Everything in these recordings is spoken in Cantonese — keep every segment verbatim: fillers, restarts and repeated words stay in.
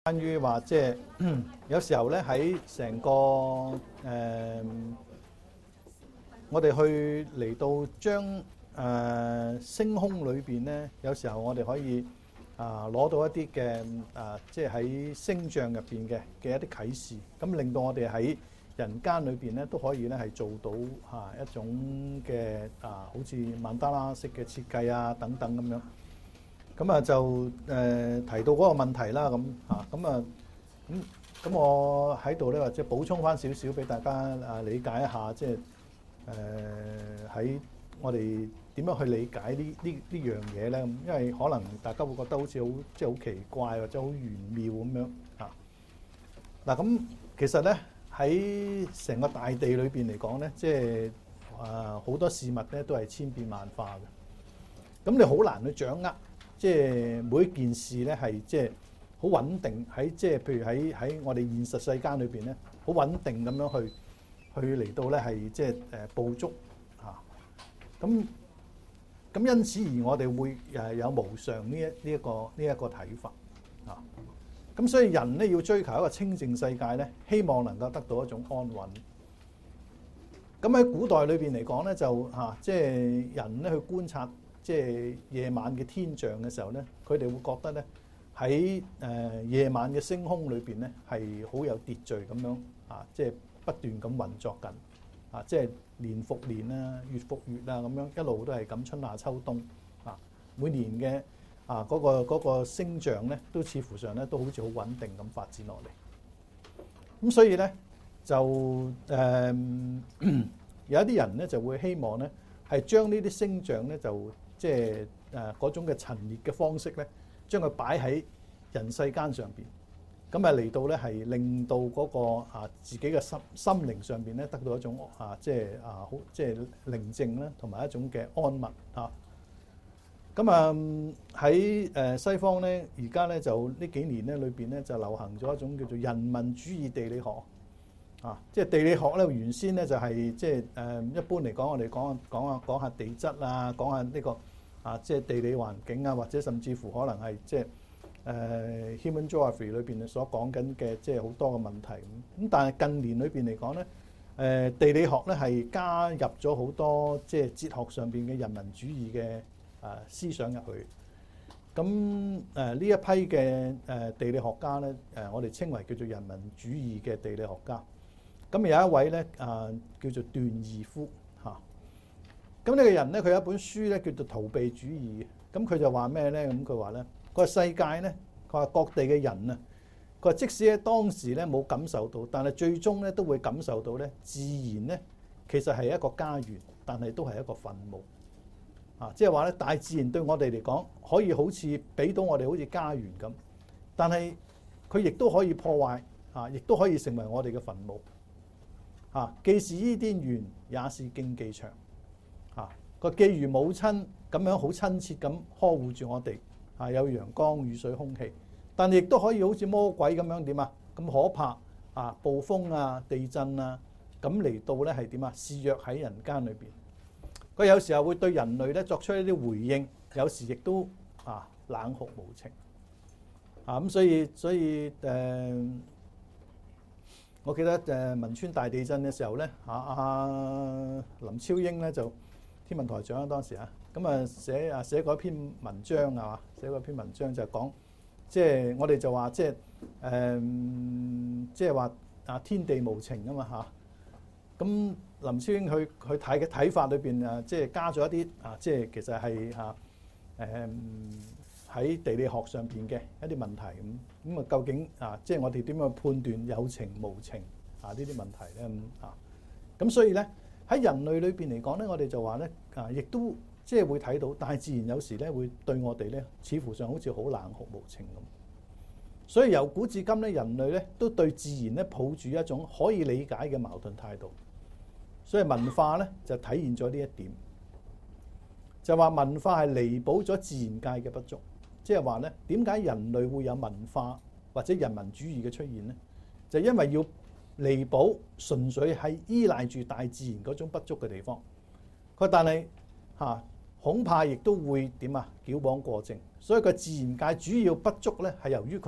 關於話即係有時候咧喺成個誒、呃，我哋去嚟到將誒、呃、星空裏邊咧，有時候我哋可以啊攞、呃、到一啲嘅啊，即係喺星象入邊嘅嘅一啲啟示，咁令到我哋喺人間裏邊咧都可以咧係做到嚇、啊、一種嘅啊，好似曼德拉式嘅設計啊等等咁樣。咁啊就誒、呃、提到嗰個問題啦，咁嚇咁啊咁咁我喺度咧或者補充翻少少俾大家啊理解一下，即係誒喺我哋點樣去理解呢呢呢樣嘢咧？因為可能大家會覺得好似好即係好奇怪或者好玄妙咁樣嚇。嗱、啊、咁其實咧喺成個大地裏邊嚟講咧，即係啊好多事物咧都係千變萬化嘅。咁你好難去掌握。即係每一件事咧，係即係好穩定喺即係，譬如喺喺我哋現實世間裏邊咧，好穩定咁樣去去嚟到咧係即係誒捕捉嚇。咁咁因此而我哋會誒有無常呢一呢一個呢一個睇法嚇。咁所以人咧要追求一個清淨世界咧，希望能夠得到一種安穩。咁喺古代裏邊嚟講咧，就嚇即係人咧去觀察。即係夜晚嘅天象嘅時候咧，佢哋會覺得咧喺誒夜晚嘅星空裏邊咧係好有秩序咁樣啊，即係不斷咁運作緊啊，即係年復年啦、月復月啦咁樣一路都係咁春夏秋冬啊，每年嘅啊嗰個嗰個星象咧都似乎上咧都好似好穩定咁發展落嚟。咁所以咧就誒有一啲人咧就會希望咧係將呢啲星象咧就即係誒嗰種嘅陳列嘅方式咧，將佢擺喺人世間上邊，咁啊嚟到咧係令到嗰個啊自己嘅心心靈上邊咧得到一種啊即係啊好即係寧靜啦，同埋一種嘅安穩嚇。咁啊喺誒西方咧，而家咧就呢幾年咧裏邊咧就流行咗一種叫做人文主義地理學。啊，即係地理學咧，原先咧就係即係誒一般嚟講，我哋講講下講下地質啊，講下呢個啊，即係地理環境啊，或者甚至乎可能係即係誒 human geography 裏邊所講緊嘅即係好多嘅問題咁。咁但係近年裏邊嚟講咧，誒地理學咧係加入咗好多即係哲學上邊嘅人文主義嘅誒思想入去。咁誒呢一批嘅誒地理學家咧，誒我哋稱為叫做人文主義嘅地理學家。咁有一位咧啊，叫做段義夫嚇。咁呢個人咧，佢有一本書咧，叫做《逃避主義》。咁佢就話咩咧？咁佢話咧，佢話世界咧，佢話各地嘅人啊，佢話即使喺當時咧冇感受到，但係最終咧都會感受到咧，自然咧其實係一個家園，但係都係一個墳墓啊！即係話咧，大自然對我哋嚟講，可以好似俾到我哋好似家園咁，但係佢亦都可以破壞啊，亦都可以成為我哋嘅墳墓。啊，既是伊甸園，也是競技場。啊，個既如母親咁樣好親切咁呵護住我哋。啊，有陽光、雨水、空氣，但亦都可以好似魔鬼咁樣點啊？咁可怕啊！暴風啊、地震啊，咁嚟到咧係點啊？肆虐喺人間裏邊。佢有時候會對人類咧作出一啲回應，有時亦都啊冷酷無情。啊，咁所以所以誒。呃我記得誒汶川大地震嘅時候咧，啊啊林超英咧就天文台長當時啊，咁啊寫啊寫過一篇文章係嘛，寫過一篇文章就係講，即係我哋就話即係誒，即係話啊天地無情啊嘛嚇。咁林超英佢佢睇嘅睇法裏邊啊，即係加咗一啲啊，即係其實係嚇誒喺地理學上邊嘅一啲問題咁。咁啊，究竟啊，即係我哋點樣判斷有情無情啊？呢啲問題咧咁啊，咁所以咧喺人類裏邊嚟講咧，我哋就話咧啊，亦都即係會睇到大自然有時咧會對我哋咧，似乎上好似好冷酷無情咁。所以由古至今咧，人類咧都對自然咧抱住一種可以理解嘅矛盾態度。所以文化咧就體現咗呢一點，就話文化係彌補咗自然界嘅不足。即係話咧，點解人類會有文化或者人文主義嘅出現咧？就因為要彌補純粹係依賴住大自然嗰種不足嘅地方。佢但係嚇、啊、恐怕亦都會點啊矯枉過正。所以個自然界主要不足咧，係由於佢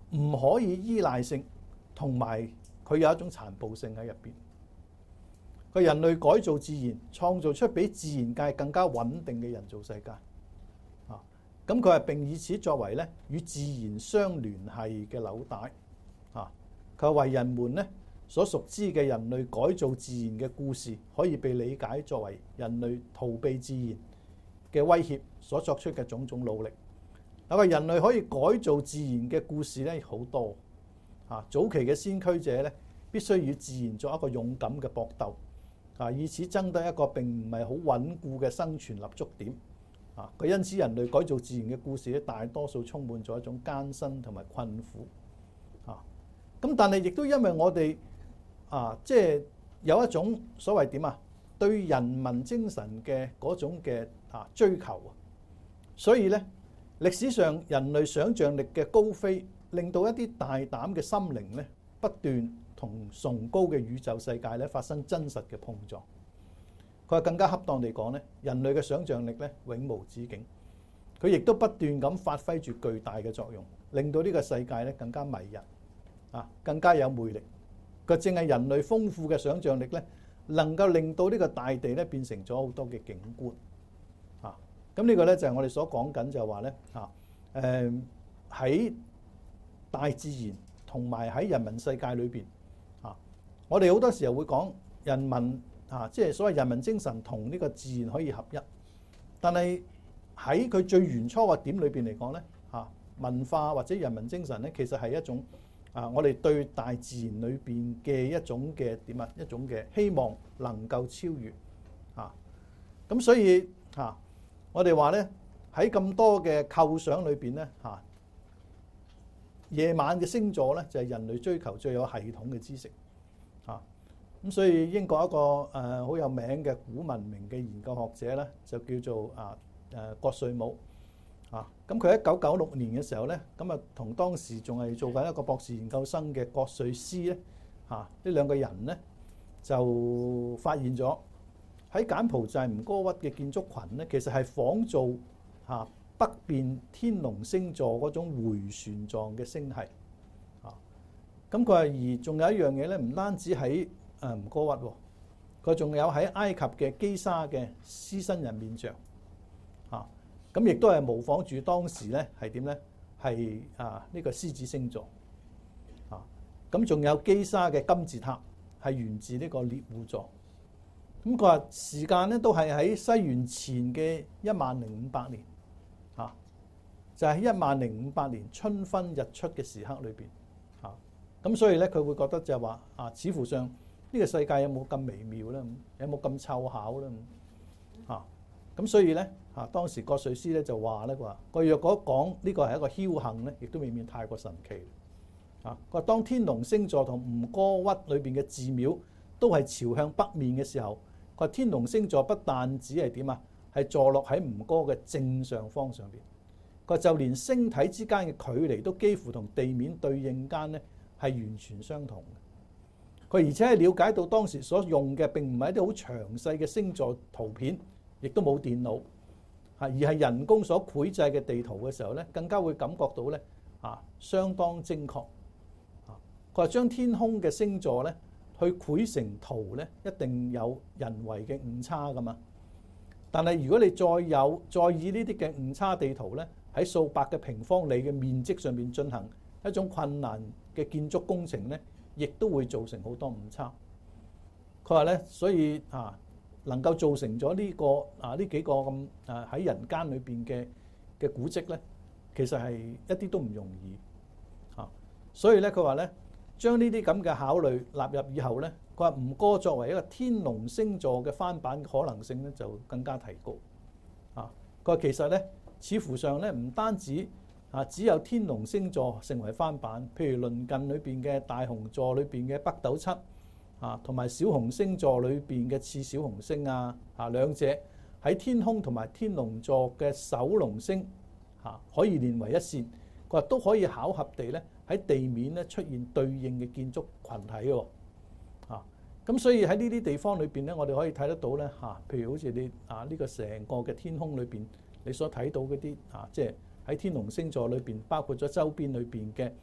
唔可以依賴性，同埋佢有一種殘暴性喺入邊。個人類改造自然，創造出比自然界更加穩定嘅人造世界。啊，咁佢係並以此作為咧與自然相聯繫嘅紐帶。啊，佢為人們咧所熟知嘅人類改造自然嘅故事，可以被理解作為人類逃避自然嘅威脅所作出嘅種種努力。嗱，個人類可以改造自然嘅故事咧好多。啊，早期嘅先驅者咧必須與自然作一個勇敢嘅搏鬥。啊，以此爭得一個並唔係好穩固嘅生存立足點。啊，佢因此人類改造自然嘅故事咧，大多數充滿咗一種艱辛同埋困苦。啊，咁但係亦都因為我哋啊，即係有一種所謂點啊，對人民精神嘅嗰種嘅啊追求啊，所以咧歷史上人類想像力嘅高飛，令到一啲大膽嘅心靈咧不斷同崇高嘅宇宙世界咧發生真實嘅碰撞。佢話更加恰當地講咧，人類嘅想像力咧永無止境，佢亦都不斷咁發揮住巨大嘅作用，令到呢個世界咧更加迷人啊，更加有魅力。佢正係人類豐富嘅想像力咧，能夠令到呢個大地咧變成咗好多嘅景觀啊。咁呢個咧就係我哋所講緊就係話咧啊，誒喺大自然同埋喺人民世界裏邊。我哋好多時候會講人民啊，即係所謂人民精神同呢個自然可以合一。但係喺佢最原初嘅點裏邊嚟講咧，啊文化或者人民精神咧，其實係一種啊，我哋對大自然裏邊嘅一種嘅點啊，一種嘅希望能夠超越啊。咁所以啊，我哋話咧喺咁多嘅構想裏邊咧，啊夜晚嘅星座咧就係人類追求最有系統嘅知識。啊，咁所以英國一個誒好、呃、有名嘅古文明嘅研究學者咧，就叫做啊誒葛瑞姆啊。咁佢喺一九九六年嘅時候咧，咁啊同當時仲係做緊一個博士研究生嘅葛瑞斯咧，啊呢兩個人咧就發現咗喺柬埔寨吳哥窟嘅建築群咧，其實係仿造啊北邊天龍星座嗰種迴旋狀嘅星系。咁佢話而仲有一樣嘢咧，唔單止喺誒吳哥窟喎，佢仲有喺埃及嘅基沙嘅獅身人面像，啊，咁亦都係模仿住當時咧係點咧？係啊呢個獅子星座，啊，咁仲有基沙嘅金字塔係源自呢個獵戶座。咁佢話時間咧都係喺西元前嘅一萬零五百年，啊，就係喺一萬零五百年春分日出嘅時刻裏邊。咁所以咧，佢會覺得就係話啊，似乎上呢個世界有冇咁微妙咧？有冇咁湊巧咧？啊，咁所以咧啊，當時葛瑞斯咧就話咧話，佢若果講呢個係一個僥倖咧，亦都未免太過神奇。啊，佢話當天龍星座同吳哥窟裏邊嘅寺廟都係朝向北面嘅時候，佢話天龍星座不但只係點啊，係坐落喺吳哥嘅正上方上邊。佢話就連星體之間嘅距離都幾乎同地面對應間咧，係完全相同嘅。佢而且係了解到當時所用嘅並唔係一啲好詳細嘅星座圖片，亦都冇電腦，啊，而係人工所繪製嘅地圖嘅時候咧，更加會感覺到咧啊，相當精確。啊，佢話將天空嘅星座咧去繪成圖咧，一定有人為嘅誤差噶嘛。但係如果你再有再以呢啲嘅誤差地圖咧，喺數百嘅平方里嘅面積上面進行一種困難嘅建築工程咧，亦都會造成好多誤差。佢話咧，所以啊，能夠造成咗呢個啊呢幾個咁啊喺人間裏邊嘅嘅古蹟咧，其實係一啲都唔容易啊。所以咧，佢話咧，將呢啲咁嘅考慮納入以後咧，佢話吳哥作為一個天龍星座嘅翻版嘅可能性咧，就更加提高啊。佢話其實咧，似乎上咧唔單止啊，只有天龍星座成為翻版，譬如鄰近裏邊嘅大熊座裏邊嘅北斗七啊，同埋小熊星座裏邊嘅次小熊星啊，啊兩者喺天空同埋天龍座嘅首龍星啊，可以連為一線。佢話都可以巧合地咧喺地面咧出現對應嘅建築群體喎。啊，咁所以喺呢啲地方裏邊咧，我哋可以睇得到咧嚇，譬如好似你啊呢個成個嘅天空裏邊，你所睇到嗰啲啊，即係喺天龍星座裏邊，包括咗周邊裏邊嘅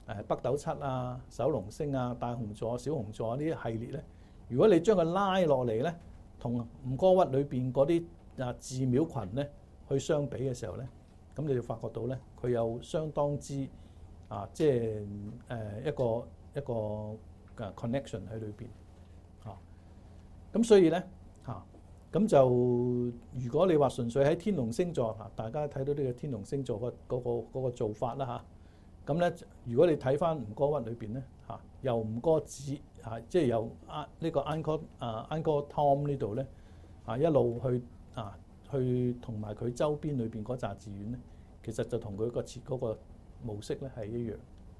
誒北斗七啊、守龍星啊、大熊座、小熊座呢啲系列咧，如果你將佢拉落嚟咧，同吳哥窟裏邊嗰啲啊寺廟群咧去相比嘅時候咧，咁你就發覺到咧，佢有相當之啊，即係誒一個一個嘅 connection 喺裏邊嚇。咁所以咧嚇，咁就如果你話純粹喺天龍星座嚇，大家睇到呢個天龍星座嗰嗰個嗰個做法啦嚇。咁咧，如果你睇翻吳哥窟裏邊咧嚇，由吳哥寺嚇，即係由啊呢個 Angkor 啊 Angkor Thom 呢度咧啊一路去啊去同埋佢周邊裏邊嗰紮寺院咧，其實就同佢個設嗰個模式咧係一樣。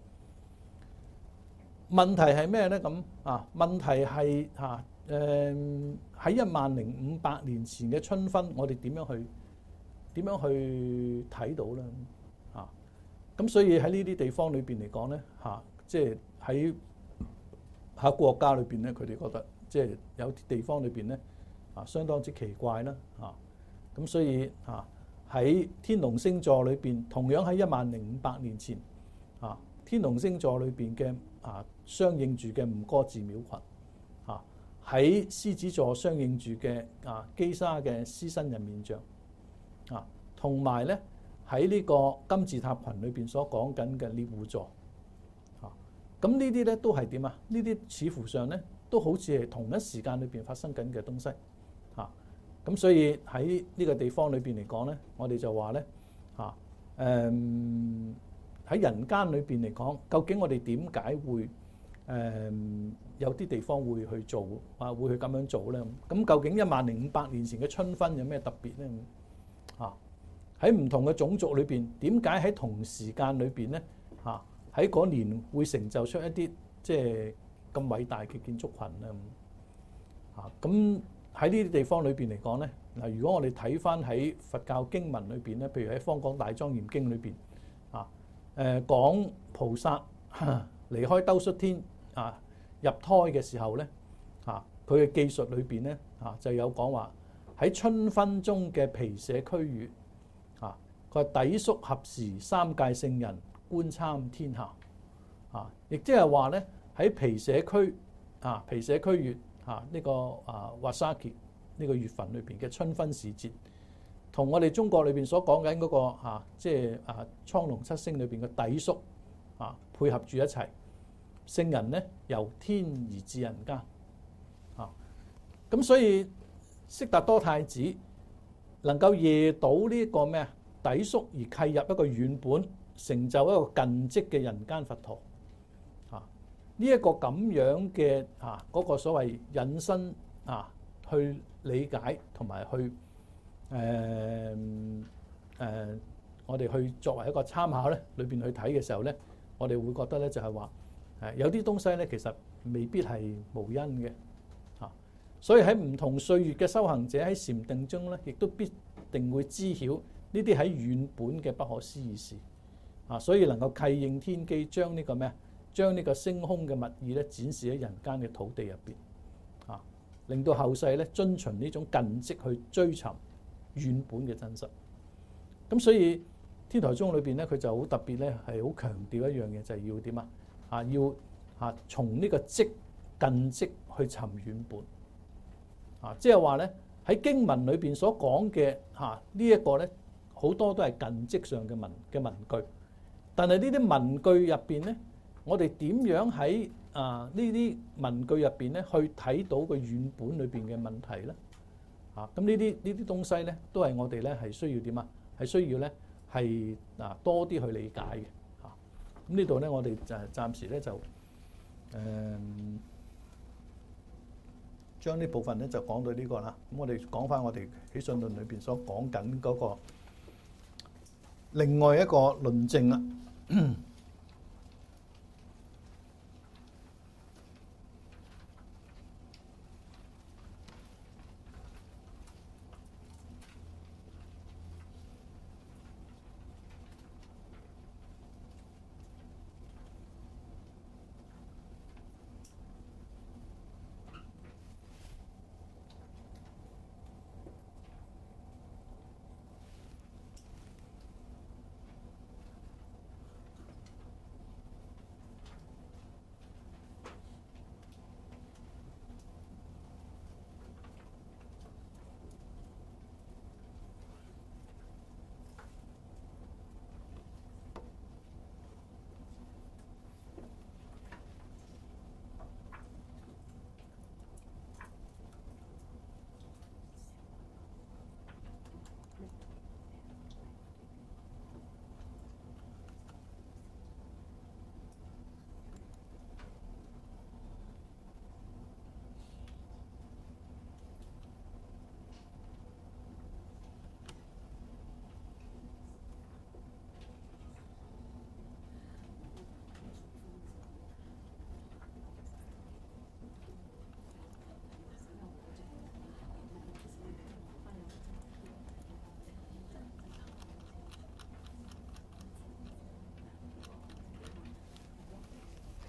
問題係咩咧？咁啊問題係嚇誒喺一萬零五百年前嘅春分，我哋點樣去點樣去睇到咧？啊咁所以喺呢啲地方裏邊嚟講咧嚇，即係喺喺國家裏邊咧，佢哋覺得即係有啲地方裏邊咧啊，相當之奇怪啦嚇。咁所以啊喺天龍星座裏邊，同樣喺一萬零五百年前啊，天龍星座裏邊嘅啊相應住嘅吳哥寺廟群啊，喺獅子座相應住嘅啊基沙嘅獅身人面像啊，同埋咧喺呢個金字塔群裏邊所講緊嘅獵戶座啊，咁呢啲咧都係點啊？呢啲似乎上咧都好似係同一時間裏邊發生緊嘅東西啊。咁所以喺呢個地方裏邊嚟講咧，我哋就話咧嚇誒喺人間裏邊嚟講，究竟我哋點解會誒、嗯、有啲地方會去做啊？會去咁樣做咧？咁究竟一萬零五百年前嘅春分有咩特別咧？嚇喺唔同嘅種族裏邊，點解喺同時間裏邊咧嚇喺嗰年會成就出一啲即係咁偉大嘅建築群咧？嚇咁。喺呢啲地方裏邊嚟講咧，嗱，如果我哋睇翻喺佛教經文裏邊咧，譬如喺《方廣大莊嚴經》裏邊啊，誒講菩薩離開兜率天啊入胎嘅時候咧，啊佢嘅記述裏邊咧啊就有講話喺春分中嘅皮舍區域啊，佢話抵宿合時三界聖人觀參天下啊，亦即係話咧喺皮舍區啊皮舍區域。啊！呢個啊瓦沙傑呢個月份裏邊嘅春分時節，同我哋中國裏邊所講緊嗰個啊，即係啊蒼龍七星裏邊嘅抵宿啊，配合住一齊，聖人咧由天而至人間啊，咁所以悉達多太子能夠夜睹呢個咩啊抵宿而契入一個遠本，成就一個近跡嘅人間佛陀。呢一個咁樣嘅啊嗰個所謂引申啊，去理解同埋去誒誒，我哋去作為一個參考咧，裏邊去睇嘅時候咧，我哋會覺得咧就係話誒有啲東西咧其實未必係無因嘅嚇，所以喺唔同歲月嘅修行者喺禪定中咧，亦都必定會知曉呢啲喺遠本嘅不可思議事啊，所以能夠契應天機，將呢個咩啊？將呢個星空嘅密意咧展示喺人間嘅土地入邊，啊，令到後世咧遵循呢種近跡去追尋遠本嘅真實。咁所以天台宗裏邊咧，佢就好特別咧，係好強調一樣嘢，就係、是、要點啊？啊，要啊從呢個跡近跡去尋遠本。啊，即係話咧喺經文裏邊所講嘅嚇呢一個咧，好多都係近跡上嘅文嘅文句，但係呢啲文句入邊咧。我哋點樣喺啊呢啲文句入邊咧，去睇到個遠本裏邊嘅問題咧？啊，咁呢啲呢啲東西咧，都係我哋咧係需要點啊？係需要咧係嗱多啲去理解嘅。嚇，咁呢度咧，我哋就係暫時咧就誒將呢部分咧就講到呢個啦。咁我哋講翻我哋喺信論裏邊所講緊嗰個另外一個論證啦。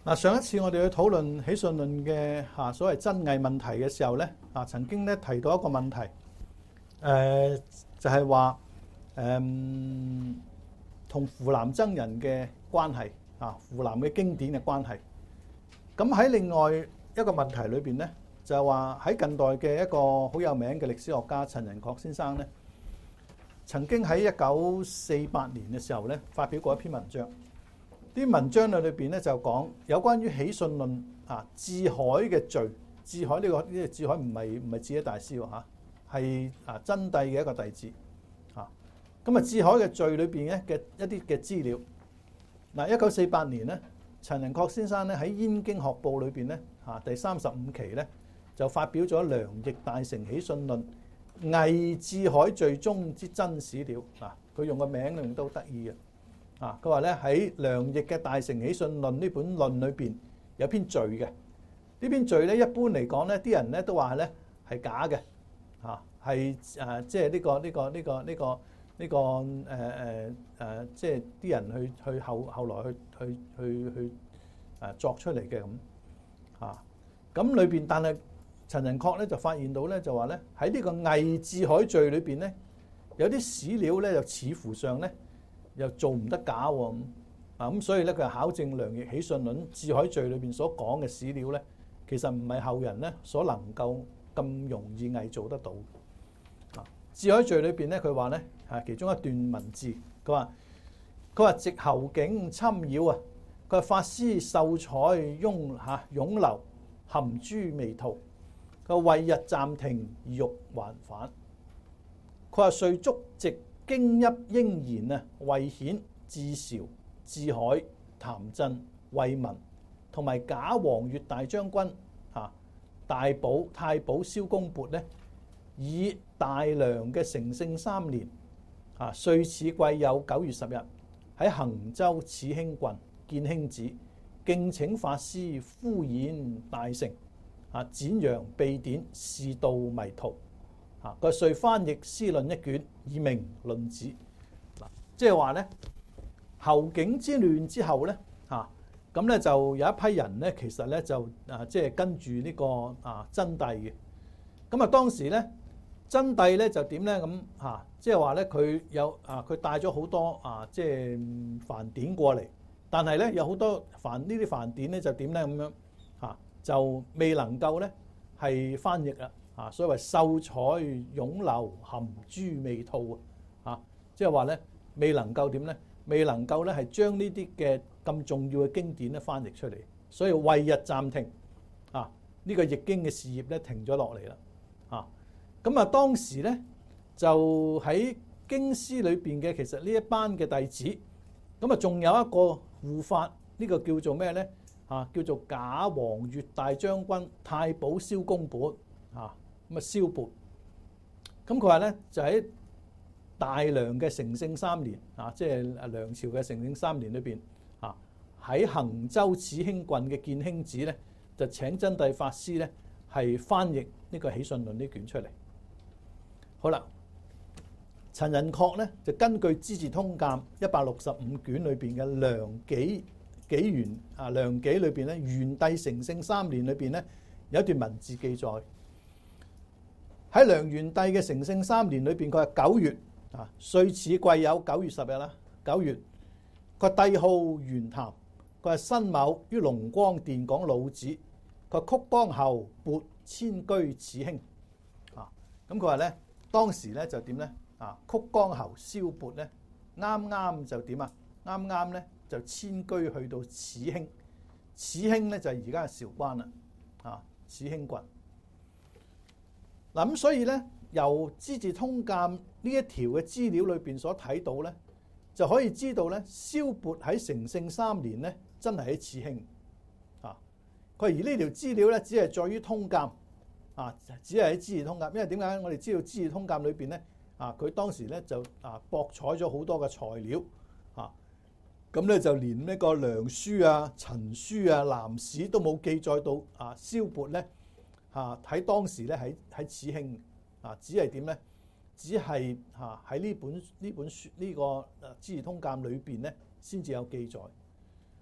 嗱，上一次我哋去討論喜訊論嘅嚇所謂真偽問題嘅時候咧，啊曾經咧提到一個問題，誒、呃、就係話誒同湖南僧人嘅關係啊，湖南嘅經典嘅關係。咁喺另外一個問題裏邊咧，就係話喺近代嘅一個好有名嘅歷史學家陳寅恪先生咧，曾經喺一九四八年嘅時候咧發表過一篇文章。啲文章裏裏邊咧就講有關於喜訊論啊，智海嘅序，智海呢、這個呢個智海唔係唔係智者大師喎嚇，係啊真諦嘅一個弟子嚇。咁啊智海嘅序裏邊咧嘅一啲嘅資料，嗱一九四八年咧，陳寅恪先生咧喺《燕京學報》裏邊咧嚇第三十五期咧就發表咗《梁譯大乘喜訊論》偽智海序中之真史料嗱，佢用個名咧都得意嘅。啊！佢話咧喺梁譯嘅《大乘喜訊論》呢本論裏邊有篇序嘅，呢篇序咧一般嚟講咧，啲人咧都話咧係假嘅，嚇係誒即係呢個呢個呢個呢個呢個誒誒誒，即係啲人去去後後來去去去去誒作出嚟嘅咁嚇。咁裏邊，但係陳寅恪咧就發現到咧，就話咧喺呢個偽智海序裏邊咧，有啲史料咧就似乎上咧，又做唔得假喎，啊咁所以咧佢係考證梁譯喜訊論智海序裏邊所講嘅史料咧，其實唔係後人咧所能夠咁容易偽造得到。啊，智海序裏邊咧佢話咧啊其中一段文字，佢話佢話藉侯景侵擾啊，佢話法師秀才擁嚇湧流含諸未逃，佢話為日暫停而欲還返，佢話遂足藉經泣應言啊，為顯智韶、智海、譚震、惠文同埋假黃鉞大將軍啊，大寶太保蕭公勃咧，以大梁嘅成聖三年啊，歲次癸酉九月十日喺衡州始興郡見兄子，敬請法師敷演大乘啊，展揚秘典，示導迷途。啊！佢遂翻譯詩論一卷，以明論旨。嗱，即係話咧，侯景之亂之後咧，嚇咁咧就有一批人咧，其實咧就啊，即係跟住呢個啊真諦嘅。咁啊，當時咧真諦咧就點咧咁嚇？即係話咧，佢有啊，佢帶咗好多啊，即係梵典過嚟，但係咧有好多梵呢啲梵典咧就點咧咁樣嚇，就未能夠咧係翻譯啦。啊，所謂秀才湧流含諸未逃啊！即係話咧，未能夠點咧？未能夠咧係將呢啲嘅咁重要嘅經典咧翻譯出嚟，所以為日暫停啊！呢個譯經嘅事業咧停咗落嚟啦啊！咁啊，當時咧就喺京師裏邊嘅其實呢一班嘅弟子，咁啊仲有一個護法，呢個叫做咩咧？啊，叫做假黃鉞大將軍太保蕭公勃啊！咁啊，蕭勃，咁佢話咧就喺大梁嘅成聖三年啊，即係梁朝嘅成聖三年裏邊啊，喺衡州始興郡嘅見兄子咧，就請真諦法師咧係翻譯呢個喜訊論呢卷出嚟。好啦，陳寅恪咧就根據《資治通鑑》一百六十五卷裏邊嘅梁紀紀元啊，梁紀裏邊咧元帝成聖三年裏邊咧有一段文字記載。喺梁元帝嘅成聖三年裏邊，佢係九月啊，歲次癸酉九月十日啦。九月，佢帝號玄談，佢係辛卯於龍光殿講老子，佢係曲江侯勃遷居始興啊。咁佢話咧，當時咧就點咧啊？曲江侯蕭勃咧，啱啱就點啊？啱啱咧就遷居去到始興，始興咧就係而家嘅韶關啦啊，始興郡。嗱咁，所以咧由《資治通鑑》呢一條嘅資料裏邊所睇到咧，就可以知道咧，蕭勃喺成聖三年咧，真係喺始興啊。佢而呢條資料咧，只係在於通鑑啊，只係喺《資治通鑑》。因為點解我哋知道《資治通鑑》裏邊咧啊，佢當時咧就啊博採咗好多嘅材料啊，咁咧就連呢個梁書啊、陳書啊、南史都冇記載到啊，蕭勃咧。嚇喺當時咧喺喺始興啊，只係點咧？只係嚇喺呢本呢本書呢個《資治通鑑》裏邊咧，先至有記載。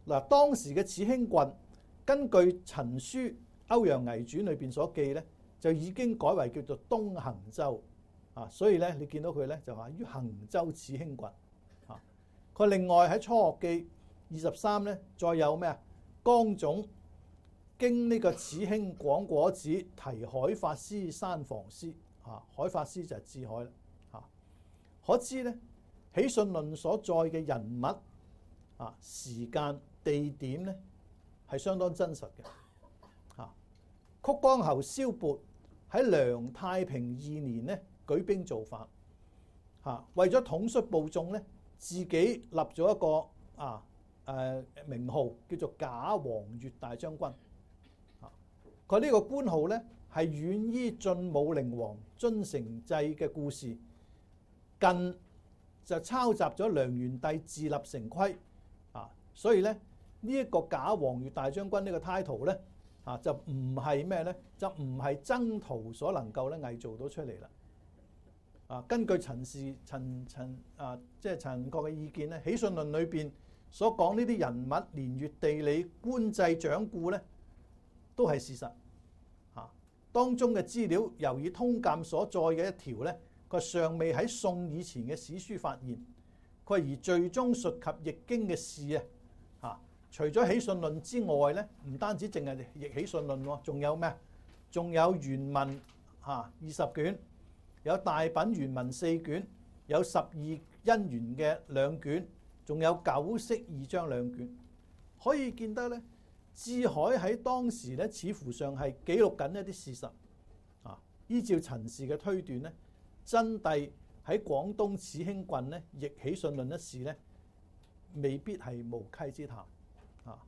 嗱，當時嘅始興郡根據陳書《歐陽危傳》裏邊所記咧，就已經改為叫做東衡州啊，所以咧你見到佢咧就話於衡州始興郡啊。佢另外喺《初學記》二十三咧，再有咩啊？江總經呢個始興廣果子提海法師山房師啊，海法師就係智海啦啊。可知咧喜訊論所載嘅人物啊、時間、地點咧係相當真實嘅啊。曲江侯蕭勃喺梁太平二年咧舉兵造反啊，為咗統率部眾咧，自己立咗一個啊誒、呃、名號叫做假黃鉞大將軍啊。佢呢個官號咧係遠依晉武靈王遵成制嘅故事，近就抄襲咗梁元帝自立成規啊，所以咧呢一、這個假黃鉞大將軍呢個 title 咧啊就唔係咩咧，就唔係曾陶所能夠咧偽造到出嚟啦。啊，根據陳氏陳陳啊即係陳國嘅意見咧，喜訊論裏邊所講呢啲人物、年月、地理、官制、掌故咧，都係事實。啊，當中嘅資料由以通鑑所載嘅一條咧，佢尚未喺宋以前嘅史書發現。佢而最終述及易經嘅事啊，嚇，除咗喜訊論之外咧，唔單止淨係易喜訊論喎，仲有咩啊？仲有原文嚇二十卷，有大品原文四卷，有十二因緣嘅兩卷，仲有九釋二章兩卷。可以見得咧，智海喺當時咧，似乎上係記錄緊一啲事實啊。依照陳氏嘅推斷咧，真帝喺廣東始興郡咧，亦喜訊論一事咧，未必係無稽之談啊！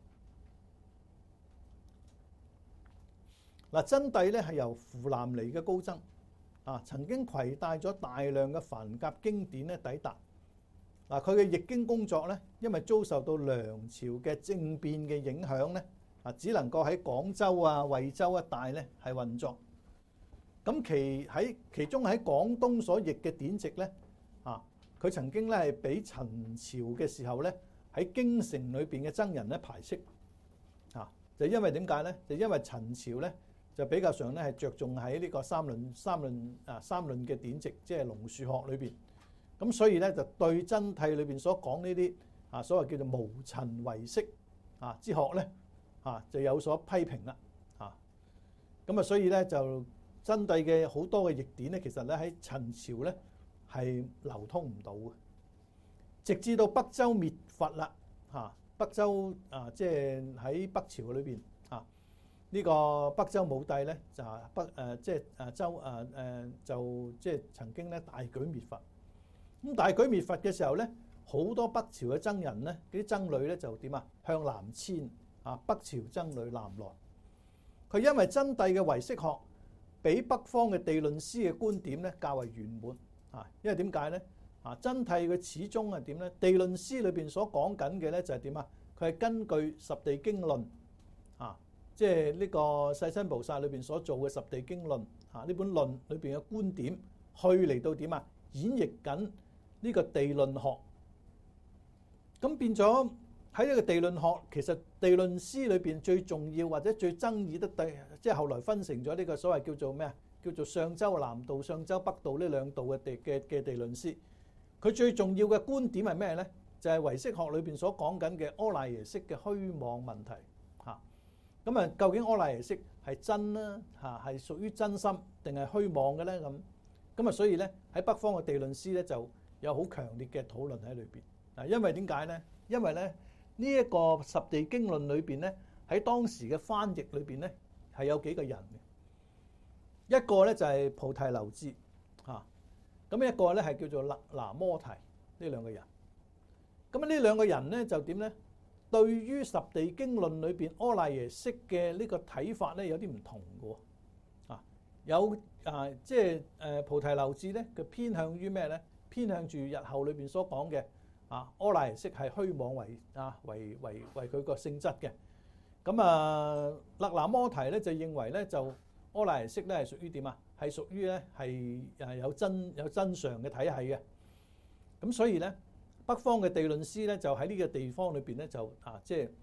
嗱，真帝咧係由湖南嚟嘅高僧啊，曾經攜帶咗大量嘅梵甲經典咧抵達。嗱，佢嘅譯經工作咧，因為遭受到梁朝嘅政變嘅影響咧，啊，只能夠喺廣州啊、惠州一帶咧係運作。咁其喺其中喺廣東所譯嘅典籍咧，啊，佢曾經咧係俾陳朝嘅時候咧喺京城裏邊嘅僧人咧排斥，啊，就因為點解咧？就因為陳朝咧就比較上咧係着重喺呢個三論三論啊三論嘅典籍，即係龍樹學裏邊，咁所以咧就對真諦裏邊所講呢啲啊所謂叫做無塵唯識啊之學咧啊就有所批評啦，啊，咁啊所以咧就。真帝嘅好多嘅譯典咧，其實咧喺陳朝咧係流通唔到嘅，直至到北周滅佛啦嚇，北周啊即係喺北朝裏邊啊，呢個北周武帝咧就北誒即係誒周誒誒就即係曾經咧大舉滅佛。咁大舉滅佛嘅時候咧，好多北朝嘅僧人咧，嗰啲僧侶咧就點啊向南遷啊，北朝僧侶南來。佢因為真帝嘅唯識學比北方嘅地論師嘅觀點咧較為圓滿啊，因為點解咧啊？真諦佢始終係點咧？地論師裏邊所講緊嘅咧就係點啊？佢係根據十地經論啊，即係呢個世親菩薩裏邊所做嘅十地經論啊，呢本論裏邊嘅觀點去嚟到點啊？演繹緊呢個地論學，咁變咗。喺呢個地論學，其實地論師裏邊最重要或者最爭議得第，即係後來分成咗呢個所謂叫做咩啊？叫做上周南道、上周北道呢兩道嘅地嘅嘅地論師。佢最重要嘅觀點係咩咧？就係唯識學裏邊所講緊嘅阿賴耶識嘅虛妄問題嚇。咁啊，究竟阿賴耶識係真啦嚇，係屬於真心定係虛妄嘅咧？咁咁啊，所以咧喺北方嘅地論師咧就有好強烈嘅討論喺裏邊嗱。因為點解咧？因為咧。呢一個十地經論裏邊咧，喺當時嘅翻譯裏邊咧，係有幾個人嘅。一個咧就係菩提流支嚇，咁一個咧係叫做勒那摩提呢兩個人。咁啊呢兩個人咧就點咧？對於十地經論裏邊阿賴耶識嘅呢個睇法咧有啲唔同嘅喎。啊，有啊，即係誒菩提流支咧，佢偏向於咩咧？偏向住日後裏邊所講嘅。啊，阿賴耶識係虛妄為啊，為為為佢個性質嘅。咁啊，勒那摩提咧就認為咧就阿賴耶識咧係屬於點啊？係屬於咧係誒有真有真常嘅體系嘅。咁所以咧北方嘅地論師咧就喺呢個地方裏邊咧就啊即係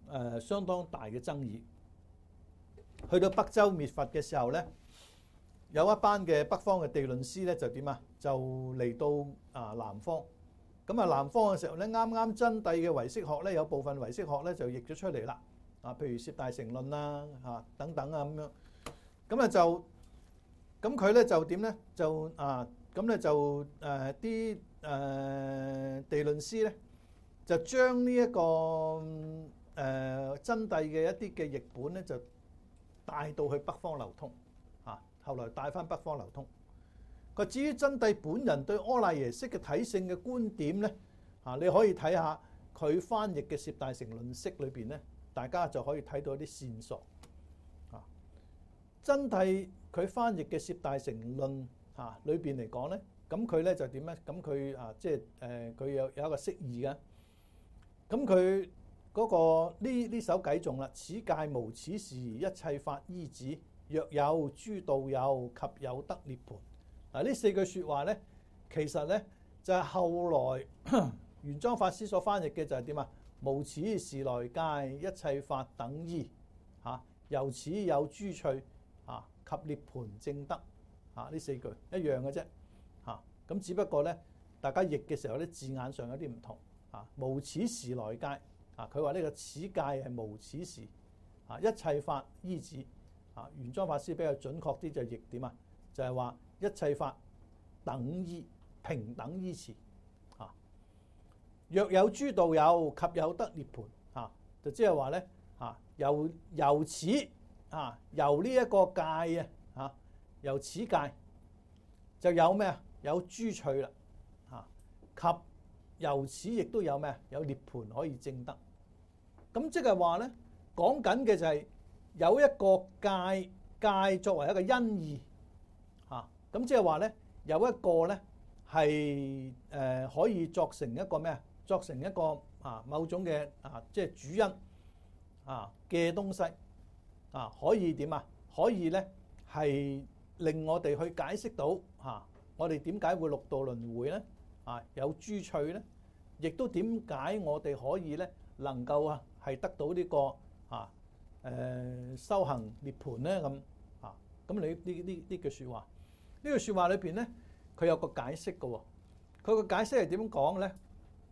誒相當大嘅爭議。去到北周滅佛嘅時候咧，有一班嘅北方嘅地論師咧就點啊？就嚟到啊南方。咁啊南方嘅時候咧，啱啱真諦嘅唯識學咧，有部分唯識學咧就譯咗出嚟啦。啊，譬如攝大乘論啦，嚇等等啊咁樣。咁啊就咁佢咧就點咧？就啊咁咧就誒啲誒地論師咧就將呢一個誒真諦嘅一啲嘅譯本咧就帶到去北方流通。啊，後來帶翻北方流通。佢至於真諦本人對阿賴耶識嘅體性嘅觀點咧，啊你可以睇下佢翻譯嘅攝大乘論釋裏邊咧，大家就可以睇到一啲線索。啊，真諦佢翻譯嘅攝大乘論啊裏邊嚟講咧，咁佢咧就點咧？咁佢啊即係誒佢有有一個釋義嘅。咁佢嗰個呢呢首偈頌啦，此界無此時，一切法依止，若有諸道友及有得涅槃。嗱，呢四句説話咧，其實咧就係後來玄奘法師所翻譯嘅就係點啊？無此時來界，一切法等依嚇，由此有諸趣嚇及涅槃正德嚇，呢四句一樣嘅啫嚇。咁只不過咧，大家譯嘅時候咧字眼上有啲唔同嚇。無此時來界啊，佢話呢個此界係無此時啊，一切法依止啊。玄奘法師比較準確啲就譯點啊？就係話一切法等依平等依持啊。若有諸道友及有得涅槃啊，就即係話咧啊，由由此啊，由呢一個界啊，嚇由此界就有咩啊？有諸趣啦嚇，及由此亦都有咩啊？有涅槃可以證得。咁即係話咧，講緊嘅就係有一個界界作為一個因義。咁即係話咧，有一個咧係誒可以作成一個咩啊？作成一個啊某種嘅啊即係主因啊嘅東西啊，可以點啊？可以咧係令我哋去解釋到嚇，我哋點解會六道輪迴咧？啊有諸趣咧，亦都點解我哋可以咧能夠啊係得到呢個啊誒修行涅槃咧咁啊？咁你呢呢呢句説話？呢句説話裏邊咧，佢有個解釋嘅喎。佢個解釋係點講咧？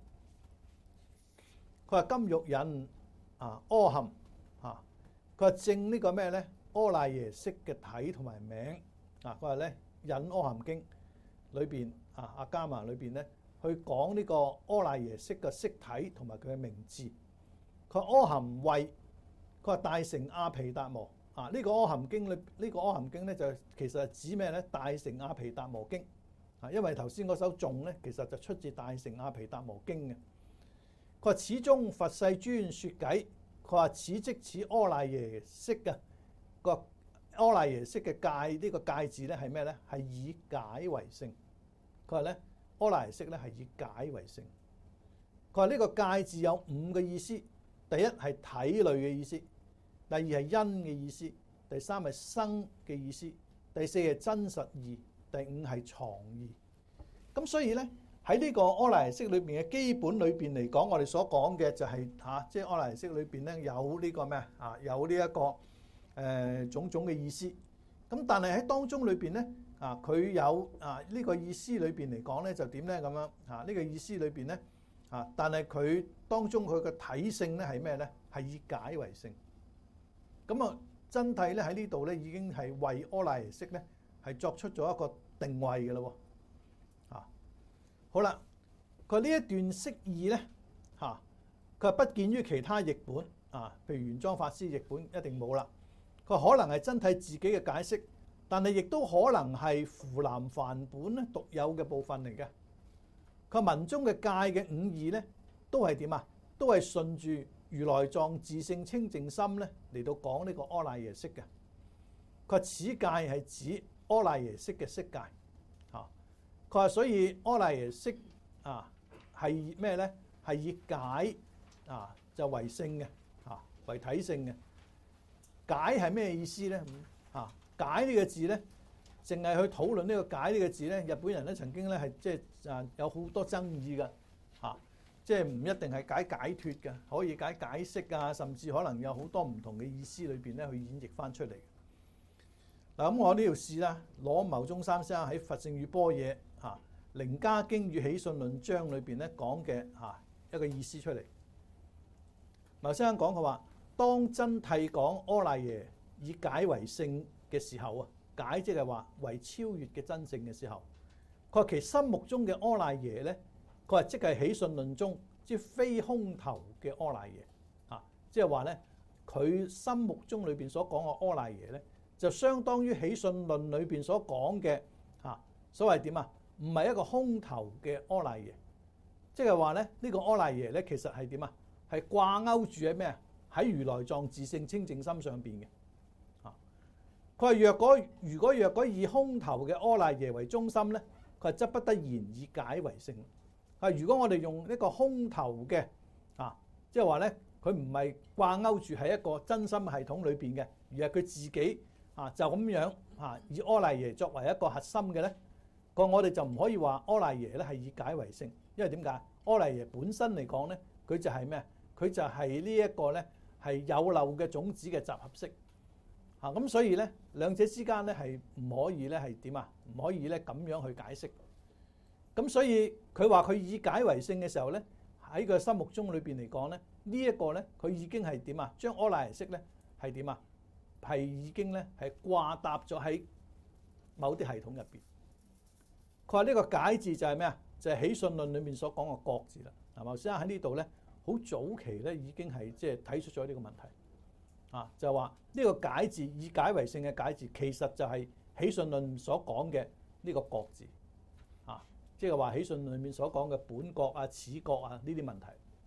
佢話金玉引啊，阿含啊，佢話證呢個咩咧？阿賴耶識嘅體同埋名啊。佢話咧引阿含經裏邊啊，阿伽瑪裏邊咧去講呢個阿賴耶識嘅識體同埋佢嘅名字。佢話阿含謂，佢話大乘阿毗達摩。啊！呢、這個阿含經裏，呢、這個阿含經咧就其實係指咩咧？大乘阿毗達摩經啊，因為頭先嗰首頌咧，其實就出自大乘阿毗達摩經嘅。佢話此中佛世尊説偈，佢話此即此阿賴耶識嘅個阿賴耶識嘅界，呢、這個界字咧係咩咧？係以解為性。佢話咧阿賴耶識咧係以解為性。佢話呢個界字有五個意思，第一係體類嘅意思。第二係因嘅意思，第三係生嘅意思，第四係真實義，第五係藏義。咁所以咧喺呢個阿賴耶識裏邊嘅基本裏邊嚟講，我哋所講嘅就係嚇，即係阿賴耶識裏邊咧有呢個咩啊？有呢一個誒種種嘅意思。咁但係喺當中裏邊咧啊，佢有啊呢個意思裏邊嚟講咧就點咧咁樣啊？呢個意思裏邊咧啊，但係佢當中佢嘅體性咧係咩咧？係以解為性。咁啊，真諦咧喺呢度咧已經係為阿賴耶識咧係作出咗一個定位嘅咯喎，啊，好啦，佢呢一段釋義咧嚇，佢係不見於其他譯本啊，譬如玄奘法師譯本一定冇啦。佢可能係真諦自己嘅解釋，但係亦都可能係符南梵本咧獨有嘅部分嚟嘅。佢文中嘅界嘅五義咧都係點啊？都係順住如來藏自性清淨心咧嚟到講呢個阿賴耶識嘅。佢話此界係指阿賴耶識嘅色界。嚇，佢話所以阿賴耶識啊係咩咧？係以解啊就為性嘅，嚇為體性嘅。解係咩意思咧？嚇，解呢個字咧，淨係去討論呢個解呢個字咧，日本人咧曾經咧係即係啊有好多爭議嘅。嚇， 即係唔一定係解解脫嘅，可以解解釋啊，甚至可能有好多唔同嘅意思裏邊咧去演繹翻出嚟。嗱，咁我呢條試啦，攞牟宗三先生喺《佛性與般若》嚇《楞伽經與起信論章》裏邊咧講嘅嚇一個意思出嚟。牟先生講佢話：當真諦講阿賴耶以解為性嘅時候啊，解即係話為超越嘅真正嘅時候，佢話其心目中嘅阿賴耶咧。佢話即係起信論中即非空頭嘅阿賴耶啊，即係話咧佢心目中裏邊所講嘅阿賴耶咧，就相當於起信論裏邊所講嘅啊，所謂點啊？唔係一個空頭嘅阿賴耶，即係話咧呢個阿賴耶咧其實係點啊？係掛鈎住喺咩啊？喺如來藏自性清淨心上邊嘅啊。佢話若果如果若果以空頭嘅阿賴耶為中心咧，佢話則不得言以解為性。啊！如果我哋用一個空頭嘅啊，即係話咧，佢唔係掛鈎住喺一個真心系統裏邊嘅，而係佢自己啊就咁樣啊，以阿賴耶作為一個核心嘅咧，個我哋就唔可以話阿賴耶咧係以解為性，因為點解？阿賴耶本身嚟講咧，佢就係咩？佢就係呢一個咧係有漏嘅種子嘅集合式啊，咁所以咧兩者之間咧係唔可以咧係點啊？唔可以咧咁樣去解釋。咁所以佢話佢以解為性嘅時候咧，喺佢心目中裏邊嚟講咧，呢一個咧佢已經係點啊？將阿賴耶識咧係點啊？係已經咧係掛搭咗喺某啲系統入邊。佢話呢個解字就係咩啊？就係起信論裏面所講嘅覺字啦。嗱，牟先生喺呢度咧，好早期咧已經係即係睇出咗呢個問題啊，就話呢個解字以解為性嘅解字，其實就係起信論所講嘅呢個覺字啊。即係話起信裏面所講嘅本覺啊、此覺啊呢啲問題，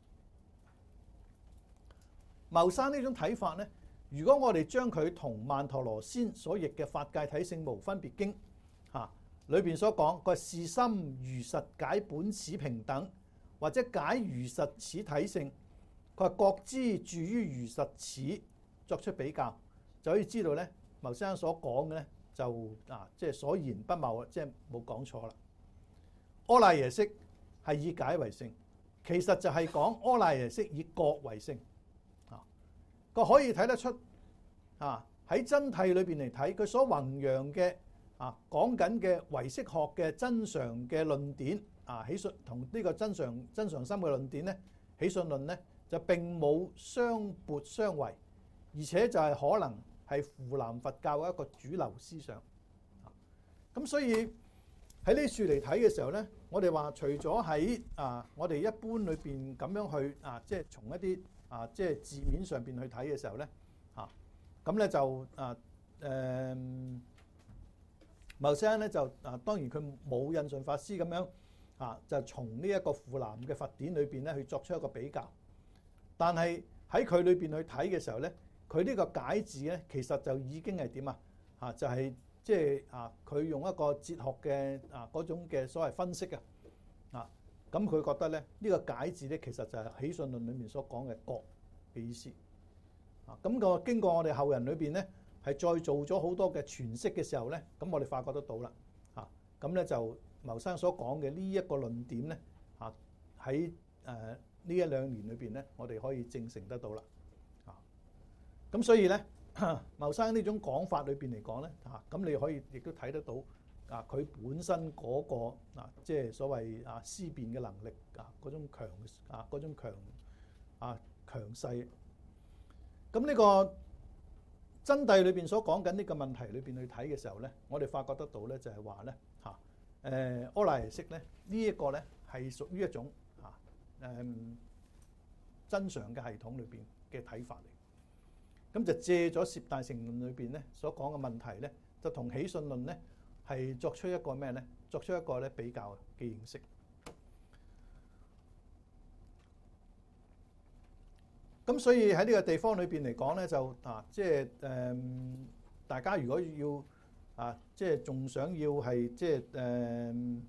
牟生呢種睇法咧，如果我哋將佢同曼陀羅先所譯嘅《法界體性無分別經》嚇裏邊所講個是心如實解本此平等，或者解如實此體性，佢話覺知住於如實此作出比較，就可以知道咧，牟先生所講嘅咧就啊，即係所言不謬，即係冇講錯啦。阿賴耶識係以解為性，其實就係講阿賴耶識以覺為性啊。個可以睇得出啊，喺真諦裏邊嚟睇，佢所弘揚嘅啊講緊嘅唯識學嘅真常嘅論點啊，起信同呢個真常真常心嘅論點咧，起信論咧就並冇相悖相違，而且就係可能係湖南佛教嘅一個主流思想啊。咁所以喺呢處嚟睇嘅時候咧，我哋話除咗喺啊，我哋一般裏邊咁樣去啊，即係從一啲啊，即係字面上邊去睇嘅時候咧，嚇咁咧就啊誒，牟先生咧就啊，當然佢冇印順法師咁樣啊，就從呢一個湖南嘅佛典裏邊咧去作出一個比較，但係喺佢裏邊去睇嘅時候咧，佢呢個解字咧其實就已經係點啊？嚇就係、是。即係啊，佢用一個哲學嘅啊嗰種嘅所謂分析啊，啊咁佢覺得咧呢個解字咧其實就係起信論裏面所講嘅覺嘅意思啊。咁個經過我哋後人裏邊咧係再做咗好多嘅詮釋嘅時候咧，咁我哋發覺得到啦啊。咁咧就牟生所講嘅呢一個論點咧啊，喺誒呢一兩年裏邊咧，我哋可以證成得到啦啊。咁所以咧。牟生呢種講法裏邊嚟講咧，嚇咁你可以亦都睇得到啊，佢本身嗰個啊，即係所謂啊思辨嘅能力啊，嗰種強啊，嗰種強啊強勢。咁呢個真諦裏邊所講緊呢個問題裏邊去睇嘅時候咧，我哋發覺得到咧就係話咧嚇誒阿賴耶識咧呢一個咧係屬於一種嚇誒真常嘅系統裏邊嘅睇法嚟。咁就借咗攝大乘論裏邊咧所講嘅問題咧，就同起信論咧係作出一個咩咧？作出一個咧比較嘅認識。咁所以喺呢個地方裏邊嚟講咧，就啊，即係誒，大家如果要啊，即係仲想要係即係誒，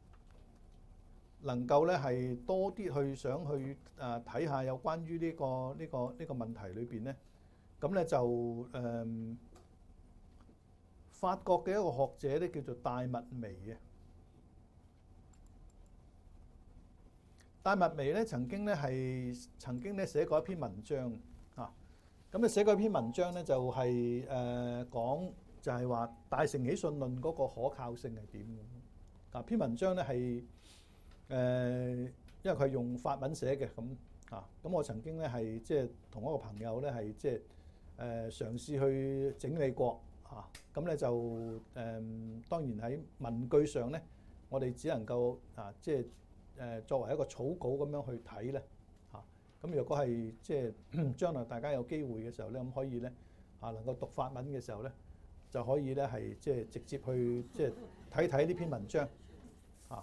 能夠咧係多啲去想去啊睇下有關於呢個呢個呢個問題裏邊咧。咁咧就誒、嗯、法國嘅一個學者咧叫做戴密微嘅， 戴麥薇咧曾經咧係曾經咧寫過一篇文章啊，咁咧寫過一篇文章咧就係誒講就係話大乘起信論嗰個可靠性係點嘅。啊篇文章咧係誒因為佢係用法文寫嘅咁啊，咁我曾經咧係即係同一個朋友咧係即係誒嘗試去整理過啊，咁咧就誒當然喺文句上咧，我哋只能夠啊即係誒作為一個草稿咁樣去睇咧嚇，咁若果係即係將來大家有機會嘅時候咧，咁可以咧啊能夠讀法文嘅時候咧，就可以咧係即係直接去即係睇睇呢篇文章嚇。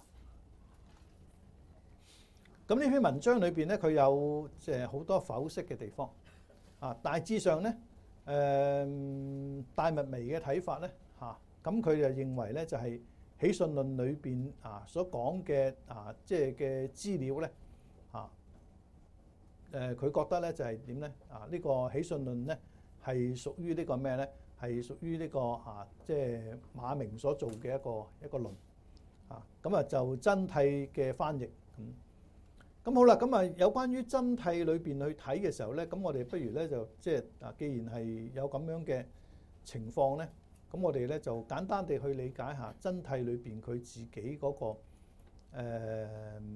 咁呢篇文章裏邊咧，佢有即係好多剖析嘅地方啊。大致上咧，誒戴麥薇嘅睇法咧嚇，咁佢就認為咧就係起信論裏邊啊所講嘅啊即係嘅資料咧嚇，誒佢覺得咧就係點咧啊？呢個起信論咧係屬於呢個咩咧？係屬於呢個啊即係馬鳴所做嘅一個一個論啊。咁啊就真諦嘅翻譯咁。咁好啦，咁啊有關於真諦裏邊去睇嘅時候咧，咁我哋不如咧就即係啊，既然係有咁樣嘅情況咧，咁我哋咧就簡單地去理解下真諦裏邊佢自己嗰個誒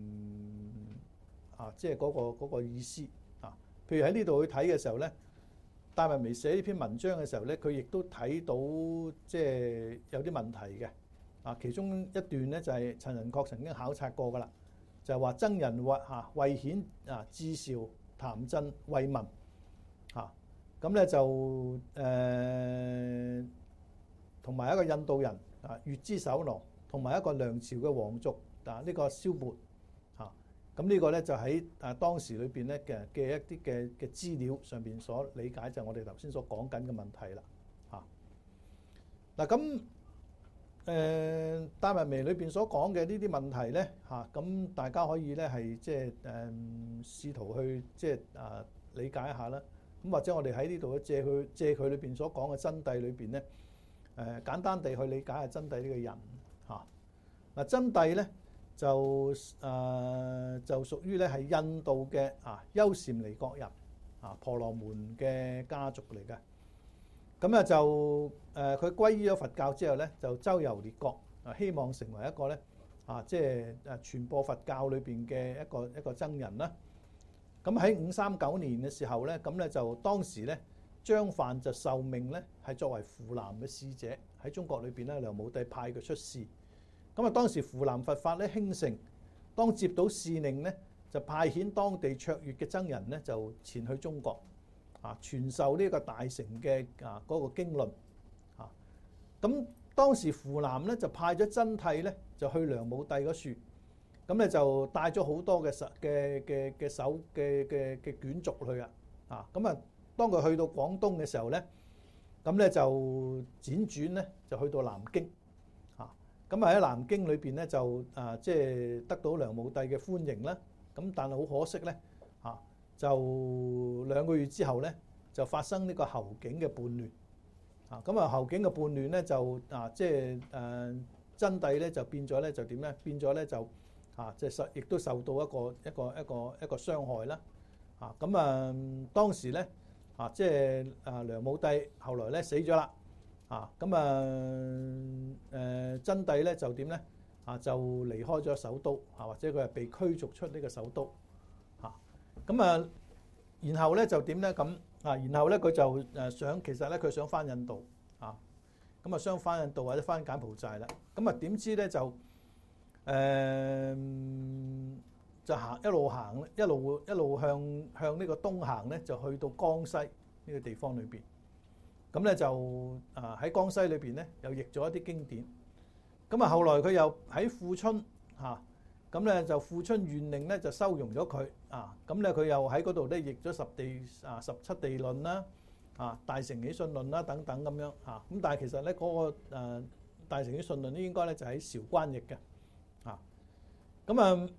啊，即係嗰個嗰個意思啊。譬如喺呢度去睇嘅時候咧，戴麥薇寫呢篇文章嘅時候咧，佢亦都睇到即係有啲問題嘅啊。其中一段咧就係陳寅恪曾經考察過噶啦。就係話僧人或嚇為顯啊智兆談真為文嚇，咁咧就誒同埋一個印度人啊月支首羅，同埋一個梁朝嘅皇族啊呢個蕭缽嚇，咁呢個咧就喺啊當時裏邊咧嘅嘅一啲嘅嘅資料上邊所理解，就係我哋頭先所講緊嘅問題啦嚇。嗱咁。誒戴麥薇裏邊所講嘅呢啲問題咧嚇，咁大家可以咧係即係誒試圖去即係啊理解一下啦。咁或者我哋喺呢度借佢借佢裏邊所講嘅真諦裏邊咧，誒簡單地去理解下真諦呢個人嚇。嗱真諦咧就誒就屬於咧係印度嘅啊優禪尼國人啊婆羅門嘅家族嚟嘅。咁啊就誒佢皈依咗佛教之後咧，就周遊列國啊，希望成為一個咧啊，即係誒傳播佛教裏邊嘅一個一個僧人啦。咁喺五三九年嘅時候咧，咁咧就當時咧張範就受命咧係作為扶南嘅使者喺中國裏邊咧，梁武帝派佢出使。咁啊當時扶南佛法咧興盛，當接到使令咧，就派遣當地卓越嘅僧人咧就前去中國。啊，傳授呢個大乘嘅啊嗰個經論啊，咁當時扶南咧就派咗真諦咧就去梁武帝嗰處，咁咧就帶咗好多嘅手嘅嘅嘅手嘅嘅嘅卷軸去啊，啊咁啊當佢去到廣東嘅時候咧，咁咧就輾轉咧就去到南京啊，咁啊喺南京裏邊咧就啊即係得到梁武帝嘅歡迎啦，咁但係好可惜咧啊。就兩個月之後咧，就發生呢個侯景嘅叛亂啊！咁啊，侯景嘅叛亂咧就啊，即係誒真諦咧就變咗咧就點咧？變咗咧就啊，即係受亦都受到一個一個一個一個傷害啦！啊，咁啊當時咧啊，即係啊梁武帝後來咧死咗啦！啊，咁啊誒真諦咧就點咧？啊，就離開咗首都啊，或者佢係被驅逐出呢個首都。咁啊，然後咧就點咧？咁啊，然後咧佢就誒想，其實咧佢想返印度啊，咁啊想返印度或者返柬埔寨啦。咁啊點知咧就誒、呃、就行一路行咧，一路一路向向呢個東行咧，就去到江西呢個地方裏邊。咁咧就啊喺江西裏邊咧又譯咗一啲經典。咁啊後來佢又喺富春嚇。咁咧就富春縣令咧就收容咗佢啊，咁咧佢又喺嗰度咧譯咗十地啊十七地論啦，啊大乘起信論啦等等咁樣嚇，咁但係其實咧嗰個誒大乘起信論咧應該咧就喺韶關譯嘅，啊咁啊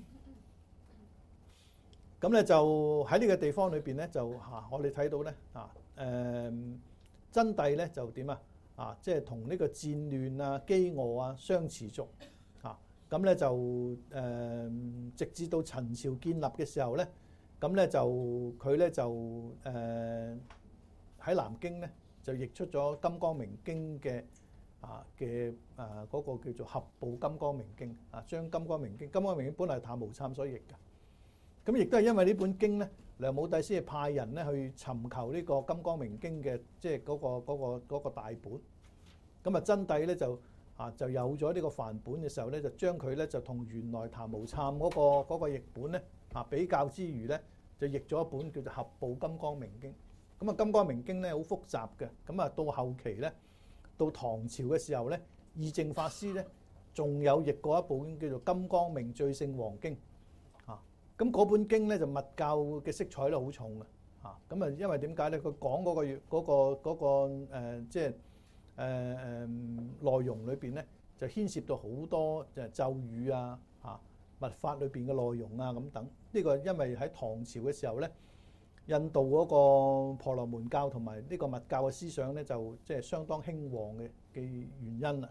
咁咧就喺呢個地方裏邊咧就嚇我哋睇到咧啊誒真諦咧就點啊啊即係同呢個戰亂啊饑餓啊相持續啊。 咁咧就誒、呃、直至到陳朝建立嘅時候咧，咁咧就佢咧就誒喺、呃、南京咧就譯出咗《金光明經》嘅啊嘅啊嗰個叫做合部《金光明經》啊，將《金光明經》《金光明經》本來係譚無粲所譯嘅。咁亦都係因為呢本經咧，梁武帝先係派人咧去尋求呢個《金光明經》嘅，即係嗰個嗰個嗰個大本。咁啊，真諦咧就啊就有咗呢個梵本嘅時候咧，就將佢咧就同原來譚無粲嗰個嗰個譯本咧啊比較之餘咧，就譯咗一本叫做合部《金光明經》。咁啊，《金光明經》咧好複雜嘅。咁啊，到後期咧，到唐朝嘅時候咧，義淨法師咧仲有譯過一本叫做《金光明最勝王經》。咁嗰本經咧就密教嘅色彩咧好重嘅嚇，咁啊因為點解咧？佢講嗰個嗰個嗰個誒即係誒誒內容裏邊咧，就牽涉到好多就係咒語啊嚇、密法裏邊嘅內容啊咁等。呢個因為喺唐朝嘅時候咧，印度嗰個婆羅門教同埋呢個密教嘅思想咧，就即係相當興旺嘅嘅原因啦。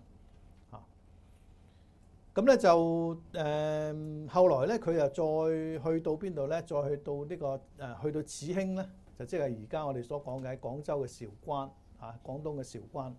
咁咧就誒、呃、後來咧，佢又再去到邊度咧？再去到呢、這個誒、呃、去到此興咧，就即係而家我哋所講嘅喺廣州嘅韶關啊，廣東嘅韶關。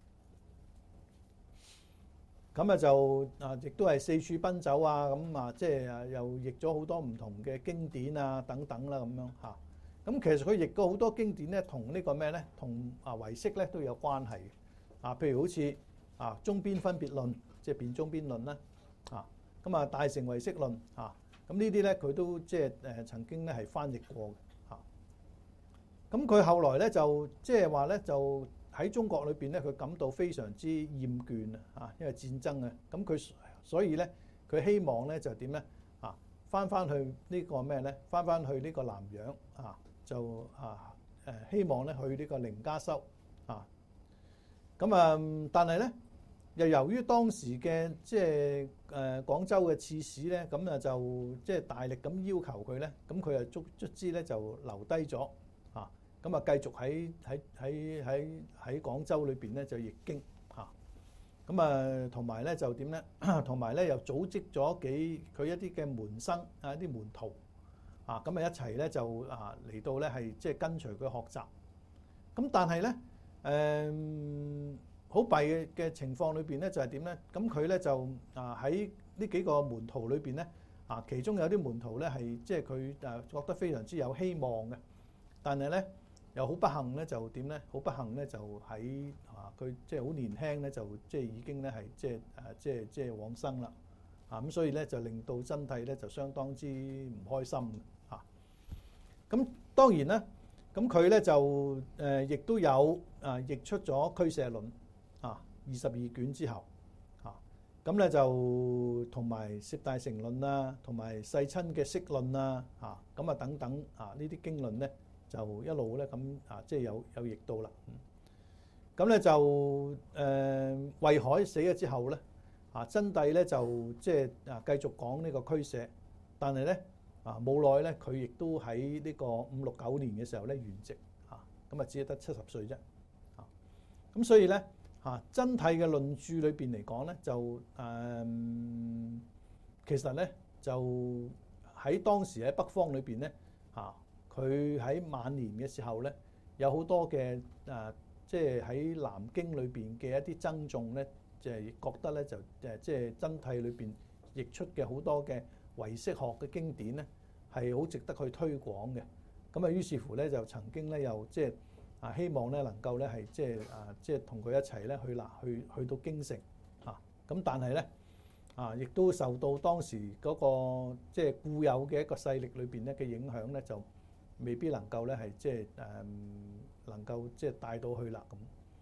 咁啊就啊，亦都係四處奔走啊，咁啊即係啊又譯咗好多唔同嘅經典啊等等啦咁樣嚇。咁其實佢譯過好多經典咧，同呢個咩咧？同啊唯識咧都有關係啊。譬如好似啊中邊分別論。即係辨中邊論啦，啊咁啊大乘唯識論啊，咁呢啲咧佢都即係誒曾經咧係翻譯過嘅嚇。咁佢後來咧就即係話咧就喺中國裏邊咧，佢感到非常之厭倦啊，因為戰爭啊，咁佢所以咧佢希望咧就點咧啊翻翻去呢個咩咧？翻翻去呢個南洋啊，就啊誒希望咧去呢個寧家修啊。咁啊，但係咧。又由於當時嘅即係誒廣州嘅刺史咧，咁啊就即係大力咁要求佢咧，咁佢啊卒卒之咧就留低咗嚇，咁啊繼續喺喺喺喺喺廣州裏邊咧就譯經嚇，咁啊同埋咧就點咧？同埋咧又組織咗幾佢一啲嘅門生啊，一啲門徒啊，咁啊一齊咧就啊嚟到咧係即係跟隨佢學習，咁但係咧誒。好弊嘅嘅情況裏邊咧，就係點咧？咁佢咧就啊喺呢幾個門徒裏邊咧，啊其中有啲門徒咧係即係佢誒覺得非常之有希望嘅，但係咧又好不幸咧就點咧？好不幸咧就喺啊佢即係好年輕咧就即係已經咧係即係誒即係即係往生啦，啊咁所以咧就令到真諦咧就相當之唔開心嘅嚇。咁當然啦，咁佢咧就誒亦都有啊譯出咗《俱舍論》。啊，二十二卷之後，啊，咁咧就同埋《攝大乘論》啊，同埋世親嘅釋論啊，啊，咁啊等等啊，呢啲經論咧就一路咧咁啊，即係有有譯到啦。咁咧就誒慧海死咗之後咧，啊真諦咧就即係啊繼續講呢個俱舍，但係咧啊冇耐咧佢亦都喺呢個五六九年嘅時候咧圓寂，啊咁啊只係得七十歲啫，啊咁所以咧。啊，真諦嘅論著裏邊嚟講咧，就誒、嗯、其實咧就喺當時喺北方裏邊咧，嚇佢喺晚年嘅時候咧，有好多嘅誒，即係喺南京裏邊嘅一啲僧眾咧，就係覺得咧就誒即係真諦裏邊譯出嘅好多嘅唯識學嘅經典咧，係好值得去推廣嘅。咁啊，於是乎咧就曾經咧又即係。啊，希望咧能夠咧係即係啊，即係同佢一齊咧去嗱去去到京城啊，咁但係咧啊，亦都受到當時嗰個即係固有嘅一個勢力裏邊咧嘅影響咧，就未必能夠咧係即係誒能夠即係帶到去啦咁。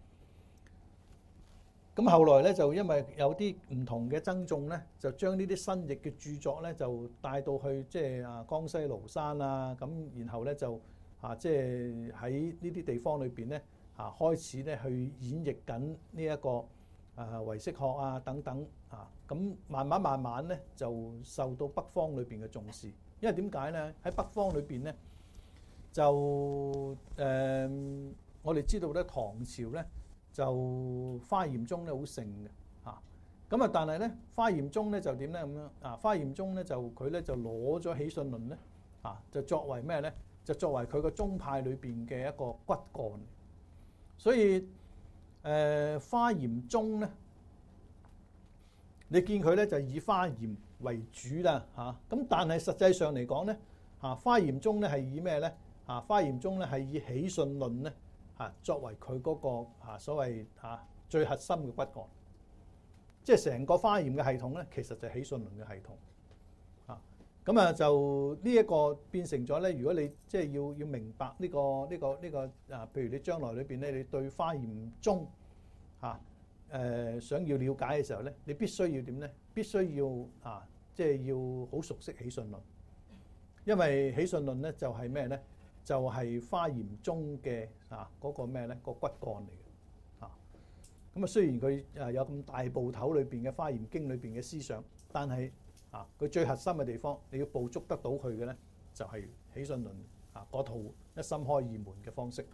咁後來咧就因為有啲唔同嘅僧眾咧，就將呢啲新譯嘅著作咧就帶到去即係啊江西廬山啊，咁然後咧就。啊，即係喺呢啲地方裏邊咧，啊開始咧去演繹緊呢一個啊唯識學啊等等啊，咁慢慢慢慢咧就受到北方裏邊嘅重視，因為點解咧？喺北方裏邊咧就誒、呃，我哋知道咧唐朝咧就華嚴宗咧好盛嘅嚇， 咁啊，但係咧，花嚴宗咧就點咧咁樣啊？花嚴宗咧就佢咧就攞咗起信論咧啊，就作為咩咧？就作為佢個宗派裏邊嘅一個骨幹。所以誒、呃，花嚴宗咧，你見佢咧就以花嚴為主啦嚇。咁、啊、但係實際上嚟講咧嚇，花嚴宗咧係以咩咧嚇？花嚴宗咧係以起信論咧嚇作為佢嗰、那個、啊、所謂嚇、啊、最核心嘅骨幹。即係成個花嚴嘅系統咧，其實就係起信論嘅系統啊。咁啊，就呢一個變成咗咧。如果你即係要要明白呢個呢個呢個啊，譬如你將來裏邊咧，你對花嚴宗嚇誒想要了解嘅時候咧，你必須要點咧？必須要啊，即係要好熟悉起信論，因為起信論咧就係咩咧？就係花嚴宗嘅啊嗰個咩咧個骨幹嚟嘅。咁啊，雖然佢誒有咁大部頭裏邊嘅《花嚴經》裏邊嘅思想，但係啊，佢最核心嘅地方，你要捕捉得到佢嘅咧，就係起信論啊嗰套一心開二門嘅方式。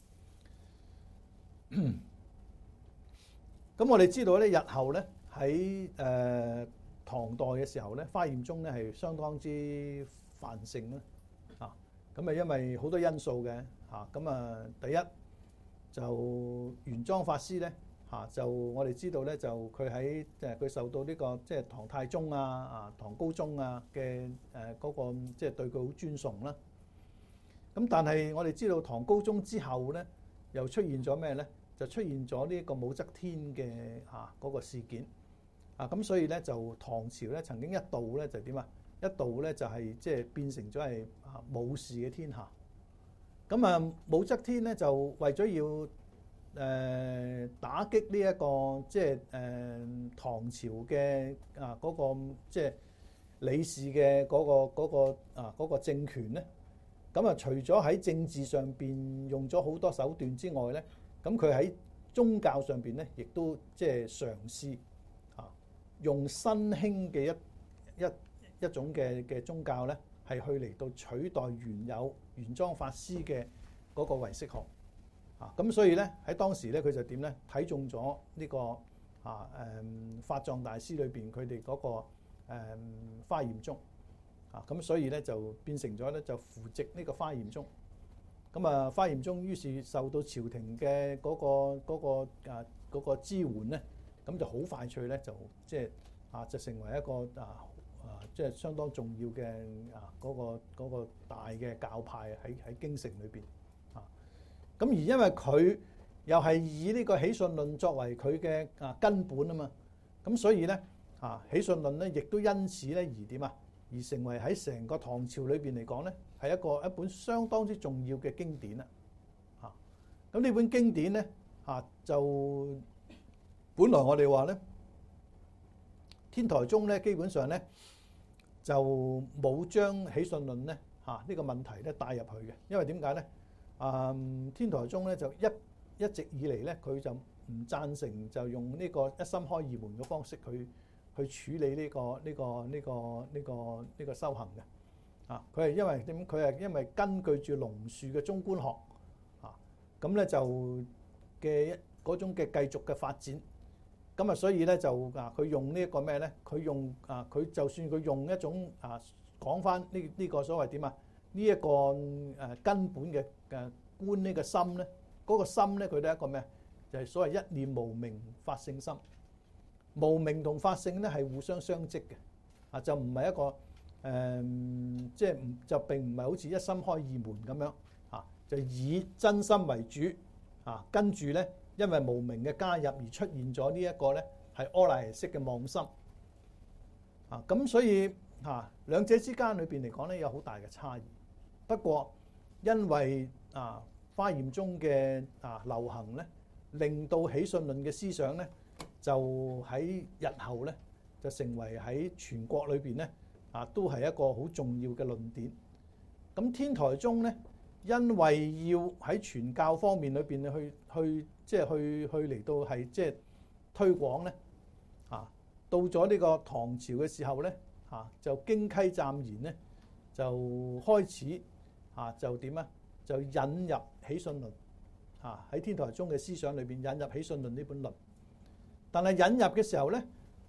咁我哋知道咧，日後咧喺誒唐代嘅時候咧，花嚴宗咧係相當之繁盛啦。啊，咁啊，因為好多因素嘅嚇，咁啊，第一就玄奘法師咧。嚇就我哋知道咧，就佢喺誒佢受到呢個即係唐太宗啊、啊唐高宗啊嘅誒嗰個即係對佢好尊崇啦。咁但係我哋知道唐高宗之後咧，又出現咗咩咧？就出現咗呢一個武則天嘅嚇嗰個事件啊。咁所以咧就唐朝咧曾經一度咧就點啊？一度咧就係即係變成咗係啊武士嘅天下。咁啊武則天咧就為咗要誒打擊呢一個即係誒唐朝嘅啊嗰個即係李氏嘅嗰個嗰個啊嗰個政權咧，咁啊除咗喺政治上邊用咗好多手段之外咧，咁佢喺宗教上邊咧，亦都即係嘗試啊用新興嘅一一一種嘅嘅宗教咧，係去嚟到取代原有玄奘法師嘅嗰個唯識學。啊，咁所以咧喺當時咧，佢就點咧睇中咗呢、這個啊誒法藏大師裏邊佢哋嗰個誒、嗯、花嚴宗啊，咁所以咧就變成咗咧就扶植呢個花嚴宗。咁啊，花嚴宗於是受到朝廷嘅嗰、那個嗰、那個啊嗰、那個支援咧，咁就好快脆咧就即係啊就成為一個啊啊即係相當重要嘅啊嗰、那個那個大嘅教派喺喺京城裏邊。咁而因為佢又係以呢個起信論作為佢嘅啊根本啊嘛，咁所以咧啊起信論咧亦都因此咧而點啊，而成為喺成個唐朝裏邊嚟講咧係一個一本相當之重要嘅經典啦。啊，咁呢本經典咧啊就本來我哋話咧天台宗咧基本上咧就冇將起信論咧嚇呢個問題咧帶入去嘅，因為點解咧？啊，天台宗咧就一一直以嚟咧，佢就唔贊成就用呢個一心開二門嘅方式去去處理呢個呢個呢個呢個呢個修行嘅。啊，佢係因為點？佢係因為根據住龍樹嘅中觀學啊，咁咧就嘅嗰種嘅繼續嘅發展，咁啊，所以咧就啊，佢用呢一個咩咧？佢用啊，佢就算佢用一種啊講翻呢呢個所謂點啊？呢一個誒根本嘅誒觀呢個心咧，嗰個心咧，佢都係一個咩？就係所謂一念無明法性心。無明同法性咧係互相相即嘅，啊就唔係一個誒，即係唔就並唔係好似一心開二門咁樣啊，就以真心為主啊，跟住咧，因為無明嘅加入而出現咗呢一個咧係阿賴耶識嘅妄心啊，咁所以嚇兩者之間裏邊嚟講咧有好大嘅差異。不過，因為啊花嚴宗嘅啊流行咧，令到起信論嘅思想咧，就喺日後咧就成為喺全國裏邊咧啊都係一個好重要嘅論點。咁天台宗咧，因為要喺傳教方面裏邊去去即係去去嚟到係即係推廣咧啊，到咗呢個唐朝嘅時候咧啊，就經溪湛然咧就開始。啊，就點啊？就引入起信論，啊喺天台宗嘅思想裏邊引入起信論呢本論。但係引入嘅時候咧，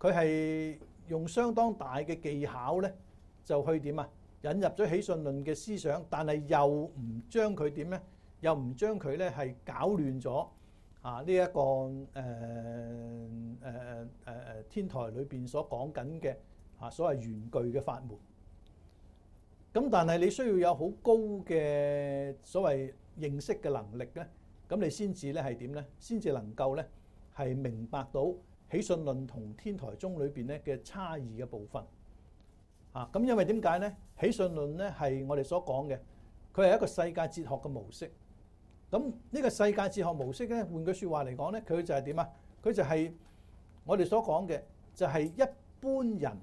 佢係用相當大嘅技巧咧，就去點啊？引入咗喜信論嘅思想，但係又唔將佢點咧？又唔將佢咧係搞亂咗啊！呢、這、一個誒誒誒誒誒天台裏邊所講緊嘅啊所謂圓具嘅法門。咁但係你需要有好高嘅所謂認識嘅能力咧，咁你先至咧係點咧？先至能夠咧係明白到喜信論同天台宗裏邊咧嘅差異嘅部分。啊，咁因為點解咧？喜信論咧係我哋所講嘅，佢係一個世界哲學嘅模式。咁呢個世界哲學模式咧，換句説話嚟講咧，佢就係點啊？佢就係我哋所講嘅，就係一般人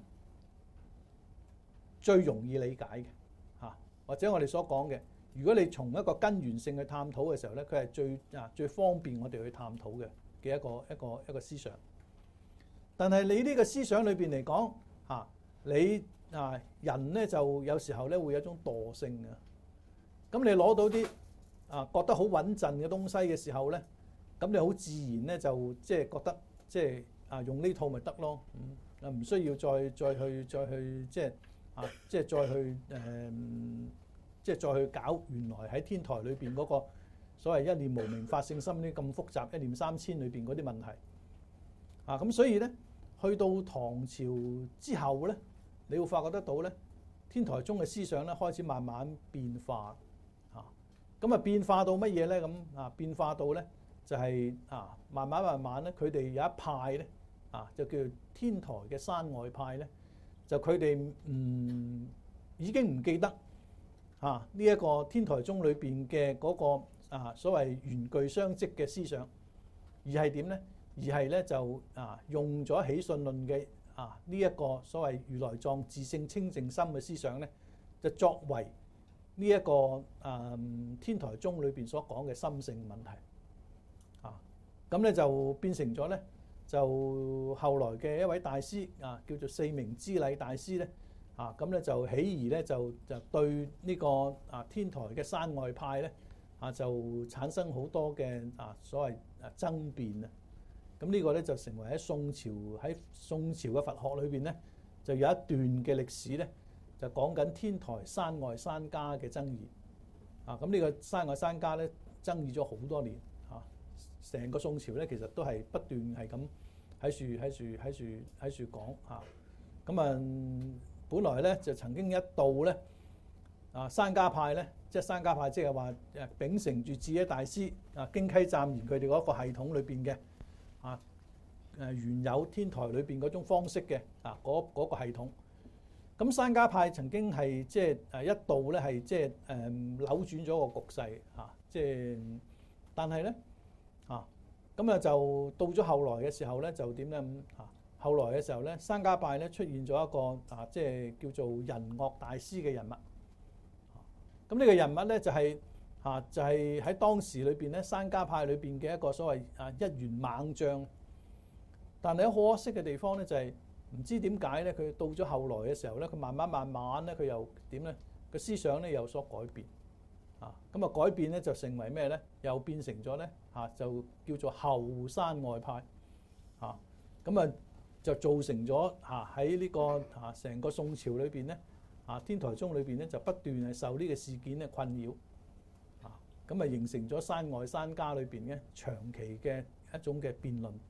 最容易理解嘅嚇，或者我哋所講嘅，如果你從一個根源性去探討嘅時候咧，佢係最啊最方便我哋去探討嘅嘅一個一個一個思想。但係你呢個思想裏邊嚟講嚇，你啊人咧就有時候咧會有一種惰性嘅。咁你攞到啲啊覺得好穩陣嘅東西嘅時候咧，咁你好自然咧就即係覺得即係啊用呢套咪得咯，啊唔需要再再去再去即係啊即係再去誒、呃、即係再去搞原來喺天台裏邊嗰個所謂一念無明法性心呢咁複雜一念三千裏邊嗰啲問題啊，咁所以咧去到唐朝之後咧，你會發覺得到咧，天台宗嘅思想咧開始慢慢變化。咁啊變化到乜嘢咧？咁啊變化到咧就係啊慢慢慢慢咧，佢哋有一派咧啊就叫做天台嘅山外派咧，就佢哋唔已經唔記得啊呢一個天台宗裏邊嘅嗰個啊所謂圓具相積嘅思想，而係點咧？而係咧就啊用咗喜信論嘅啊呢一個所謂如來藏自性清淨心嘅思想咧，就作為呢、這、一個誒、嗯、天台宗裏邊所講嘅心性問題啊，咁咧就變成咗咧，就後來嘅一位大師啊，叫做四明支禮大師咧啊，咁咧就起而咧就就對呢個啊天台嘅山外派咧啊，就產生好多嘅啊所謂啊爭辯啊，咁呢個咧就成為喺宋朝喺宋朝嘅佛學裏邊咧，就有一段嘅歷史咧。就講緊天台山外山家嘅爭議啊！咁呢個山外山家咧爭議咗好多年啊！成個宋朝咧其實都係不斷係咁喺樹喺樹喺樹喺樹講啊！咁啊，本來咧就曾經一度咧啊山家派咧，即係山家派，即係話誒秉承住智者大師啊經溪湛然佢哋嗰個系統裏邊嘅啊誒原有天台裏邊嗰種方式嘅啊嗰嗰個系統。咁山家派曾經係即係誒一度咧係即係誒扭轉咗個局勢嚇，即係但係咧嚇咁啊就到咗後來嘅時候咧就點咧咁嚇？後來嘅時候咧山家派咧出現咗一個啊即係叫做人樂大師嘅人物。咁呢個人物咧就係嚇就係喺當時裏邊咧山家派裏邊嘅一個所謂啊一員猛將。但係可惜嘅地方咧就係。唔知點解咧？佢到咗後來嘅時候咧，佢慢慢慢慢咧，佢又點咧？個思想咧有所改變啊！咁啊改變咧就成為咩咧？又變成咗咧嚇，就叫做後山外派啊！咁啊就造成咗嚇喺呢個嚇成個宋朝裏邊咧啊天台宗裏邊咧就不斷係受呢個事件咧困擾啊！咁啊形成咗山外山家裏邊咧長期嘅一種嘅辯論。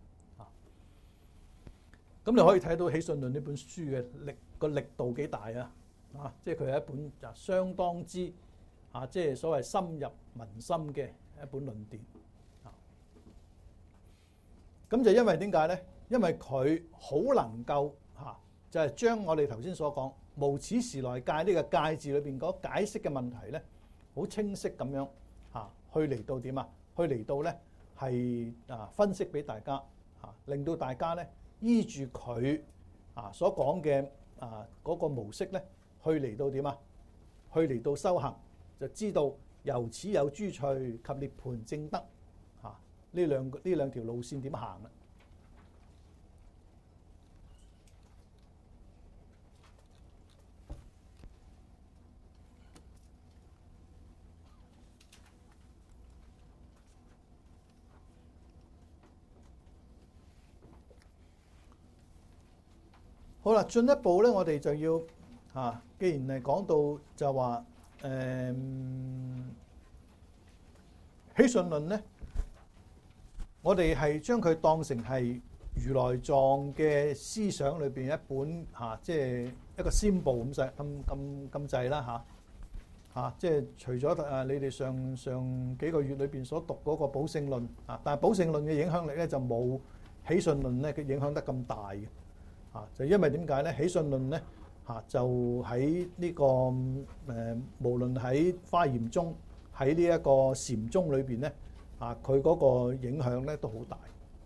咁你可以睇到《喜信論》呢本書嘅力個力度幾大啊！啊，即係佢係一本就相當之啊，即係所謂深入民心嘅一本論點啊。咁就因為點解咧？因為佢好能夠嚇，就係將我哋頭先所講無始時來界呢個界字裏邊嗰解釋嘅問題咧，好清晰咁樣嚇去嚟到點啊？去嚟到咧係啊分析俾大家嚇，令到大家咧。依住佢啊所講嘅啊嗰個模式咧，去嚟到點啊？去嚟到修行，就知道由此有諸趣及涅槃正德啊！呢兩呢兩條路線點行啦？ 好啦，進一步咧，我哋就要啊，既然係講到就話誒、嗯、喜訊論咧，我哋係將佢當成係如來藏嘅思想裏邊一本嚇、啊，即係一個先部咁細咁咁咁滯啦嚇嚇，即係除咗誒、啊、你哋上上幾個月裏邊所讀嗰個寶性論啊，但係寶性論嘅影響力咧就冇喜訊論咧嘅影響得咁大嘅。啊，就因為點解咧？喜訊論咧，嚇就喺呢、這個誒、呃，無論喺華嚴宗，喺呢一個禪宗裏邊咧，啊，佢嗰個影響咧都好大。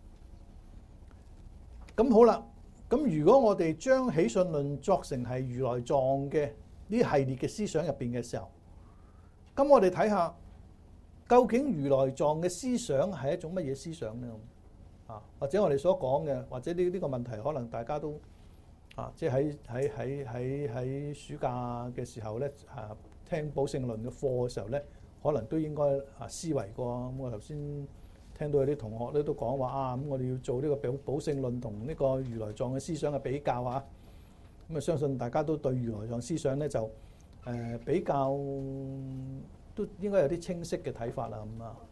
咁好啦，咁如果我哋將喜訊論作成係如來藏嘅呢系列嘅思想入邊嘅時候，咁我哋睇下究竟如來藏嘅思想係一種乜嘢思想咧？啊，或者我哋所講嘅，或者呢呢個問題，可能大家都啊，即係喺喺喺喺喺暑假嘅時候咧，啊聽寶性論嘅課嘅時候咧，可能都應該啊思維過。咁我頭先聽到有啲同學咧都講話啊，咁我哋要做呢個寶寶性論同呢個如來藏嘅思想嘅比較啊。咁啊，相信大家都對如來藏思想咧就誒比較都應該有啲清晰嘅睇法啦。咁啊。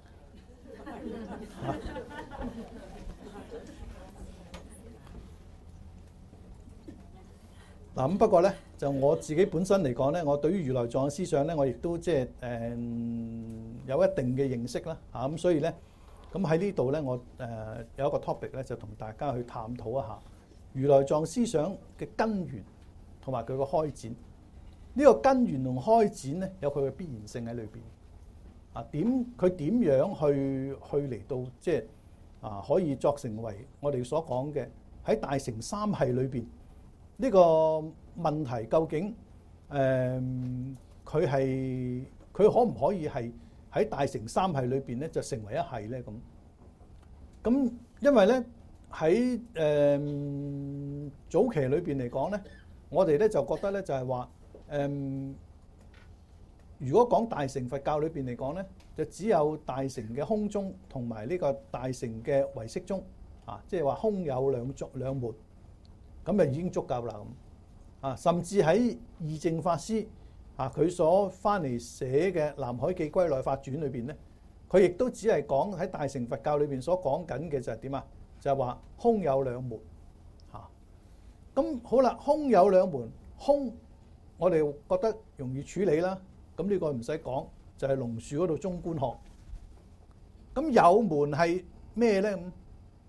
嗱咁不過咧，就我自己本身嚟講咧，我對於如來藏嘅思想咧，我亦都即係誒有一定嘅認識啦。嚇咁，所以咧，咁喺呢度咧，我誒、呃、有一個 topic 咧，就同大家去探討一下如來藏思想嘅根源同埋佢個開展。呢、這個根源同開展咧，有佢嘅必然性喺裏邊。啊，點佢點樣去去嚟到即係啊，可以作成為我哋所講嘅喺大乘三系裏邊呢個問題，究竟誒佢係佢可唔可以係喺大乘三系裏邊咧就成為一系咧咁？咁因為咧喺誒早期裏邊嚟講咧，我哋咧就覺得咧就係話誒。如果講大乘佛教裏邊嚟講咧，就只有大乘嘅空宗同埋呢個大乘嘅唯識宗啊，即係話空有兩宗兩門，咁就已經足夠啦咁啊。甚至喺義淨法師啊，佢所翻嚟寫嘅《南海記歸內法傳》裏邊咧，佢亦都只係講喺大乘佛教裏邊所講緊嘅就係點啊？就係話空有兩門嚇。咁好啦，空有兩門，空我哋覺得容易處理啦。咁呢個唔使講，就係龍樹嗰度中觀學。咁有門係咩咧？咁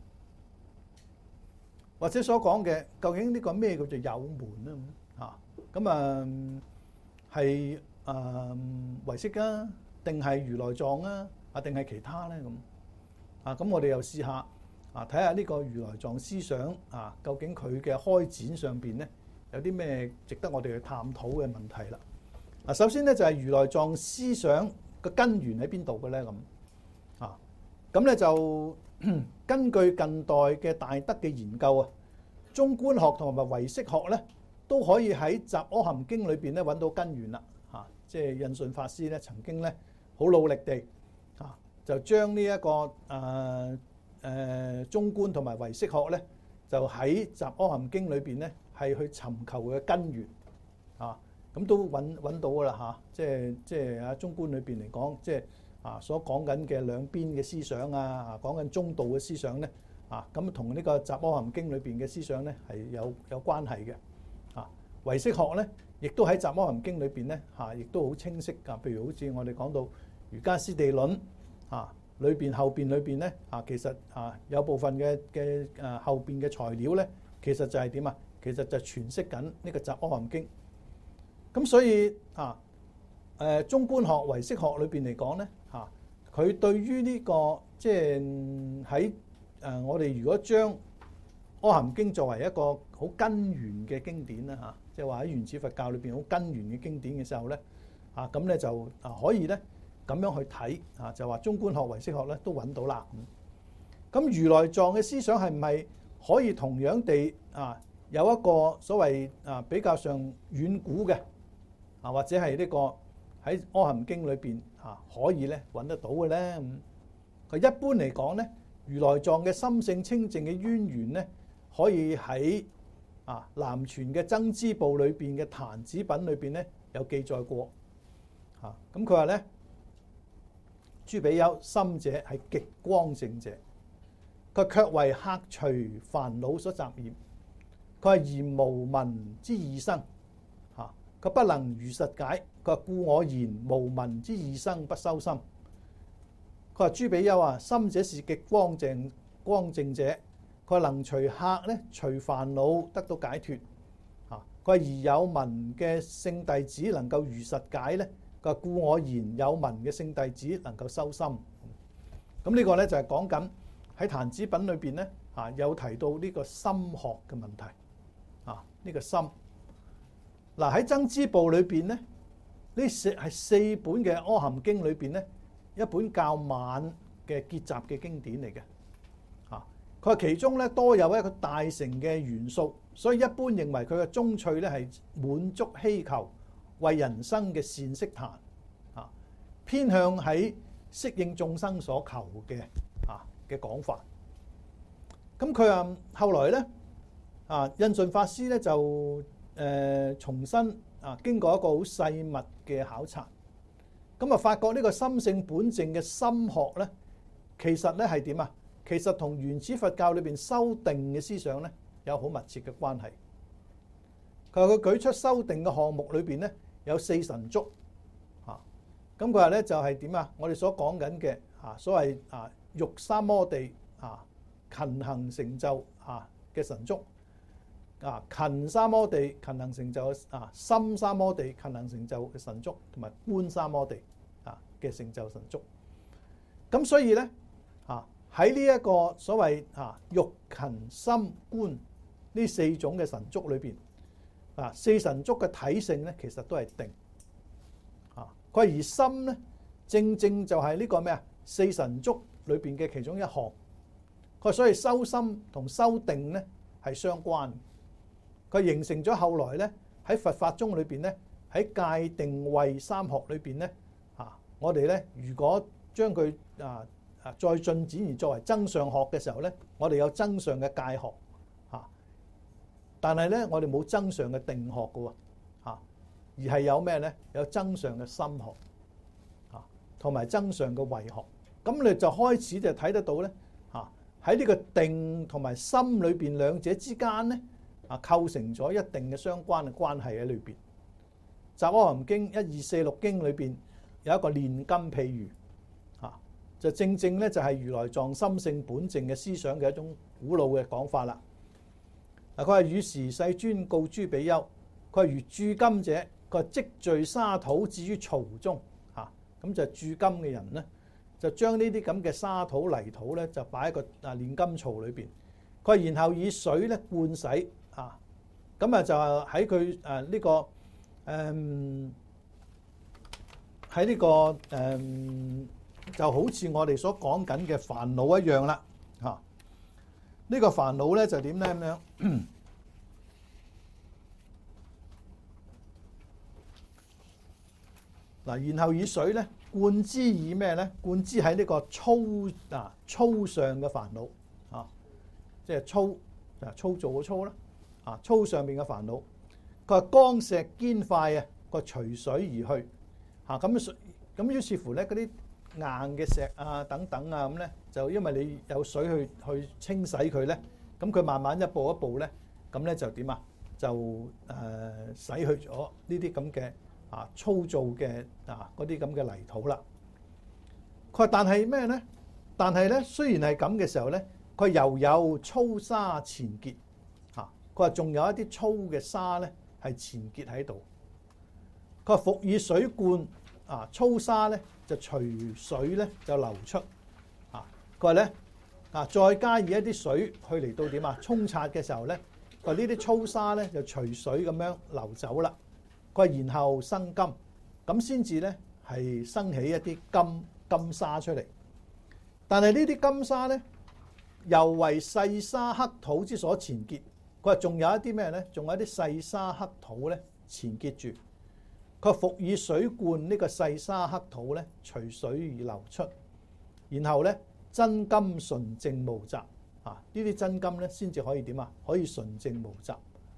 或者所講嘅，究竟呢個咩叫做有門咧？咁嚇咁啊，係啊唯識啊，定係如來藏啊，啊定係其他咧？咁啊，咁我哋又試下啊，睇下呢個如來藏思想啊，究竟佢嘅開展上邊咧，有啲咩值得我哋去探討嘅問題啦？嗱，首先咧就係如來藏思想嘅根源喺邊度嘅咧？咁啊，咁咧就根據近代嘅大德嘅研究啊，中觀學同埋唯識學咧都可以喺《雜阿含經》裏邊咧揾到根源啦。嚇，即係印順法師咧曾經咧好努力地嚇就將呢一個誒誒中觀同埋唯識學咧就喺《雜阿含經》裏邊咧係去尋求嘅根源啊。咁都揾揾到噶啦嚇，即係即係啊中觀裏邊嚟講，即係啊所講緊嘅兩邊嘅思想啊，啊講緊中道嘅思想咧，啊咁同呢個《雜阿含經》裏邊嘅思想咧係有有關係嘅。啊唯識學咧，亦都喺《雜阿含經》裏邊咧嚇，亦都好清晰噶。譬如好似我哋講到瑜伽師地論啊，裏邊後邊裏邊咧啊，其實啊有部分嘅嘅誒後邊嘅材料咧，其實就係點啊？其實就係詮釋緊呢個《雜阿含經》。咁所以啊，誒中觀學、唯識學裏邊嚟講咧，嚇佢對於呢個即係喺誒我哋如果將《阿含經》作為一個好根源嘅經典啦嚇，即係話喺原始佛教裏邊好根源嘅經典嘅時候咧，啊咁咧就啊可以咧咁樣去睇啊，就話中觀學、唯識學咧都揾到啦。咁如來藏嘅思想係唔係可以同樣地啊有一個所謂啊比較上遠古嘅？啊，或者係呢個喺《阿含經》裏邊啊，可以咧揾得到嘅咧。咁佢一般嚟講咧，如來藏嘅心性清淨嘅淵源咧，可以喺啊南傳嘅僧支部裏邊嘅壇子品裏邊咧有記載過。啊咁佢話咧，諸比丘心者係極光淨者，佢卻為客隨煩惱所雜染。佢係嫌無聞之異生，嚇佢不能如實解。佢話故我言無聞之異生不修心。佢話諸比丘啊，心者是極光淨光淨者，佢話能隨客咧隨煩惱得到解脫。嚇佢話而有聞嘅聖弟子能夠如實解咧，佢話故我言有聞嘅聖弟子能夠修心。咁呢個咧就係講緊喺壇子品裏邊咧嚇有提到呢個心學嘅問題。啊！呢個心嗱喺僧支部裏邊咧，呢四係四本嘅《阿含經》裏邊咧，一本較晚嘅結集嘅經典嚟嘅。啊，佢話其中咧多有一個大乘嘅元素，所以一般認為佢嘅宗趣咧係滿足希求為人生嘅善識壇。啊，偏向喺適應眾生所求嘅啊嘅講法。咁佢話後來咧。啊，印順法師咧就誒、呃、重新啊經過一個好細密嘅考察，咁啊發覺呢個心性本淨嘅心學咧，其實咧係點啊？其實同原始佛教裏邊修定嘅思想咧有好密切嘅關係。佢話佢舉出修定嘅項目裏邊咧有四神足，啊，咁佢話咧就係點啊？我哋所講緊嘅啊所謂啊欲三摩地啊勤行成就啊嘅神足。啊，勤三摩地勤能成就啊，心三摩地勤能成就嘅神足，同埋觀三摩地啊嘅成就神足。咁所以咧啊喺呢一個所謂啊欲勤心觀呢四種嘅神足裏邊啊，四神足嘅體性咧其實都係定啊。佢而心咧正正就係呢個咩啊四神足裏邊嘅其中一項。佢所以修心同修定咧係相關。佢形成咗後來咧喺佛法中裏邊咧喺戒定慧三學裏邊咧啊，我哋咧如果將佢啊啊再進展而作為增上學嘅時候咧，我哋有增上嘅戒學啊，但係咧我哋冇增上嘅定學嘅喎啊，而係有咩咧？有增上嘅心學啊，同埋增上嘅慧學。咁你就開始就睇得到咧啊喺呢個定同埋心裏邊兩者之間咧。啊，構成咗一定嘅相關嘅關係喺裏邊。《雜阿含經》一二四六經裏邊有一個煉金譬喻，啊，就正正咧就係如來藏心性本淨嘅思想嘅一種古老嘅講法啦。嗱，佢話與時世尊告諸比丘，佢話如鑄金者，佢話積聚沙土置於槽中，啊，咁就鑄金嘅人咧，就將呢啲咁嘅沙土泥土咧，就擺喺個啊煉金槽裏邊。佢話然後以水咧灌洗。啊，咁啊就喺佢誒呢個誒喺呢個誒、嗯、就好似我哋所講緊嘅煩惱一樣啦。嚇、啊，呢、這個煩惱咧就點咧咁樣？嗱，然後以水咧灌之以咩咧？灌之喺呢個粗啊粗上嘅煩惱啊，即係粗啊粗糙嘅粗啦。啊，粗上邊嘅煩惱，佢話光石堅塊啊，個隨水而去，嚇咁咁於是乎咧，嗰啲硬嘅石啊等等啊咁咧，就因為你有水去去清洗佢咧，咁佢慢慢一步一步咧，咁咧就點啊？就誒、呃、洗去咗呢啲咁嘅啊粗糙嘅啊嗰啲咁嘅泥土啦。佢話但係咩咧？但係咧，雖然係咁嘅時候咧，佢猶有粗沙纏結。佢話仲有一啲粗嘅沙咧係纏結喺度。佢話復以水灌啊，粗沙咧就隨水咧就流出。啊，佢話咧啊，再加以一啲水去嚟到點啊沖刷嘅時候咧，佢話呢啲粗沙咧就隨水咁樣流走啦。佢話然後生金，咁先至咧係生起一啲金金沙出嚟。但係呢啲金沙咧又為細沙黑土之所纏結。佢話仲有一啲咩咧？仲有一啲細沙黑土咧纏結住。佢話復以水灌呢個細沙黑土咧，隨水而流出，然後咧真金純淨無雜啊！呢啲真金咧先至可以點啊？可以純淨無雜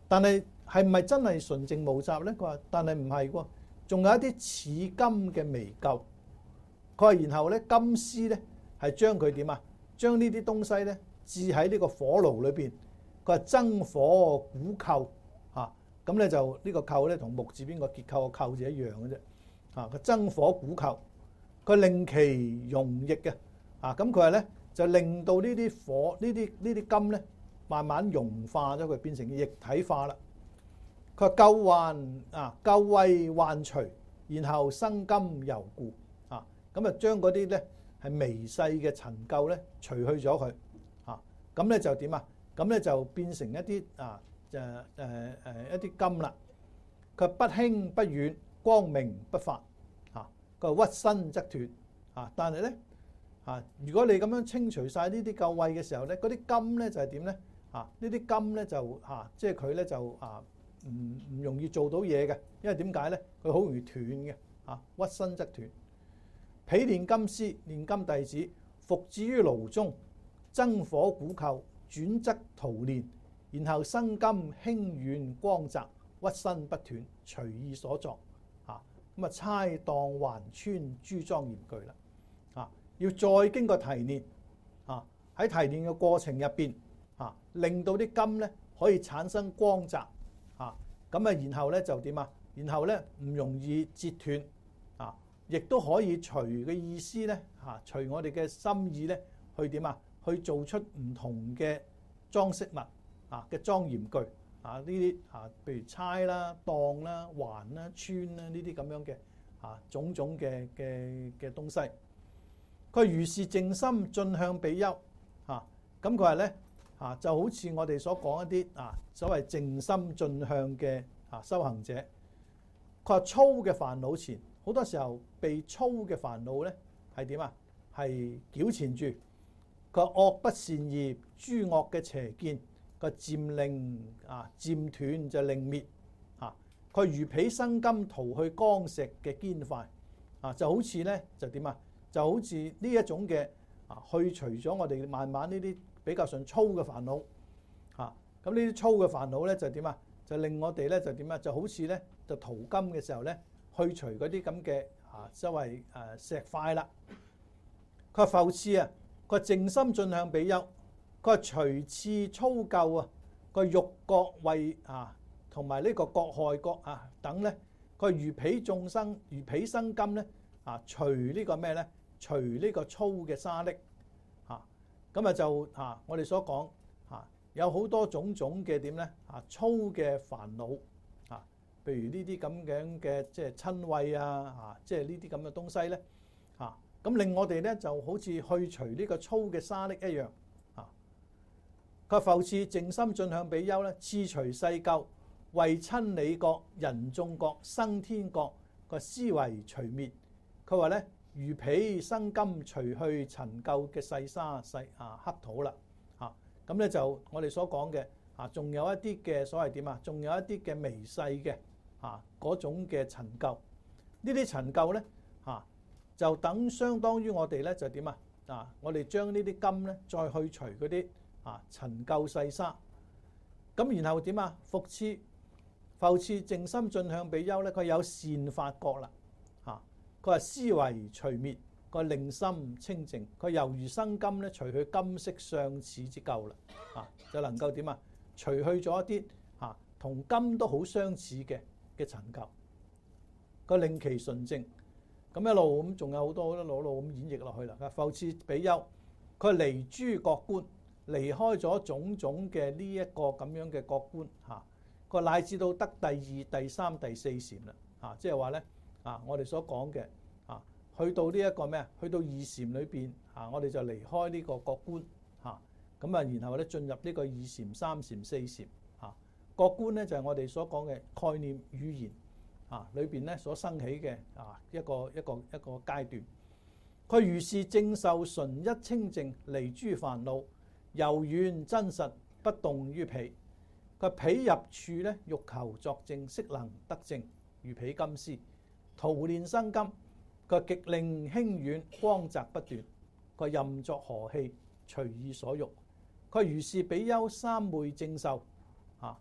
但係係唔係真係純淨無雜咧？佢話，但係唔係喎，仲有一啲似金嘅微垢。佢話，然後咧金絲咧係將佢點啊？將呢啲東西咧置喺呢個火爐裏邊。佢話增火鼓扣嚇，咁咧就呢個扣咧同木字邊個結構個扣字一樣嘅啫。啊，佢增火鼓扣，佢令其溶液嘅。啊，咁佢話咧就令到呢啲火呢啲呢啲金咧慢慢溶化咗，佢變成液體化啦。佢話救患啊，救穢患除，然後生金油故。啊，咁啊將嗰啲咧係微細嘅塵垢咧除去咗佢。啊，咁咧就點啊？咁咧就變成一啲啊誒誒誒一啲金啦。佢不輕不軟，光明不發。啊，佢話屈伸則斷。啊，但係咧啊，如果你咁樣清除晒呢啲垢穢嘅時候咧，嗰啲金咧就係點咧？啊，呢啲金咧就啊，即係佢咧就啊唔唔容易做到嘢嘅，因為點解咧？佢好容易斷嘅。啊，屈伸則斷。彼煉金絲，煉金弟子，服置於爐中，增火鼓扣，轉則塗煉，然後生金輕軟光澤，屈伸不斷，隨意所作。啊，咁啊，釵蕩環穿諸莊嚴具啦。啊，要再經過提煉。啊，喺提煉嘅過程入邊，啊，令到啲金咧可以產生光澤。啊，咁啊，然後咧就點啊？然後咧唔容易折斷。啊，亦都可以隨嘅意思咧，嚇隨我哋嘅心意咧，去點啊？去做出唔同嘅裝飾物啊嘅莊嚴具啊，呢啲啊，譬如釵啦、蕩啦、環啦、穿啦呢啲咁樣嘅啊種種嘅嘅嘅東西。佢如是靜心進向比丘啊，咁佢話咧啊，就好似我哋所講一啲啊所謂靜心進向嘅啊修行者。佢話粗嘅煩惱前，好多時候被粗嘅煩惱咧係點啊？係糾纏住。佢話惡不善業，諸惡嘅邪見，佢漸令啊漸斷就令滅啊。佢如彼生金塗去剛石嘅堅塊啊，就好似咧就點啊？就好似呢一種嘅啊，去除咗我哋慢慢呢啲比較上粗嘅煩惱啊。咁呢啲粗嘅煩惱咧就點啊？就令我哋咧就點啊？就好似咧就塗金嘅時候咧，去除嗰啲咁嘅啊周圍誒石塊啦。佢話復次啊。佢話靜心進向比丘，佢話隨次粗垢啊，個欲角穢啊，同埋呢個角害角啊等咧，佢如彼眾生，如彼生金咧啊，除呢個咩咧？除呢個粗嘅沙礫啊，咁啊就啊，我哋所講啊，有好多種種嘅點咧啊，粗嘅煩惱啊，譬如呢啲咁樣嘅即係瞋恚啊，啊，即係呢啲咁嘅東西咧啊。咁令我哋咧就好似去除呢個粗嘅沙礫一樣啊！佢復次靜心進向比丘咧，刺除世垢，為親理國、人眾國、生天國個思維除滅。佢話咧，如彼生金除去塵垢嘅細沙細啊黑土啦啊！咁咧就我哋所講嘅啊，仲有一啲嘅所謂點啊？仲有一啲嘅微細嘅啊嗰種嘅塵垢。呢啲塵垢咧啊！就等相當於我哋咧就點啊？啊，我哋將呢啲金咧再去除嗰啲啊塵垢細沙，咁然後點啊？復次復次靜心進向比丘咧，佢有善法覺啦，嚇佢話思維除滅，佢令心清淨，佢猶如生金咧，除去金色相似之垢啦，啊就能夠點啊？除去咗一啲啊同金都好相似嘅嘅塵垢，佢令其純淨。咁一路咁，仲有好多一路一路咁演繹落去啦。復次比丘，佢離諸覺觀，離開咗種種嘅呢一個咁樣嘅覺觀嚇。佢乃至到得第二、第三、第四禪啦嚇，即係話咧啊，我哋所講嘅啊，去到呢一個咩啊？去到二禪裏邊啊，我哋就離開呢個覺觀嚇，咁啊，然後咧進入呢個二禪、三禪、四禪嚇。覺觀咧就係我哋所講嘅概念語言。啊，裏邊咧所生起嘅啊一個一個一個階段，佢如是正受純一清淨，離諸煩惱，柔軟真實，不動於彼。佢彼入處咧，欲求作證，悉能得證，如彼金絲塗煉生金。佢極令輕軟，光澤不斷。佢任作何器，隨意所欲。佢如是比丘三昧正受啊。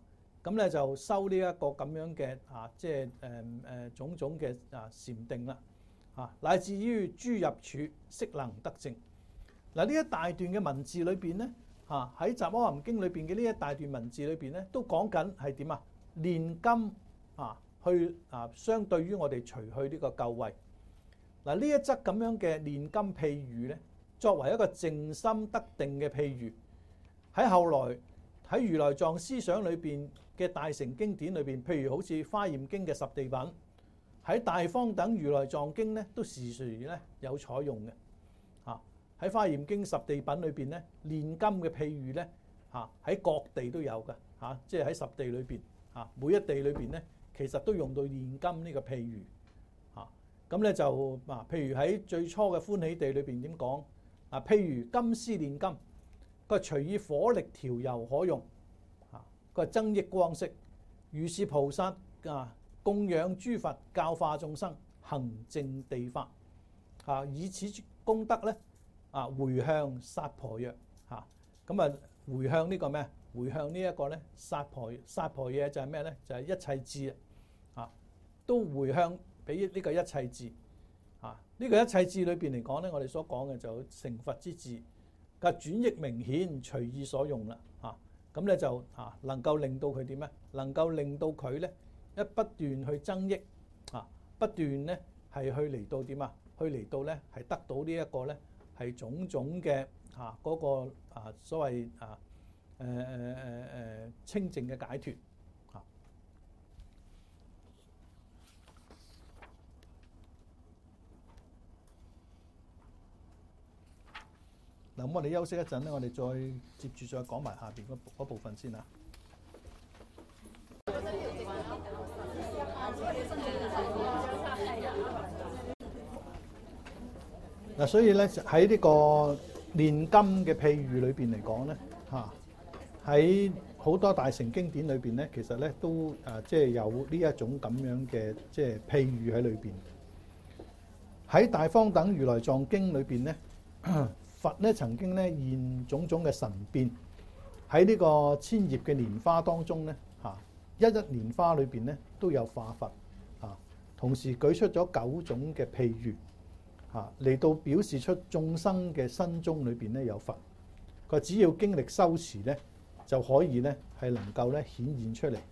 咁咧就修呢一個咁樣嘅啊，即係誒誒種種嘅啊禪定啦，啊乃至於諸入處悉能得正。嗱呢一大段嘅文字裏邊咧，啊喺《雜阿含經》裏邊嘅呢一大段文字裏邊咧，都講緊係點啊？煉金啊，去啊相對於我哋除去呢個垢穢。嗱呢一則咁樣嘅煉金譬喻咧，作為一個靜心得定嘅譬喻，喺後來喺如來藏思想裏邊嘅大乘經典裏邊，譬如好似《華嚴經》嘅十地品，喺大方等如來藏經咧，都時時咧有採用嘅。啊喺《華嚴經》十地品裏邊咧，煉金嘅譬喻咧，嚇喺各地都有嘅，嚇即係喺十地裏邊，嚇每一地裏邊咧，其實都用到煉金呢個譬喻。嚇咁咧就啊，譬如喺最初嘅歡喜地裏邊點講？啊，譬如金絲煉金，佢話隨意火力調柔可用，嚇佢話增益光色。如是菩薩啊，供養諸佛，教化眾生，行淨地法，啊以此功德咧。啊，回向薩婆若嚇，咁啊回向呢個咩？回向呢一個咧，薩婆薩婆嘢就係咩咧？就係、是、一切智啊，都回向俾呢個一切智啊。呢、這個一切智裏邊嚟講咧，我哋所講嘅就成佛之智，嘅轉益明顯，隨意所用啦啊。咁咧就啊，能夠令到佢點咧？能夠令到佢咧一不斷去增益啊，不斷咧係去嚟到點啊？去嚟到咧係得到呢一個咧。係種種嘅嚇嗰個啊所謂啊誒誒誒誒清淨嘅解脫嚇。嗱咁我哋休息一陣咧，我哋再接住再講埋下邊嗰嗰部分先啊。嗱，所以咧喺呢個煉金嘅譬喻裏邊嚟講咧，嚇喺好多大乘經典裏邊咧，其實咧都誒即係有呢一種咁樣嘅即係譬喻喺裏邊。喺大方等如來藏經裏邊咧，佛咧曾經咧現種種嘅神變喺呢個千葉嘅蓮花當中咧，嚇一一蓮花裏邊咧都有化佛啊，同時舉出咗九種嘅譬喻。啊，嚟到表示出眾生嘅身中裏邊咧有佛，佢只要經歷修持咧，就可以咧係能夠咧顯現出嚟。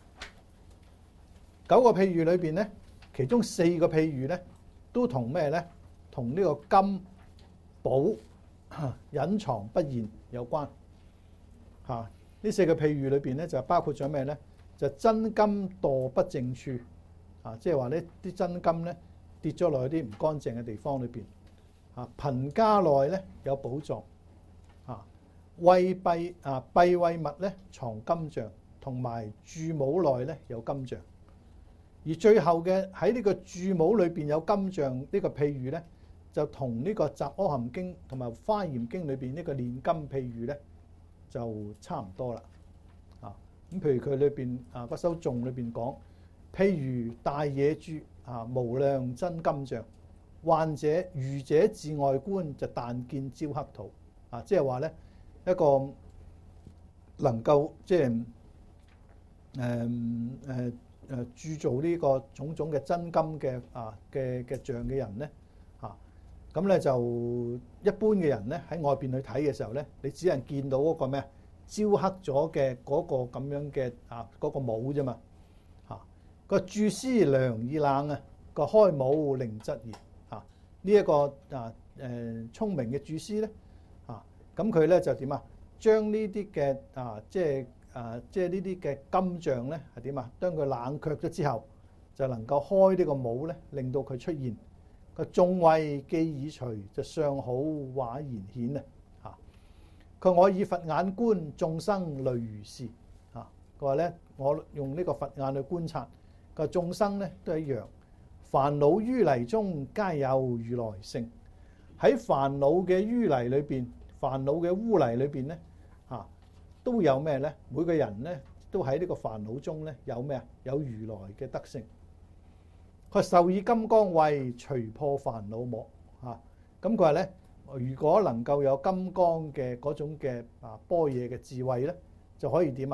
九個譬喻裏邊咧，其中四個譬喻咧都同咩咧？同呢個金寶隱藏不現有關。嚇，呢四個譬喻裏邊咧就包括咗咩咧？就真金墮不正處，啊，即係話呢啲真金咧。跌咗落去啲唔乾淨嘅地方裏邊，啊，貧家內咧有寶藏，啊，慧閉啊閉慧物咧藏金像，同埋住母內咧有金像。而最後嘅喺呢個住母裏邊有金像呢個譬喻咧，就同呢個《雜阿含經》同埋《華嚴經》裏邊呢個煉金譬喻咧就差唔多啦。啊，咁譬如佢裏邊啊不修頌裏邊講，譬如大野豬。啊！無量真金像，患者愚者自外觀就但見焦黑土。啊，即係話咧一個能夠即係誒誒誒鑄造呢個種種嘅真金嘅啊嘅嘅像嘅人咧，啊咁咧就一般嘅人咧喺外邊去睇嘅時候咧，你只能見到嗰個咩焦黑咗嘅嗰個咁樣嘅啊嗰個帽啫嘛。個注師涼意冷啊，個開帽令質熱啊！呢、這、一個啊誒聰明嘅注師咧啊，咁佢咧就點啊？將呢啲嘅啊即係啊即係呢啲嘅金像咧係點啊？當佢冷卻咗之後，就能夠開呢個帽咧，令到佢出現個眾慧既已除，就相好畫然顯啊！嚇佢我以佛眼觀眾生類如是啊！佢話咧，我用呢個佛眼去觀察。個眾生咧都一樣，煩惱淤泥中皆有如來性。喺煩惱嘅淤泥裏邊，煩惱嘅污泥裏邊咧，嚇都有咩咧？每個人咧都喺呢個煩惱中咧有咩啊？有如來嘅德性。佢授以金剛慧，除破煩惱魔。嚇咁佢話咧，如果能夠有金剛嘅嗰種嘅啊般若嘅智慧咧，就可以點啊？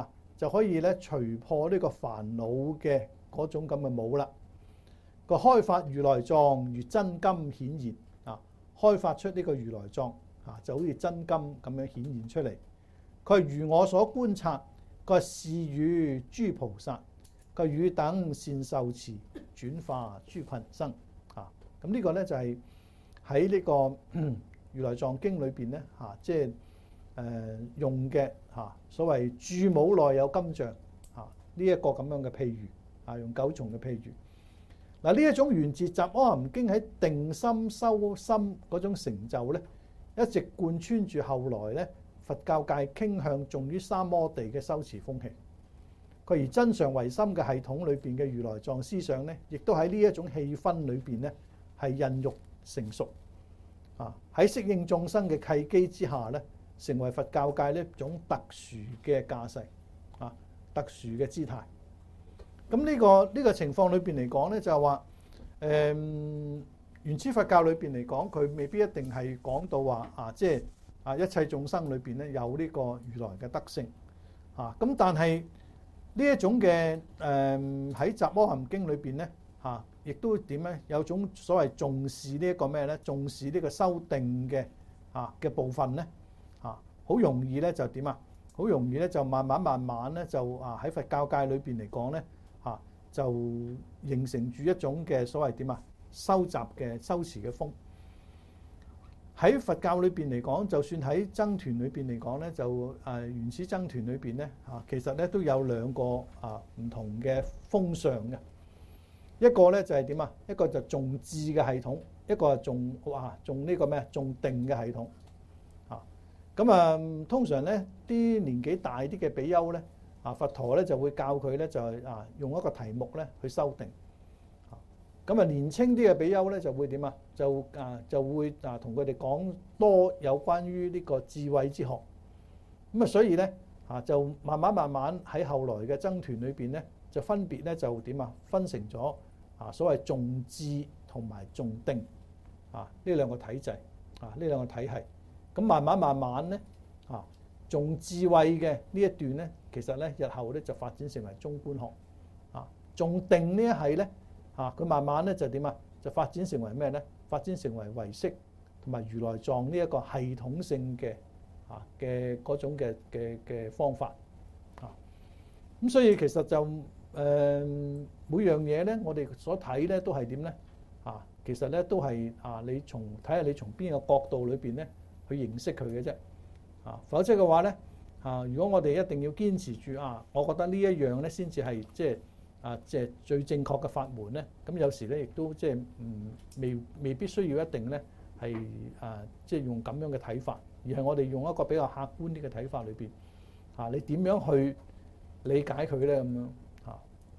就可以咧除破呢個煩惱嘅嗰種咁嘅帽啦。個開發如來藏，如真金顯現啊！開發出呢個如來藏啊，就好似真金咁樣顯現出嚟。佢係如我所觀察，佢係是與諸菩薩，佢與等善受持，轉化諸群生啊！咁呢個咧就係喺呢個如來藏經裏邊咧嚇，即係誒用嘅嚇所謂住母內有金像啊呢一個咁樣嘅譬喻啊，用九重嘅譬喻。嗱，呢一種緣自《雜阿含經》喺定心修心嗰種成就咧，一直貫穿住後來咧佛教界傾向重於三摩地嘅修持風氣。佢而真常唯心嘅系統裏邊嘅如來藏思想咧，亦都喺呢一種氣氛裏邊咧係孕育成熟啊！喺適應眾生嘅契機之下咧，成為佛教界呢一種特殊嘅架勢啊，特殊嘅姿態。咁呢個呢個情況裏邊嚟講咧，就係話誒原始佛教裏邊嚟講，佢未必一定係講到話啊，即係啊一切眾生裏邊咧有呢個如來嘅德性啊。咁但係呢一種嘅誒喺《雜阿含經》裏邊咧嚇，亦都點咧有種所謂重視呢一個咩咧？重視呢個修定嘅啊嘅部分咧嚇，好容易咧就點啊？好容易咧就慢慢慢慢咧就啊喺佛教界裏邊嚟講咧。嚇就形成住一種嘅所謂點啊收集嘅修持嘅風。喺佛教裏邊嚟講，就算喺僧團裏邊嚟講咧，就誒原始僧團裏邊咧嚇，其實咧都有兩個啊唔同嘅風尚嘅。一個咧就係點啊？一個就重智嘅系統，一個係重哇重呢個咩重定嘅系統。嚇咁啊，通常咧啲年紀大啲嘅比丘咧。啊，佛陀咧就會教佢咧就係啊用一個題目咧去修定。咁啊年青啲嘅比丘咧就會點啊？就啊就會啊同佢哋講多有關於呢個智慧之學。咁啊所以咧啊就慢慢慢慢喺後來嘅僧團裏邊咧就分別咧就點啊分成咗啊所謂重智同埋重定啊呢兩個體制啊呢兩個體系。咁慢慢慢慢咧啊重智慧嘅呢一段咧。其實咧，日後咧就發展成為中觀學，啊，重定呢一係咧，啊，佢慢慢咧就點啊？就發展成為咩咧？發展成為唯識同埋如來藏呢一個系統性嘅啊嘅嗰種嘅嘅嘅方法，啊，咁所以其實就誒、呃、每樣嘢咧，我哋所睇咧都係點咧？啊，其實咧都係啊，你從睇下你從邊個角度裏邊咧去認識佢嘅啫，啊，否則嘅話咧。啊！如果我哋一定要堅持住啊，我覺得呢一樣咧先至係即係啊，即係最正確嘅法門咧。咁有時咧亦都即係唔未未必需要一定咧係啊，即係用咁樣嘅睇法，而係我哋用一個比較客觀啲嘅睇法裏邊啊，你點樣去理解佢咧咁樣啊？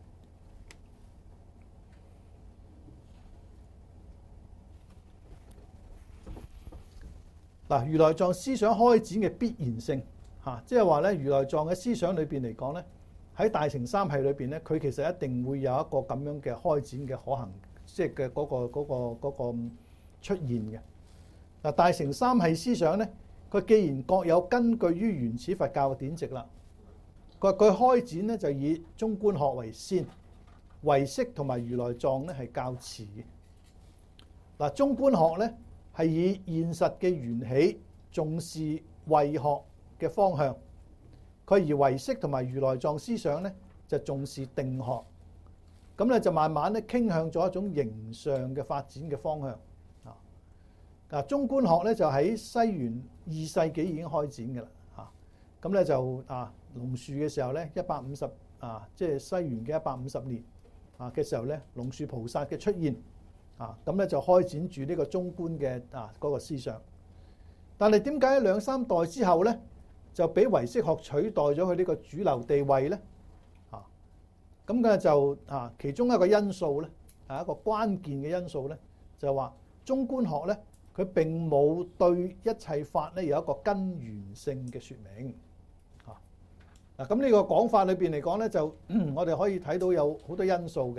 嗱，如來藏思想開展嘅必然性。嚇，即係話咧，如來藏嘅思想裏邊嚟講咧，喺大乘三系裏邊咧，佢其實一定會有一個咁樣嘅開展嘅可行，即係嘅嗰個嗰個嗰個出現嘅。嗱，大乘三系思想咧，佢既然各有根據於原始佛教嘅典籍啦，佢佢開展咧就以中觀學為先，唯識同埋如來藏咧係較遲嘅。嗱，中觀學咧係以現實嘅緣起，重視慧學嘅方向，佢而唯識同埋如來藏思想咧就重視定學，咁咧就慢慢咧傾向咗一種形上嘅發展嘅方向啊。嗱，中觀學咧就喺西元二世紀已經開展嘅啦嚇，咁咧就啊龍樹嘅時候咧一百五十啊，即係西元嘅一百五十年啊嘅時候咧，龍樹菩薩嘅出現啊，咁咧就開展住呢個中觀嘅啊嗰個思想。但係點解喺兩三代之後咧，就俾唯識學取代咗佢呢個主流地位咧？啊，咁嘅就啊，其中一個因素咧，係一個關鍵嘅因素咧，就係話中觀學咧，佢並冇對一切法咧有一個根源性嘅説明。啊，嗱咁呢個講法裏邊嚟講咧，就我哋可以睇到有好多因素嘅。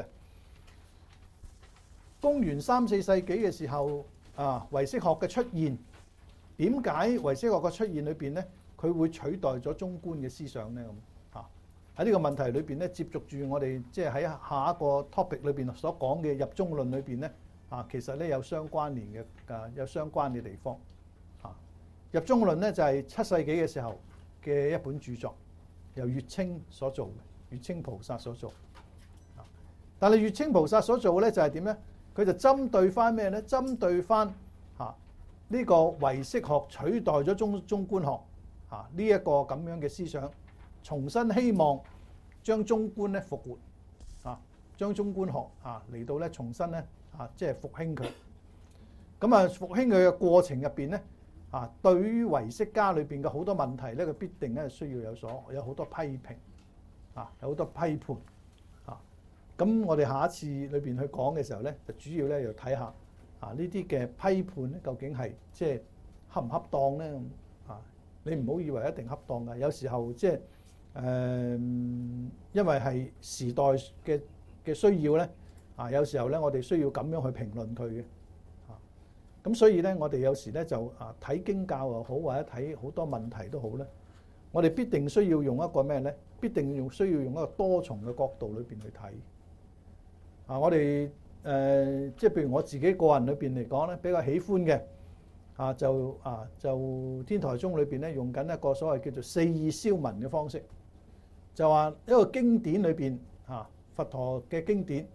公元三四世紀嘅時候，啊，唯識學嘅出現，點解唯識學嘅出現裏邊咧？佢會取代咗中觀嘅思想咧咁啊？ 喺呢個問題裏邊咧，接續住我哋即係喺下一個 topic 裏邊所講嘅入中論裏邊咧，啊，其實咧有相關聯嘅，啊，有相關嘅地方。啊，入中論咧就係七世紀嘅時候嘅一本著作，由月稱所做嘅，月稱菩薩所做。啊，但係月稱菩薩所做嘅咧就係點咧？佢就針對翻咩咧？針對翻嚇呢個唯識學取代咗中中觀學嚇呢一個咁樣嘅思想。重新希望將中觀咧復活，啊，將中觀學啊嚟到咧重新咧啊，即係復興佢。咁啊，復興佢嘅過程入邊咧，啊，對於唯識家裏邊嘅好多問題咧，佢必定咧需要有所有好多批評，啊，有好多批判，啊。咁我哋下一次裏邊去講嘅時候咧，就主要咧要睇下啊呢啲嘅批判咧，究竟係即係恰唔恰當咧？啊，你唔好以為一定恰當㗎，有時候即係。誒、嗯，因為係時代嘅嘅需要咧，啊，有時候咧，我哋需要咁樣去評論佢嘅，啊，咁所以咧，我哋有時咧就啊睇經教又好，或者睇好多問題都好咧，我哋必定需要用一個咩咧？必定用需要用一個多重嘅角度裏邊去睇。啊，我哋誒、呃，即係譬如我自己個人裏邊嚟講咧，比較喜歡嘅。啊，就啊就天台宗裏邊咧，用緊一個所謂叫做四意消文嘅方式，就話一個經典裏邊啊，佛陀嘅經典，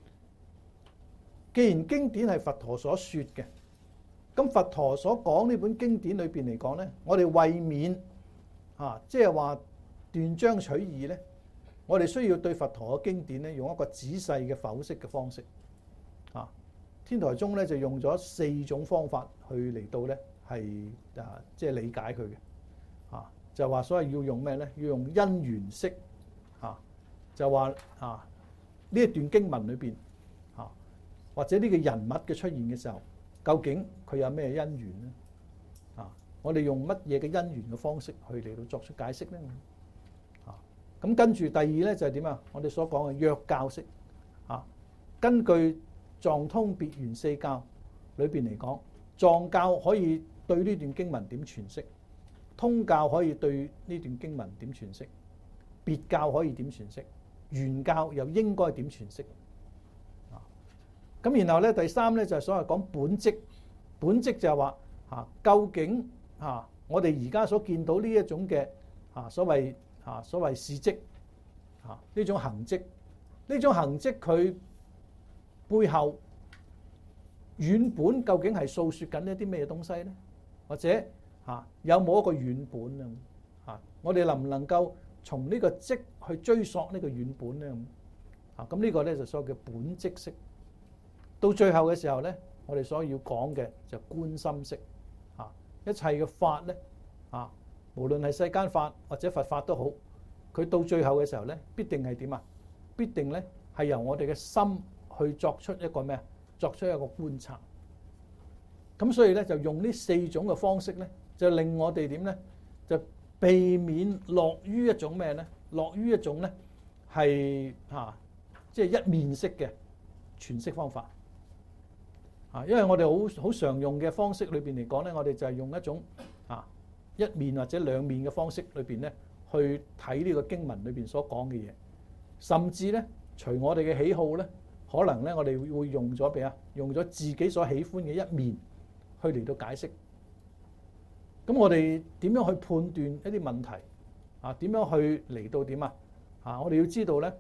既然經典係佛陀所說嘅，咁佛陀所講呢本經典裏邊嚟講咧，我哋為免啊，即係話斷章取義咧，我哋需要對佛陀嘅經典咧，用一個仔細嘅剖析嘅方式，啊。天台宗咧就用咗四種方法去嚟到咧係啊，即係理解佢嘅啊，就話所謂要用咩咧？要用因緣識啊，就話啊呢一段經文裏邊啊，或者呢個人物嘅出現嘅時候，究竟佢有咩因緣咧？啊，我哋用乜嘢嘅因緣嘅方式去嚟到作出解釋咧？啊，咁跟住第二咧就係點啊？我哋所講嘅約教式啊，根據藏通別圓四教裏邊嚟講，藏教可以對呢段經文點詮釋，通教可以對呢段經文點詮釋，別教可以點詮釋，圓教又應該點詮釋啊？咁然後咧第三咧就係所謂講本質，本質就係話啊，究竟啊我哋而家所見到呢一種嘅啊所謂啊所謂事蹟啊呢種行跡，呢種行跡佢背後原本究竟係訴說緊一啲咩東西咧？或者嚇有冇一個原本啊？嚇我哋能唔能夠從呢個跡去追溯呢個原本咧？啊咁呢個咧就所謂嘅本跡式。到最後嘅時候咧，我哋所要講嘅就觀心式。啊，一切嘅法咧，啊無論係世間法或者佛法都好，佢到最後嘅時候咧，必定係點啊？必定咧係由我哋嘅心去作出一個咩啊？作出一個觀察。咁所以咧就用呢四種嘅方式咧，就令我哋點咧？就避免落於一種咩咧？落於一種咧係嚇，即係一面式嘅詮釋方法。啊，因為我哋好好常用嘅方式裏邊嚟講咧，我哋就係用一種啊一面或者兩面嘅方式裏邊咧，去睇呢個經文裏邊所講嘅嘢，甚至咧隨我哋嘅喜好咧。可能咧，我哋會用咗咩啊？用咗自己所喜歡嘅一面去嚟到解釋。咁我哋點樣去判斷一啲問題啊？點樣去嚟到點啊？啊，我哋要知道咧，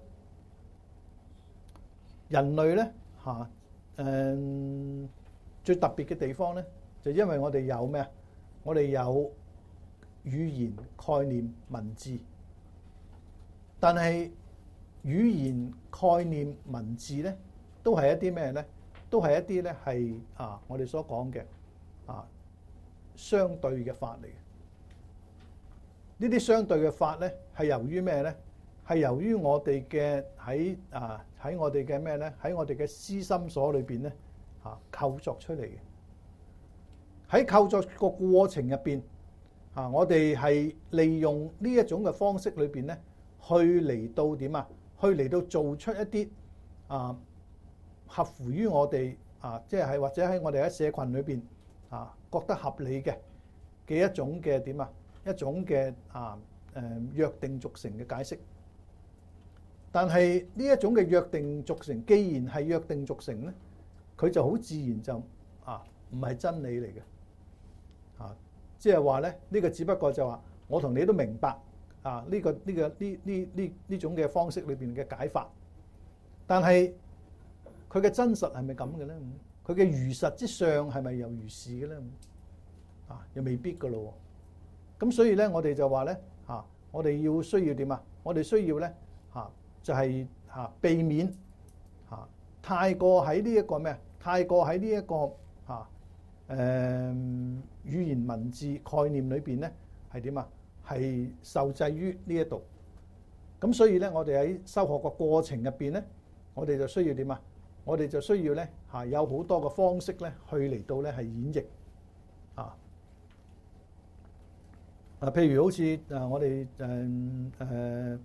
人類咧嚇誒最特別嘅地方咧，就因為我哋有咩啊？我哋有語言、概念、文字，但係語言、概念、文字咧，都係一啲咩咧？都係一啲咧係啊，我哋所講嘅啊相對嘅法嚟嘅。呢啲相對嘅法咧，係由於咩咧？係由於我哋嘅喺啊喺我哋嘅咩咧？喺我哋嘅思心所裏邊咧啊構作出嚟嘅。喺構作個過程入邊啊，我哋係利用呢一種嘅方式裏邊咧，去嚟到點啊？去嚟到做出一啲啊合乎於我哋啊，即係或者喺我哋喺社群裏邊啊覺得合理嘅嘅一種嘅點啊，一種嘅啊誒約定俗成嘅解釋但係呢一種嘅約定俗成，既然係約定俗成咧，佢就好自然就啊唔係真理嚟嘅啊，即係話咧呢個只不過就話我同你都明白啊呢個呢個呢呢呢呢種嘅方式裏邊嘅解法，但係佢嘅真實係咪咁嘅咧？佢嘅如實之上係咪又如是嘅咧？啊，又未必噶咯。咁所以咧，我哋就話咧嚇，我哋要需要點啊？我哋需要咧嚇，就係嚇避免嚇太過喺呢一個咩啊？太過喺呢一個嚇誒語言文字概念裏邊咧係點啊？係受制於呢一度。咁所以咧，我哋喺修學個過程入邊咧，我哋就需要點啊？我哋就需要咧嚇有好多個方式咧去嚟到咧係演繹啊。啊，譬如好似啊，我哋誒誒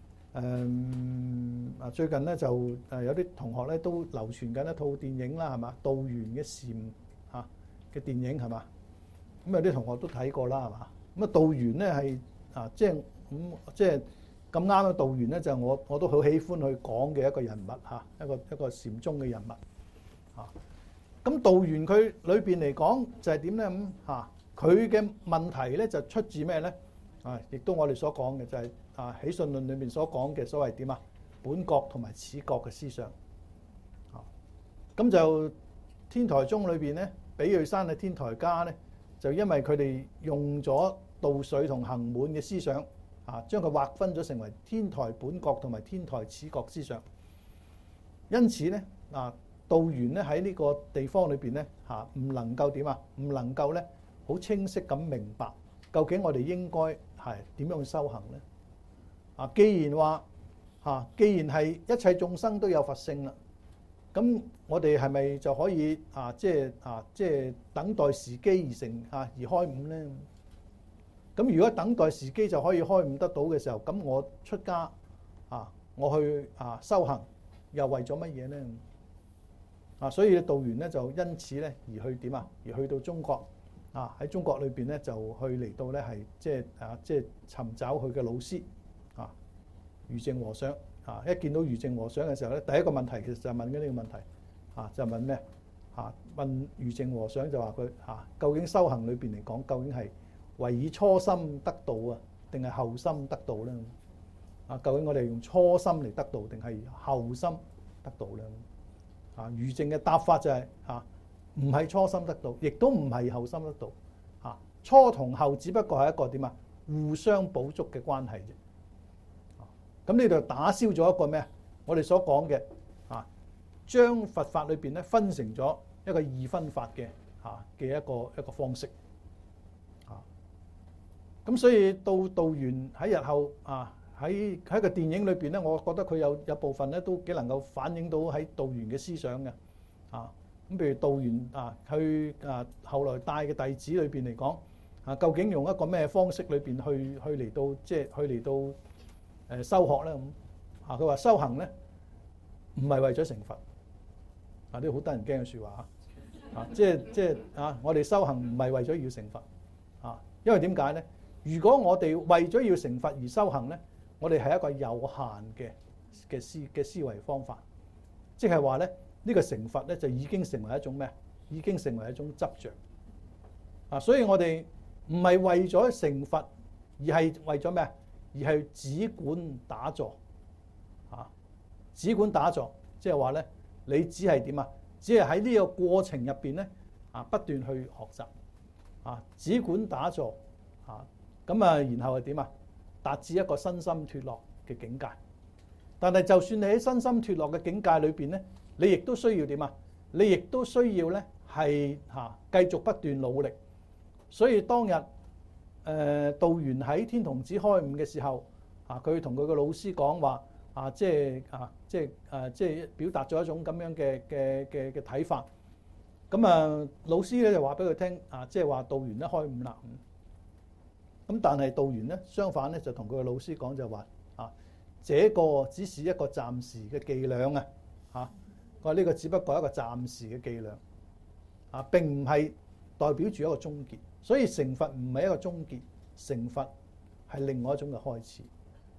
誒啊，最近咧就誒有啲同學咧都流傳緊一套電影啦，係嘛？道元嘅禪嚇嘅電影係嘛？咁有啲同學都睇過啦，係嘛？咁啊，道元咧係啊，即係咁即係咁啱嘅道元咧，就我我都好喜歡去講嘅一個人物嚇，一個一個禪宗嘅人物嚇。咁道元佢裏邊嚟講就係點咧咁嚇？佢嘅問題咧就出自咩咧？啊，亦都我哋所講嘅就係啊《起信論》裏面所講嘅所謂點啊？本覺同埋此覺嘅思想。啊，咁就天台宗裏邊咧，比叡山嘅天台家咧，就因為佢哋用咗道髓同行滿嘅思想，啊，將佢劃分咗成為天台本覺同埋天台此覺思想。因此咧，啊，道元咧喺呢個地方裏邊咧，嚇唔能夠點啊？唔能夠咧。好清晰咁明白，究竟我哋應該係點樣去修行咧？啊，既然話嚇，既然係一切眾生都有佛性啦，咁我哋係咪就可以啊？即係啊，即係等待時機而成啊，而開悟咧？咁如果等待時機就可以開悟得到嘅時候，咁我出家啊，我去啊修行，又為咗乜嘢咧？啊，所以道元咧就因此咧而去點啊？而去到中國。啊！喺中國裏邊咧，就去嚟到咧係即係啊，即係尋找佢嘅老師啊，愚淨和尚啊！一見到愚淨和尚嘅時候咧，第一個問題其實就係問緊呢個問題啊，就問咩啊？問愚淨和尚就話佢啊，究竟修行裏邊嚟講，究竟係為以初心得道啊，定係後心得道咧？啊，究竟我哋用初心嚟得道，定係後心得道咧？啊，愚淨嘅答法就係啊。唔係初心得道，亦都唔係後心得道。嚇，初同後只不過係一個點啊？互相補足嘅關係啫。咁呢度打消咗一個咩啊？我哋所講嘅啊，將佛法裏邊咧分成咗一個二分法嘅嚇嘅一個一個方式。啊，咁所以到道元喺日後啊喺喺個電影裏邊咧，我覺得佢有有部分咧都幾能夠反映到喺道元嘅思想嘅。啊。咁譬如道元啊，去啊後來帶嘅弟子裏邊嚟講，啊究竟用一個咩方式裏邊去去嚟到即係去嚟到誒修學咧咁啊？佢話修行咧唔係為咗成佛啊！啲好得人驚嘅説話啊！即係即係啊！我哋修行唔係為咗要成佛啊！因為點解咧？如果我哋為咗要成佛而修行咧，我哋係一個有限嘅嘅思嘅思維方法，即係話咧。呢個成佛咧就已經成為一種咩？已經成為一種執着啊！所以我哋唔係為咗成佛，而係為咗咩？而係只管打坐啊！只管打坐，即係話咧，你只係點啊？只係喺呢個過程入邊咧啊，不斷去學習啊！只管打坐啊，咁啊，然後係點啊？達至一個身心脫落嘅境界。但係就算你喺身心脫落嘅境界裏邊咧，你亦都需要點啊？你亦都需要咧，係嚇繼續不斷努力。所以當日誒、呃、道元喺天童寺開悟嘅時候，啊，佢同佢個老師講話啊，即係啊，即係誒，即係表達咗一種咁樣嘅嘅嘅嘅睇法。咁啊，老師咧就話俾佢聽啊，即係話道元咧開悟啦。咁但係道元咧相反咧就同佢個老師講就話啊，這個只是一個暫時嘅伎倆啊，嚇。佢話呢個只不過係一個暫時嘅伎倆，啊，並唔係代表住一個終結。所以成佛唔係一個終結，成佛係另外一種嘅開始。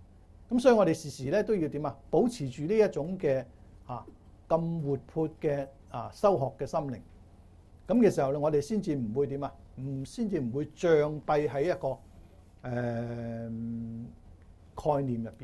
咁所以我哋時時咧都要點啊？保持住呢一種嘅啊咁活潑嘅啊修學嘅心靈。咁嘅時候咧，我哋先至唔會點啊？唔先至唔會障蔽喺一個誒、呃、概念入邊。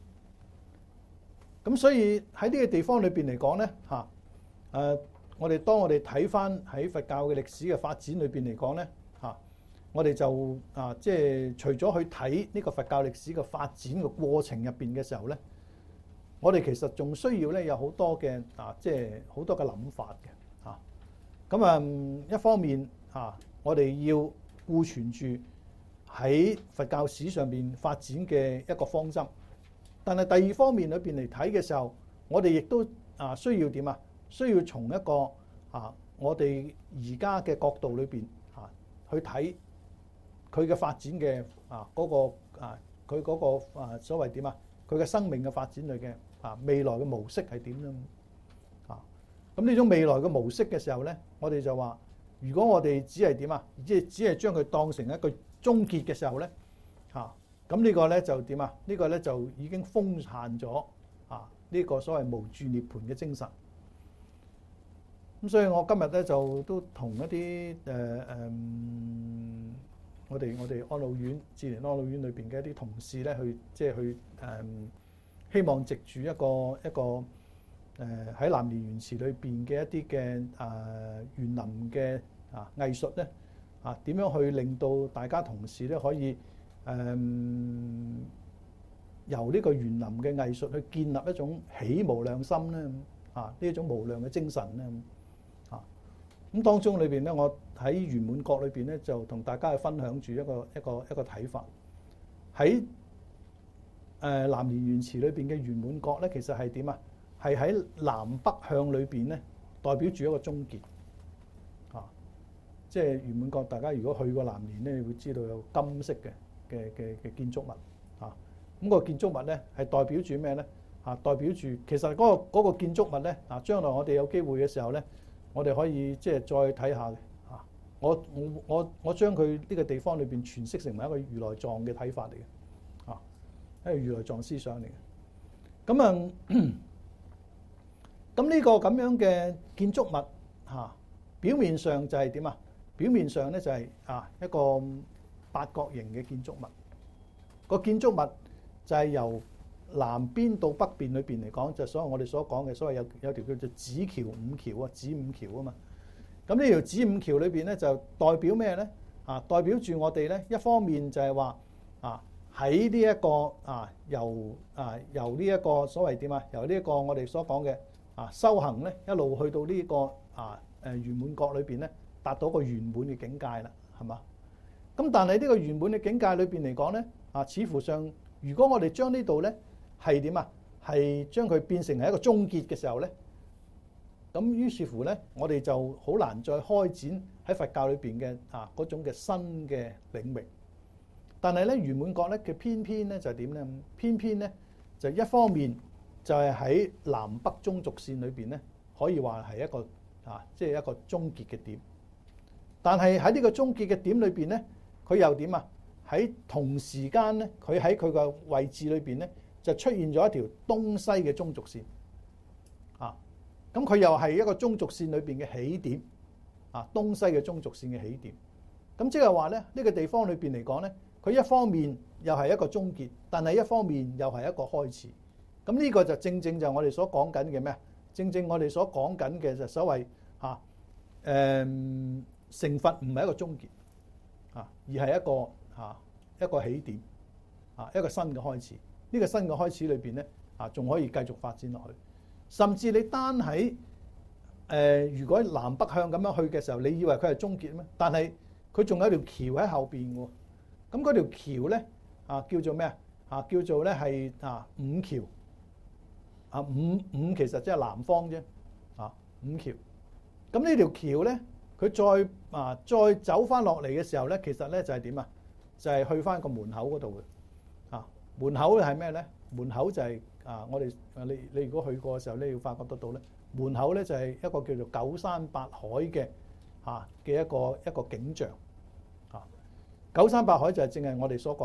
咁所以喺呢個地方裏邊嚟講咧，嚇、啊、誒，我哋當我哋睇翻喺佛教嘅歷史嘅發展裏邊嚟講咧，嚇、啊、我哋就啊即係除咗去睇呢個佛教歷史嘅發展嘅過程入邊嘅時候咧，我哋其實仲需要咧有好多嘅啊即係好多嘅諗法嘅。咁啊，一方面啊，我哋要顧存住喺佛教史上邊發展嘅一個方針，但係第二方面裏邊嚟睇嘅時候，我哋亦都啊需要點啊？需要從一個啊我哋而家嘅角度裏邊啊去睇佢嘅發展嘅啊嗰個啊佢嗰個啊所謂點啊？佢嘅生命嘅發展裏嘅啊未來嘅模式係點樣？咁呢種未來嘅模式嘅時候咧，我哋就話：如果我哋只係點啊，即係只係將佢當成一個終結嘅時候咧，嚇咁呢個咧就點啊？呢個咧就已經封限咗啊呢個所謂無住涅槃嘅精神。咁所以我今日咧就都同一啲誒誒，我哋我哋安老院、智聯安老院裏邊嘅一啲同事咧，去即係去誒、嗯，希望藉住一個一個。誒喺南蓮園池裏邊嘅一啲嘅誒園林嘅啊藝術咧啊點樣去令到大家同事咧可以誒、嗯、由呢個園林嘅藝術去建立一種喜無量心咧啊呢一種無量嘅精神咧啊咁當中裏邊咧，我喺圓滿國裏邊咧就同大家去分享住一個一個一個睇法。喺誒南蓮園池裏邊嘅圓滿國咧，其實係點啊？係喺南北向裏邊咧，代表住一個終結啊！即係圓滿國，大家如果去過南蓮咧，你會知道有金色嘅嘅嘅嘅建築物啊。咁個建築物咧係代表住咩咧？啊，代表住其實嗰個嗰個建築物咧啊，將來我哋有機會嘅時候咧，我哋可以即係再睇下嘅啊。我我我我將佢呢個地方裏邊詮釋成為一個如來藏嘅睇法嚟嘅啊，一個如來藏思想嚟嘅。咁啊〜咁呢個咁樣嘅建築物嚇，表面上就係點啊？表面上咧就係啊一個八角形嘅建築物。個建築物就係由南邊到北邊裏邊嚟講，就係所謂我哋所講嘅所謂有有條叫做子橋五橋啊，子五橋啊嘛。咁呢條子五橋裏邊咧就代表咩咧？啊，代表住我哋咧一方面就係話啊喺呢一個啊由啊由呢一個所謂點啊？由呢一個我哋所講嘅。啊，修行咧一路去到呢、這個啊誒圓滿國裏邊咧，達到個圓滿嘅境界啦，係嘛？咁但係呢個圓滿嘅境界裏邊嚟講咧，啊，似乎上如果我哋將呢度咧係點啊？係將佢變成係一個終結嘅時候咧，咁於是乎咧，我哋就好難再開展喺佛教裏邊嘅啊嗰種嘅新嘅領域。但係咧圓滿國咧，佢偏偏咧就係點咧？偏偏咧就一方面。就係喺南北中軸線裏邊咧，可以話係一個啊，即係一個終結嘅點。但係喺呢個終結嘅點裏邊咧，佢又點啊？喺同時間咧，佢喺佢個位置裏邊咧，就出現咗一條東西嘅中軸線。啊，咁佢又係一個中軸線裏邊嘅起點。啊，東西嘅中軸線嘅起點。咁即係話咧，呢個地方裏邊嚟講咧，佢一方面又係一個終結，但係一方面又係一個開始。咁呢個就正正就係我哋所講緊嘅咩？正正我哋所講緊嘅就所謂嚇誒、嗯、成佛唔係一個終結啊，而係一個嚇、啊、一個起點啊，一個新嘅開始。呢、這個新嘅開始裏邊咧啊，仲可以繼續發展落去。甚至你單喺誒、呃，如果南北向咁樣去嘅時候，你以為佢係終結咩？但係佢仲有條橋喺後邊喎。咁嗰條橋咧啊，叫做咩啊？啊，叫做咧係啊五橋。啊五五其實即係南方啫，啊五橋。咁呢條橋咧，佢再啊再走翻落嚟嘅時候咧，其實咧就係點啊？就係、是、去翻個門口嗰度嘅。啊門口係咩咧？門口就係、是、啊我哋你你如果去過嘅時候咧，你要發覺得到咧，門口咧就係一個叫做九山八海嘅啊嘅一個一個景象。啊九山八海就係正係我哋所講嘅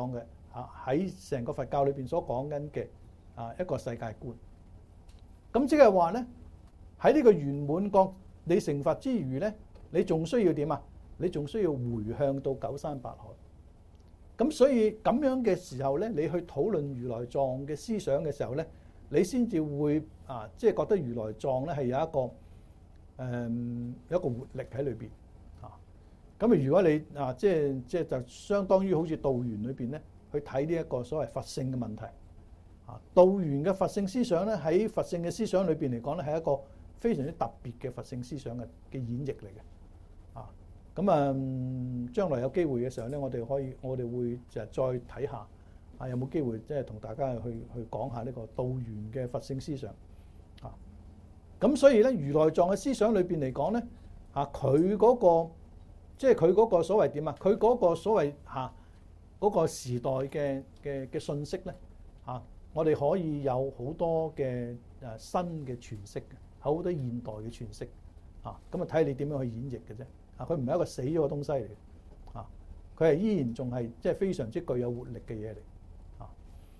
啊喺成個佛教裏邊所講緊嘅啊一個世界觀。咁即係話咧，喺呢個圓滿覺你成佛之餘咧，你仲需要點啊？你仲需要回向到九山八海。咁所以咁樣嘅時候咧，你去討論如來藏嘅思想嘅時候咧，你先至會啊，即係覺得如來藏咧係有一個誒、嗯、有一個活力喺裏邊啊。咁啊，如果你啊即係即係就相當於好似道元裏邊咧，去睇呢一個所謂佛性嘅問題啊。道元嘅佛性思想咧，喺佛性嘅思想裏邊嚟講咧，係一個非常之特別嘅佛性思想嘅嘅演繹嚟嘅。咁啊，將來有機會嘅時候咧，我哋可以，我哋會就再睇下啊，有冇機會即係同大家去去講下呢個道元嘅佛性思想啊。咁所以咧，如來藏嘅思想裏邊嚟講咧，啊，佢嗰個即係佢嗰個所謂點啊？佢嗰個所謂嚇嗰個時代嘅嘅嘅信息咧，啊，我哋可以有好多嘅誒新嘅詮釋嘅，好多現代嘅詮釋啊。咁啊，睇你點樣去演繹嘅啫。啊！佢唔係一個死咗嘅東西嚟嘅，啊！佢係依然仲係即係非常之具有活力嘅嘢嚟，啊！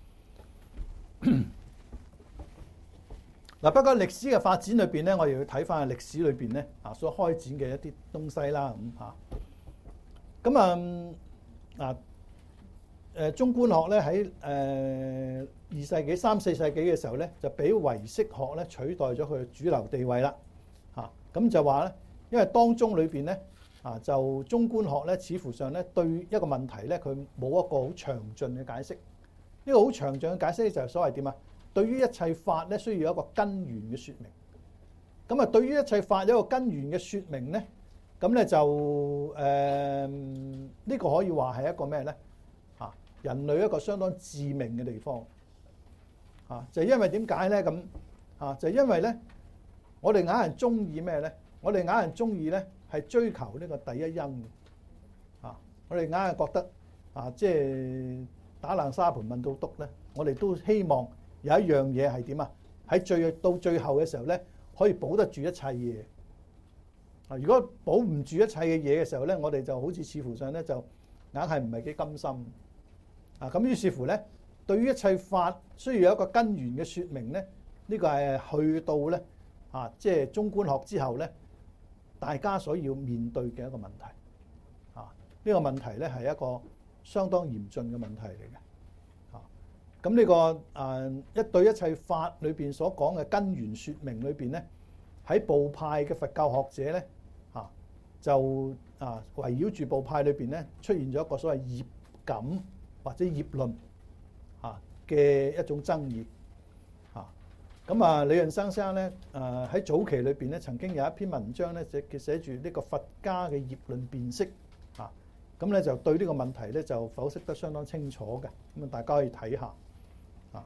嗱，不過歷史嘅發展裏邊咧，我哋要睇翻歷史裏邊咧啊所開展嘅一啲東西啦，咁嚇。咁啊啊誒中觀學咧喺誒二世紀、三四世紀嘅時候咧，就俾唯識學咧取代咗佢嘅主流地位啦，嚇！咁就話咧，因為當中裏邊咧。啊，就中觀學咧，似乎上咧對一個問題咧，佢冇一個好詳盡嘅解釋。呢個好詳盡嘅解釋咧，就係所謂點啊？對於一切法咧，需要有一個根源嘅説明。咁啊，對於一切法有一個根源嘅説明咧，咁咧就誒呢、呃呢個可以話係一個咩咧？啊，人類一個相當致命嘅地方。啊，就係、因為點解咧？咁啊，就係、因為咧，我哋硬係中意咩咧？我哋硬係中意咧。係追求呢個第一因嘅，啊！我哋硬係覺得啊，即係打爛沙盤問到篤咧，我哋都希望有一樣嘢係點啊？喺最到最後嘅時候咧，可以保得住一切嘢。啊！如果保唔住一切嘅嘢嘅時候咧，我哋就好似似乎上咧就硬係唔係幾甘心。啊！咁於是乎咧，對於一切法需要有一個根源嘅説明咧，呢個係去到咧啊，即係中觀學之後咧。大家所要面對嘅一個問題，啊，呢個問題咧係一個相當嚴峻嘅問題嚟嘅，啊，咁呢個誒一對一切法裏邊所講嘅根源説明裏邊咧，喺部派嘅佛教學者咧，啊，就啊圍繞住部派裏邊咧出現咗一個所謂業感或者業論啊嘅一種爭議。咁啊，李潤生先生咧，誒喺早期裏邊咧，曾經有一篇文章咧，寫寫住呢個佛家嘅業論辨識，啊，咁咧就對呢個問題咧就剖析得相當清楚嘅，咁啊大家可以睇下，啊，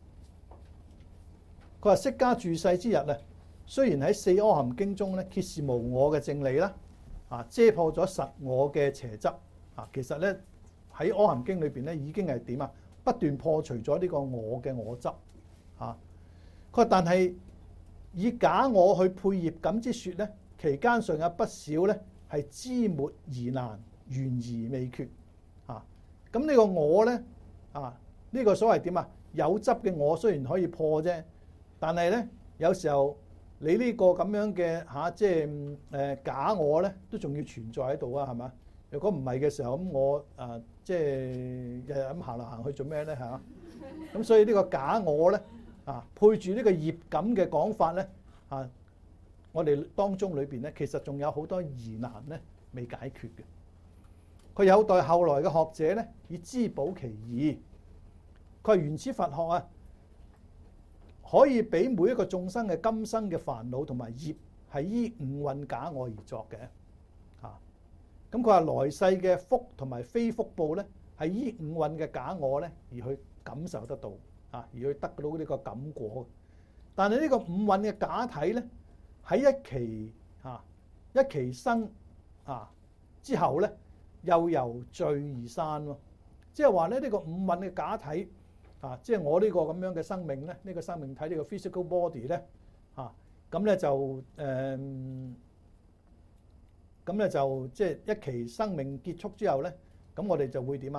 佢話釋迦住世之日啊，雖然喺四阿含經中咧揭示無我嘅正理啦，啊遮破咗實我嘅邪執，啊其實咧喺阿含經裏邊咧已經係點啊，不斷破除咗呢個我嘅我執，啊。佢話：但係以假我去配業感之説咧，期間尚有不少咧係知沒疑難，懸而未決。啊，咁呢個我咧，啊呢、呢個所謂點啊？有執嘅我雖然可以破啫，但係咧有時候你呢個咁樣嘅嚇，即係誒假我咧，都仲要存在喺度啊，係嘛？如果唔係嘅時候，咁我啊即係日日咁行嚟行去做咩咧嚇？咁所以呢個假我咧。啊，配住呢個業感嘅講法咧，啊，我哋當中裏邊咧，其實仲有好多疑難咧未解決嘅。佢有待後來嘅學者咧，以知補其疑。佢話原始佛學啊，可以俾每一個眾生嘅今生嘅煩惱同埋業係依五蘊假我而作嘅。啊，咁佢話來世嘅福同埋非福報咧，係依五蘊嘅假我咧而去感受得到。啊，而去得到呢個感果，但係呢個五蘊嘅假體咧，喺一期啊一期生啊之後咧，又由聚而散咯。即係話咧，呢個五蘊嘅假體啊，即係我呢個咁樣嘅生命咧，呢個生命體呢個 physical body 咧，啊咁咧就誒咁咧就即係一期生命結束之後咧，咁我哋就會點啊？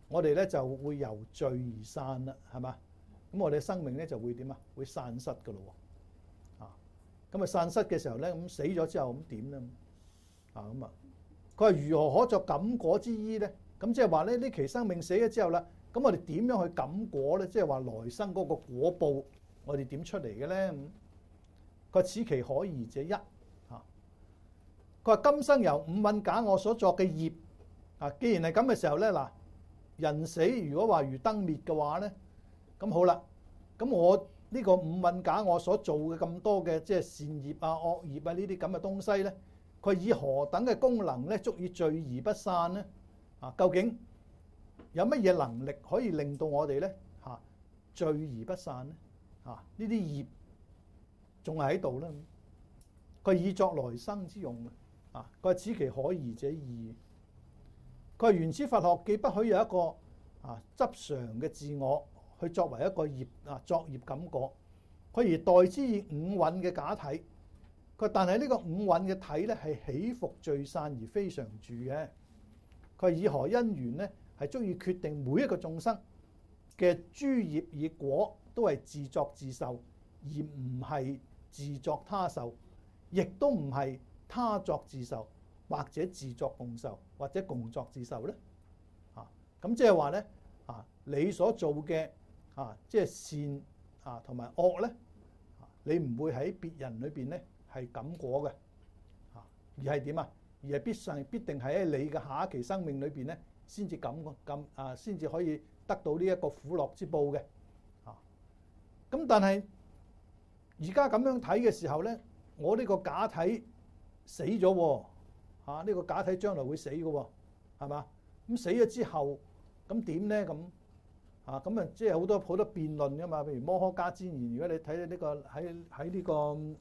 我哋咧就會由聚而散啦，係嘛？咁我哋嘅生命咧就會點啊？會散失噶咯喎，啊！咁啊散失嘅時候咧，咁死咗之後咁點咧？啊咁啊，佢話如何可作感果之醫咧？咁即係話咧呢期生命死咗之後啦，咁我哋點樣去感果咧？即係話來生嗰個果報，我哋點出嚟嘅咧？咁佢話此其可疑者一啊！佢話今生由五蘊假我所作嘅業啊，既然係咁嘅時候咧，嗱，人死如果話如燈滅嘅話咧，咁好啦，咁我呢個五蘊假我所做嘅咁多嘅即係善業啊、惡業啊呢啲咁嘅東西咧，佢以何等嘅功能咧，足以聚而不散咧？啊，究竟有乜嘢能力可以令到我哋咧嚇聚而不散咧？啊，呢啲業仲係喺度咧，佢以作來生之用嘅。啊，佢話此其可疑者二。佢話原始佛學既不許有一個啊執常嘅自我去作為一個業啊作業感果，佢而代之以五蘊嘅假體。佢但係呢個五蘊嘅體咧係起伏聚散而非常住嘅。佢以何因緣咧係足以決定每一個眾生嘅諸業與果都係自作自受，而唔係自作他受，亦都唔係他作自受，或者自作共受，或者共作自受咧？啊，咁即係話咧啊，你所做嘅啊，即係善啊同埋惡咧，你唔會喺別人裏邊咧係感果嘅，啊，而係點啊？而係必上必定係喺你嘅下一期生命裏邊咧，先至感感啊，先至可以得到呢一個苦樂之報嘅，啊，咁但係而家咁樣睇嘅時候咧，我呢個假體死咗喎，嚇呢個假體將來會死嘅喎，係嘛？咁死咗之後，咁點咧？咁啊咁啊，即係好多好多辯論㗎嘛。譬如摩訶迦旃延，如果你睇呢個喺喺呢個誒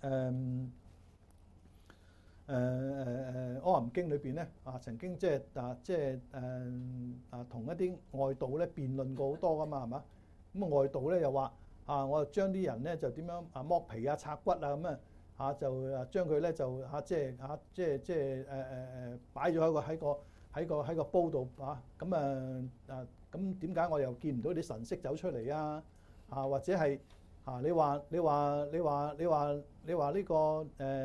誒誒誒《阿含經》裏邊咧，啊曾經即係啊即係誒啊同一啲外道咧辯論過好多㗎嘛，係嘛？咁啊外道咧又話啊，我就將啲人咧就點樣啊剝皮啊拆骨啊咁啊。嚇就啊將佢咧就嚇即係嚇即係即係誒誒誒擺咗喺個喺個喺個喺個煲度啊，咁啊啊咁點解我又見唔到啲神識走出嚟啊？啊或者係啊你話你話你話你話你話呢個誒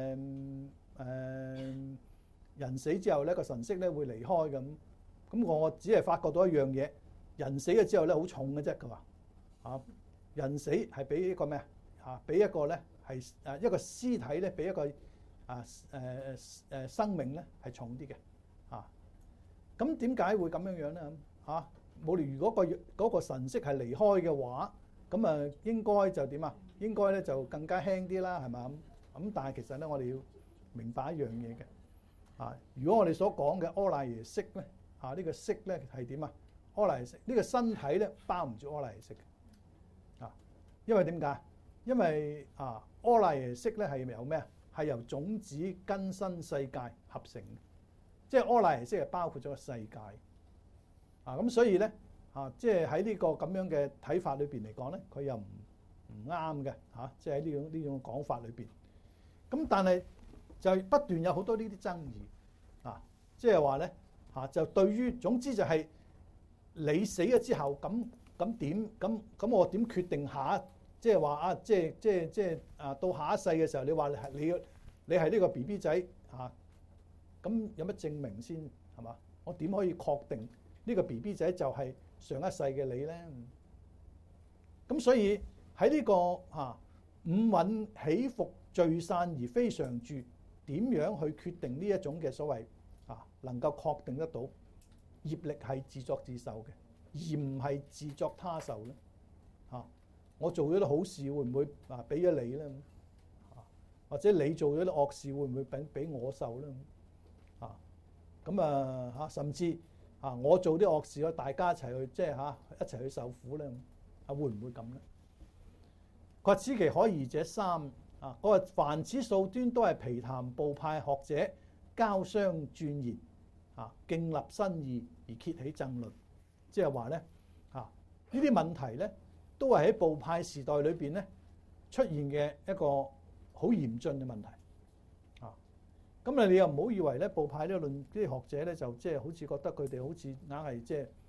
誒人死之後咧個神識咧會離開咁，咁我只係發覺到一樣嘢，人死咗之後咧好重嘅啫。佢話啊人死係俾一個咩啊？嚇俾一個咧。係誒一個屍體咧，比一個啊誒誒生命咧係重啲嘅啊。咁點解會咁樣樣咧？嚇冇理，如果個嗰個神識係離開嘅話，咁啊應該就點啊？應該咧就更加輕啲啦，係嘛咁？咁但係其實咧，我哋要明白一樣嘢嘅啊。如果我哋所講嘅阿賴耶識咧，啊呢個識咧係點啊？阿賴耶識呢個身體咧包唔住阿賴耶識嘅啊，因為點解？因為啊，阿賴耶識咧係由咩啊？係由種子根身世界合成嘅，即係阿賴耶識係包括咗個世界啊。咁所以咧啊，即係喺呢個咁樣嘅睇法裏邊嚟講咧，佢又唔唔啱嘅嚇。即係喺呢種呢種講法裏邊。咁但係就不斷有好多呢啲爭議啊，即係話咧嚇，就對於總之就係你死咗之後，咁咁點咁咁我點決定下一？即係話啊，即係即係即係啊，到下一世嘅時候，你話係你你係呢個 B B 仔嚇，咁有乜證明先係嘛？我點可以確定呢個 B B 仔就係上一世嘅你咧？咁所以喺呢個嚇五蘊起伏聚散而非常住，點樣去決定呢一種嘅所謂啊能夠確定得到業力係自作自受嘅，而唔係自作他受咧？嚇！我做咗啲好事，會唔會啊俾咗你咧？啊，或者你做咗啲惡事，會唔會俾俾我受咧？啊，咁啊嚇，甚至啊，我做啲惡事，大家一齊去即係嚇一齊去受苦咧？啊，會唔會咁咧？佢話此其可疑者三啊，嗰個凡此數端都係毗曇部派學者交相鑽研啊，競立新義而揭起爭論，即係話咧啊呢啲問題咧。都係喺部派時代裏邊咧出現嘅一個好嚴峻嘅問題啊！咁啊，你又唔好以為咧部派呢個論啲學者咧就即係好似覺得佢哋好似硬係即係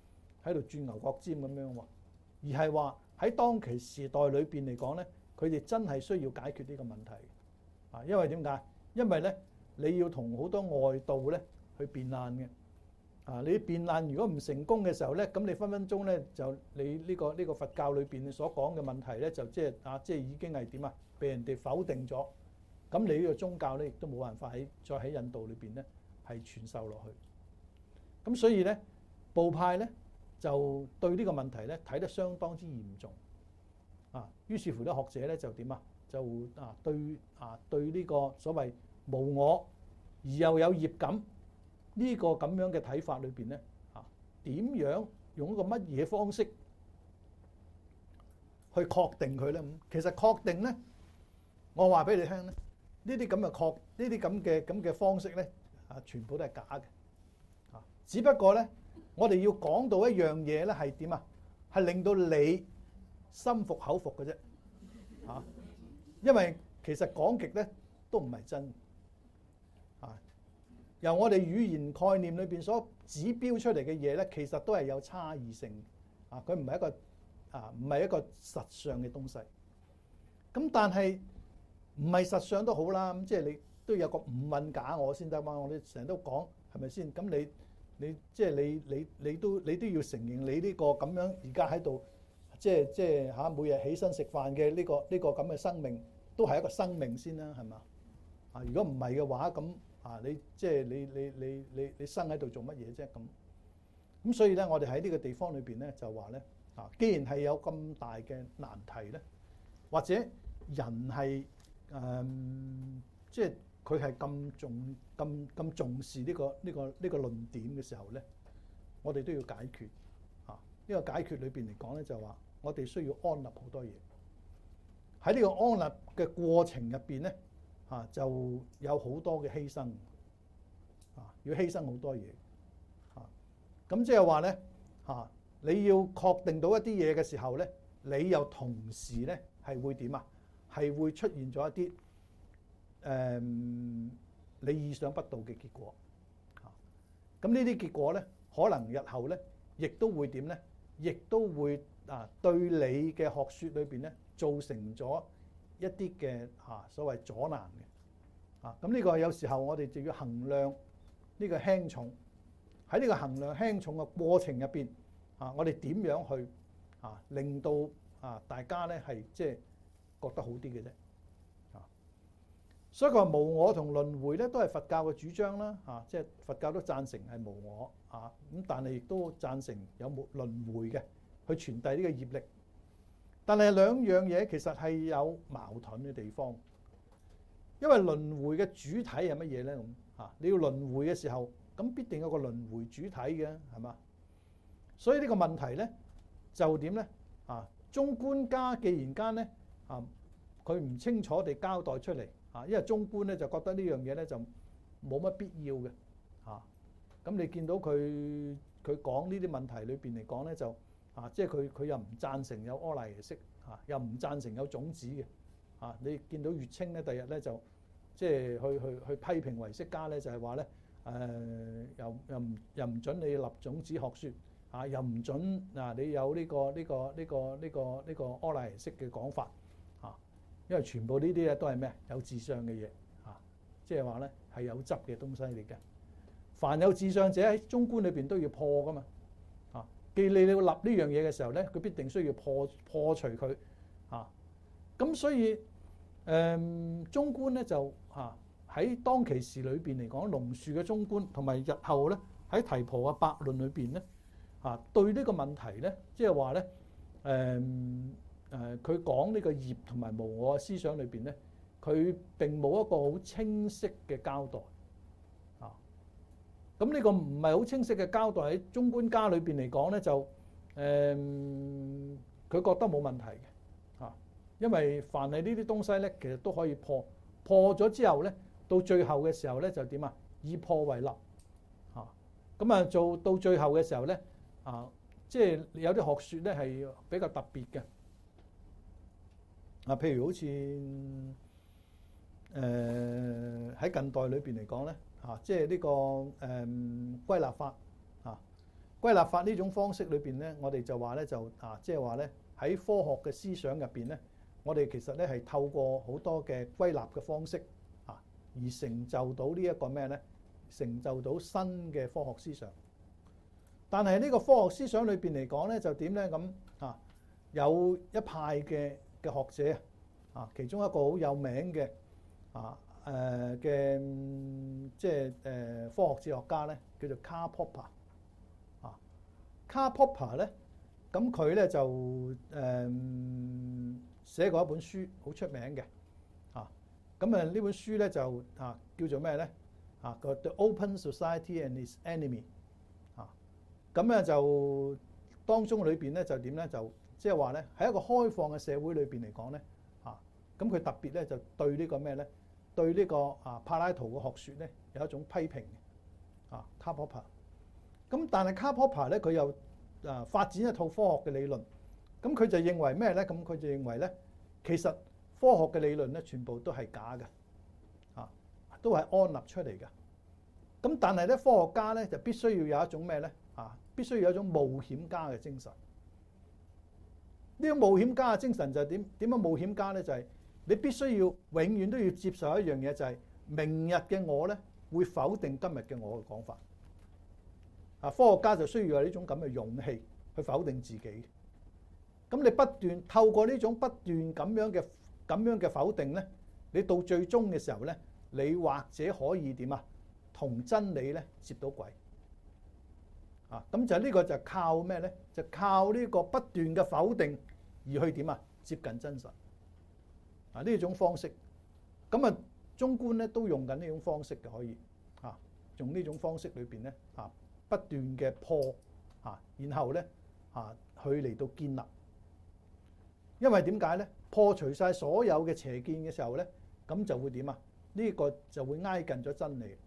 喺度轉牛角尖咁樣喎，而係話喺當其時代裏邊嚟講咧，佢哋真係需要解決呢個問題啊！因為點解？因為咧你要同好多外道咧去辯難嘅啊！你辯難如果唔成功嘅時候咧，咁你分分鐘咧就你呢個呢個佛教裏邊所講嘅問題咧，就即係啊，即係已經係點啊？被人哋否定咗，咁你呢個宗教咧亦都冇辦法喺再喺印度裏邊咧係傳授落去。咁所以咧部派咧就對呢個問題咧睇得相當之嚴重啊！於是乎啲學者咧就點啊？就啊對啊對呢個所謂無我而又有業感呢個咁樣嘅睇法裏邊咧啊，點樣用一個乜嘢方式去確定佢咧？咁其實確定咧，我話俾你聽咧，呢啲咁嘅確呢啲咁嘅咁嘅方式咧啊，全部都係假嘅啊！只不過咧，我哋要講到一樣嘢咧係點啊？係令到你心服口服嘅啫啊！因為其實講極咧都唔係真啊。由我哋語言概念裏邊所指標出嚟嘅嘢咧，其實都係有差異性啊。佢唔係一個啊，唔係一個實相嘅東西。咁但係唔係實相都好啦。咁即係你都有個唔問假我先得嘛。我哋成日都講係咪先？咁你你即係你你你都你都要承認你呢個咁樣而家喺度即係即係嚇每日起身食飯嘅呢個呢個咁嘅生命都係一個生命先啦，係嘛？啊，如果唔係嘅話咁。啊！你即係你你你你你生喺度做乜嘢啫？咁咁所以咧，我哋喺呢個地方裏邊咧，就話咧啊，既然係有咁大嘅難題咧，或者人係誒，即係佢係咁重咁咁重視呢個呢個呢個論點嘅時候咧，我哋都要解決啊！呢個解決裏邊嚟講咧，就話我哋需要安立好多嘢喺呢個安立嘅過程入邊咧。啊，就有好多嘅犧牲，啊，要犧牲好多嘢，啊，咁即係話咧，啊，你要確定到一啲嘢嘅時候咧，你又同時咧係會點啊？係會出現咗一啲誒、嗯、你意想不到嘅結果，啊，咁呢啲結果咧，可能日後咧，亦都會點咧？亦都會啊，對你嘅學説裏邊咧，造成咗一啲嘅嚇所謂阻攔嘅啊，咁呢個有時候我哋就要衡量呢個輕重，喺呢個衡量輕重嘅過程入邊啊，我哋點樣去啊令到啊大家咧係即係覺得好啲嘅啫啊，所以佢話無我同輪迴咧都係佛教嘅主張啦嚇，即係佛教都贊成係無我啊，咁但係亦都贊成有冇輪迴嘅去傳遞呢個業力。但係兩樣嘢其實係有矛盾嘅地方，因為輪迴嘅主體係乜嘢咧？咁啊，你要輪迴嘅時迴，咁必定有個輪迴主體嘅，係嘛？所以呢個問題咧就點咧？啊，中觀家既然間咧啊，佢唔清楚地交代出嚟啊，因為中觀咧就覺得呢樣嘢咧就冇乜必要嘅啊。咁你見到佢佢講呢啲問題裏邊嚟講咧就。啊，即係佢佢又唔贊成有阿賴耶識，啊又唔贊成有種子嘅，啊你見到月稱咧，第日咧就即係去去去批評唯識家咧，就係話咧誒又又唔又唔準你立種子學説，啊又唔準嗱你有呢個呢個呢個呢個呢個阿賴耶識嘅講法，啊因為全部呢啲咧都係咩有自相嘅嘢，啊即係話咧係有執嘅東西嚟嘅，凡有自相者喺中觀裏邊都要破噶嘛。既你你要立呢樣嘢嘅時候咧，佢必定需要破破除佢啊。咁所以誒、嗯、中觀咧就啊喺當其時裏邊嚟講，龍樹嘅中觀同埋日後咧喺提婆嘅百論裏邊咧啊，對呢個問題咧，即係話咧誒誒佢講呢個業同埋無我嘅思想裏邊咧，佢並冇一個好清晰嘅交代。咁呢個唔係好清晰嘅交代喺中觀家裏邊嚟講咧，就誒佢、嗯、覺得冇問題嘅嚇，因為凡係呢啲東西咧，其實都可以破，破咗之後咧，到最後嘅時候咧就點啊？以破為立嚇，咁啊做到最後嘅時候咧啊，即係有啲學説咧係比較特別嘅啊，譬如好似誒喺近代裏邊嚟講咧。啊，即係呢個誒歸納法啊，歸歸納法呢種方式裏邊咧，我哋就話咧就啊，即係話咧喺科學嘅思想入邊咧，我哋其實咧係透過好多嘅歸納嘅方式啊，而成就到呢一個咩咧？成就到新嘅科學思想。但係呢個科學思想裏邊嚟講咧，就點咧咁啊？有一派嘅嘅學者啊，其中一個好有名嘅啊誒嘅即係誒科學哲學家咧，叫做 Karl Popper 啊。Karl Popper 咧，咁佢咧就誒寫過一本書，好出名嘅啊。咁啊呢本書咧就啊叫做咩咧？啊個 The Open Society and Its Enemy 啊。咁咧就當中裏邊咧就點咧就即係話咧喺一個開放嘅社會裏邊嚟講咧啊，咁佢特別咧就對呢個咩咧？對呢個啊柏拉圖嘅學説咧有一種批評嘅啊。Karl Popper。咁但係 Karl Popper 咧佢又啊發展一套科學嘅理論，咁佢就認為咩咧？咁佢就認為咧，其實科學嘅理論咧全部都係假嘅啊，都係安立出嚟嘅。咁但係咧科學家咧就必須要有一種咩咧？啊，必須要有一種冒險家嘅精神。呢種冒險家嘅精神就係點點樣冒險家咧？就係你必須要永遠都要接受一樣嘢，就係明日嘅我咧會否定今日嘅我嘅講法。啊，科學家就需要有呢種咁嘅勇氣去否定自己。咁你不斷透過呢種不斷咁樣嘅咁樣嘅否定咧，你到最終嘅時候咧，你或者可以點啊？同真理咧接到軌。啊，咁就呢個就靠咩咧？就靠呢個不斷嘅否定而去點啊？接近真實。啊，呢種方式，咁啊中觀咧都用緊呢種方式嘅，可以啊，用呢種方式裏邊咧啊不斷嘅破啊，然後咧啊去嚟到建立。因為點解咧？破除晒所有嘅邪見嘅時候咧，咁就會點啊？呢個就會挨近咗真理。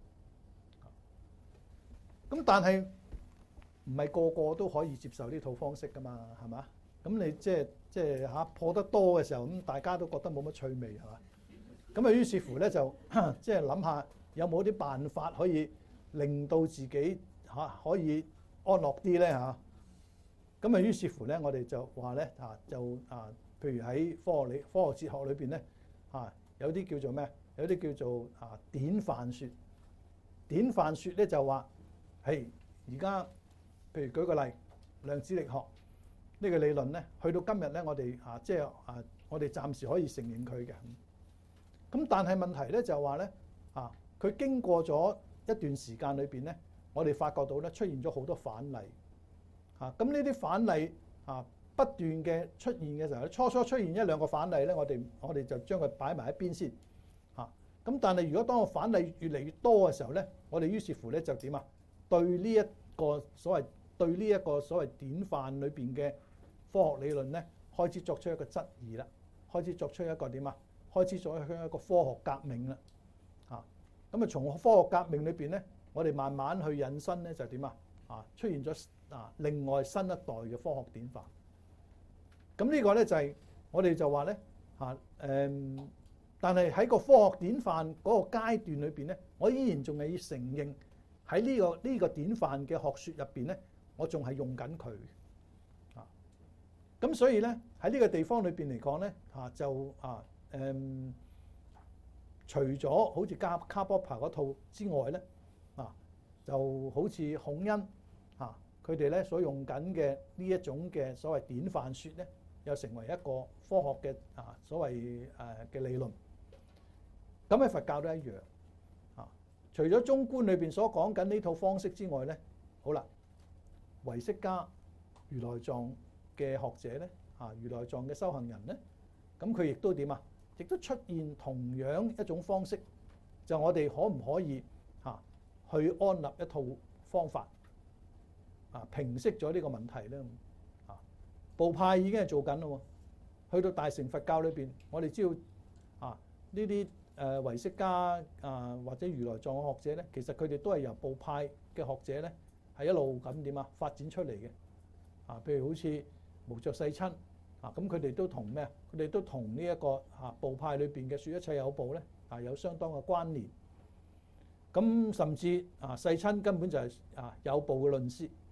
咁但係唔係個個都可以接受呢套方式噶嘛？係嘛？咁你即係即係嚇破得多嘅時候，咁大家都覺得冇乜趣味係嘛？咁啊於是乎咧就即係諗下有冇啲辦法可以令到自己嚇可以安樂啲咧嚇？咁啊於是乎咧我哋就話咧啊就啊譬如喺科學理科學哲學裏邊咧啊有啲叫做咩？有啲叫做啊典範説。典範説咧就話係而家譬如舉個例，量子力學呢個理論咧，去到今日咧，我哋啊即係啊，我哋暫時可以承認佢嘅。咁但係問題咧就係話咧啊，佢經過咗一段時間裏邊咧，我哋發覺到咧出現咗好多反例啊。咁呢啲反例啊不斷嘅出現嘅時候，初初出現一兩個反例咧，我哋我哋就將佢擺埋一邊先啊。咁但係如果當個反例越嚟越多嘅時候咧，我哋於是乎咧就點啊？對呢一個所謂對呢一個所謂典範裏邊嘅科學理論咧，開始作出一個質疑啦，開始作出一個點啊？開始作出一個科學革命啦，啊！咁啊，從科學革命裏邊咧，我哋慢慢去引申咧，就點啊？啊，出現咗啊，另外新一代嘅科學典範。咁呢個咧就係我哋就話咧嚇誒，但係喺個科學典範嗰個階段裏邊咧，我依然仲係要承認喺呢個呢個典範嘅學説入邊咧，我仲係用緊佢啊。咁所以咧喺呢個地方裏邊嚟講咧嚇就啊誒、嗯，除咗好似加卡波帕嗰套之外咧啊，就好似孔恩啊佢哋咧所用緊嘅呢一種嘅所謂典範説咧，又成為一個科學嘅啊所謂誒嘅理論。咁喺佛教都一樣啊。除咗中觀裏邊所講緊呢套方式之外咧，好啦，唯識家、如來藏嘅學者咧啊，如來藏嘅修行人咧，咁佢亦都點啊？亦都出現同樣一種方式，就我哋可唔可以嚇去安立一套方法啊，平息咗呢個問題咧？啊，部派已經係做緊咯喎，去到大乘佛教裏邊，我哋知道啊呢啲誒唯識家啊或者如來藏嘅學者咧，其實佢哋都係由部派嘅學者咧係一路咁點啊發展出嚟嘅啊，譬如好似無著世親。啊，咁佢哋都同咩啊？佢哋都同呢一個啊部派裏邊嘅説一切有部咧，啊有相當嘅關聯。咁甚至啊世親根本就係啊有部嘅論師，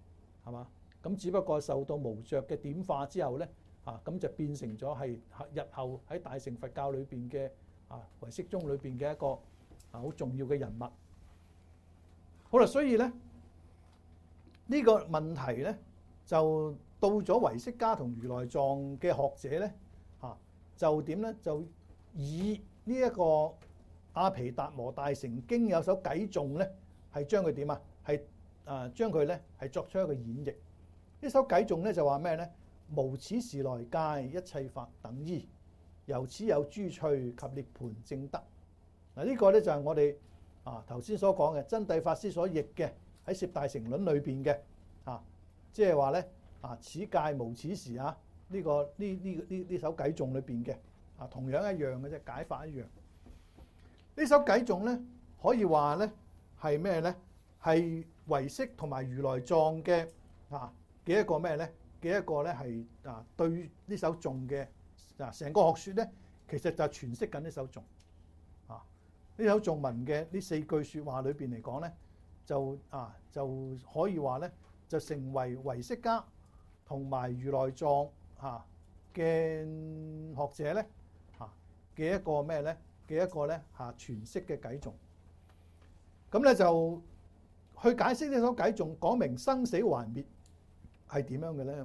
係嘛？咁只不過受到無著嘅點化之後咧，啊咁就變成咗係日後喺大乘佛教裏邊嘅啊唯識宗裏邊嘅一個啊好重要嘅人物。好啦，所以咧呢個問題咧就到咗唯識家同如來藏嘅學者咧，啊就點咧？就以呢一個阿毗達摩大乘經有首偈頌咧，係將佢點啊？係啊將佢咧係作出一個演繹。呢首偈頌咧就話咩咧？無始時來界，一切法等依，由此有諸趣及涅槃正德。嗱、這、呢個咧就係我哋啊頭先所講嘅真諦法師所譯嘅喺攝大乘論裏邊嘅啊，即係話咧啊此界無始時啊呢、這個呢呢呢呢首偈頌裏邊嘅啊同樣一樣嘅啫，解法一樣。呢首偈頌咧可以話咧係咩咧？係唯識同埋如來藏嘅啊嘅一個咩咧？嘅一個咧係啊對呢首頌嘅啊成個學説咧，其實就係詮釋緊呢首頌啊。呢首頌文嘅呢四句説話裏邊嚟講咧，就啊就可以話咧就成為唯識家同埋如來藏嚇嘅學者咧嚇嘅一個咩咧嘅一個咧嚇詮釋嘅偈頌。咁咧就去解釋呢首偈頌，講明生死還滅係點樣嘅咧？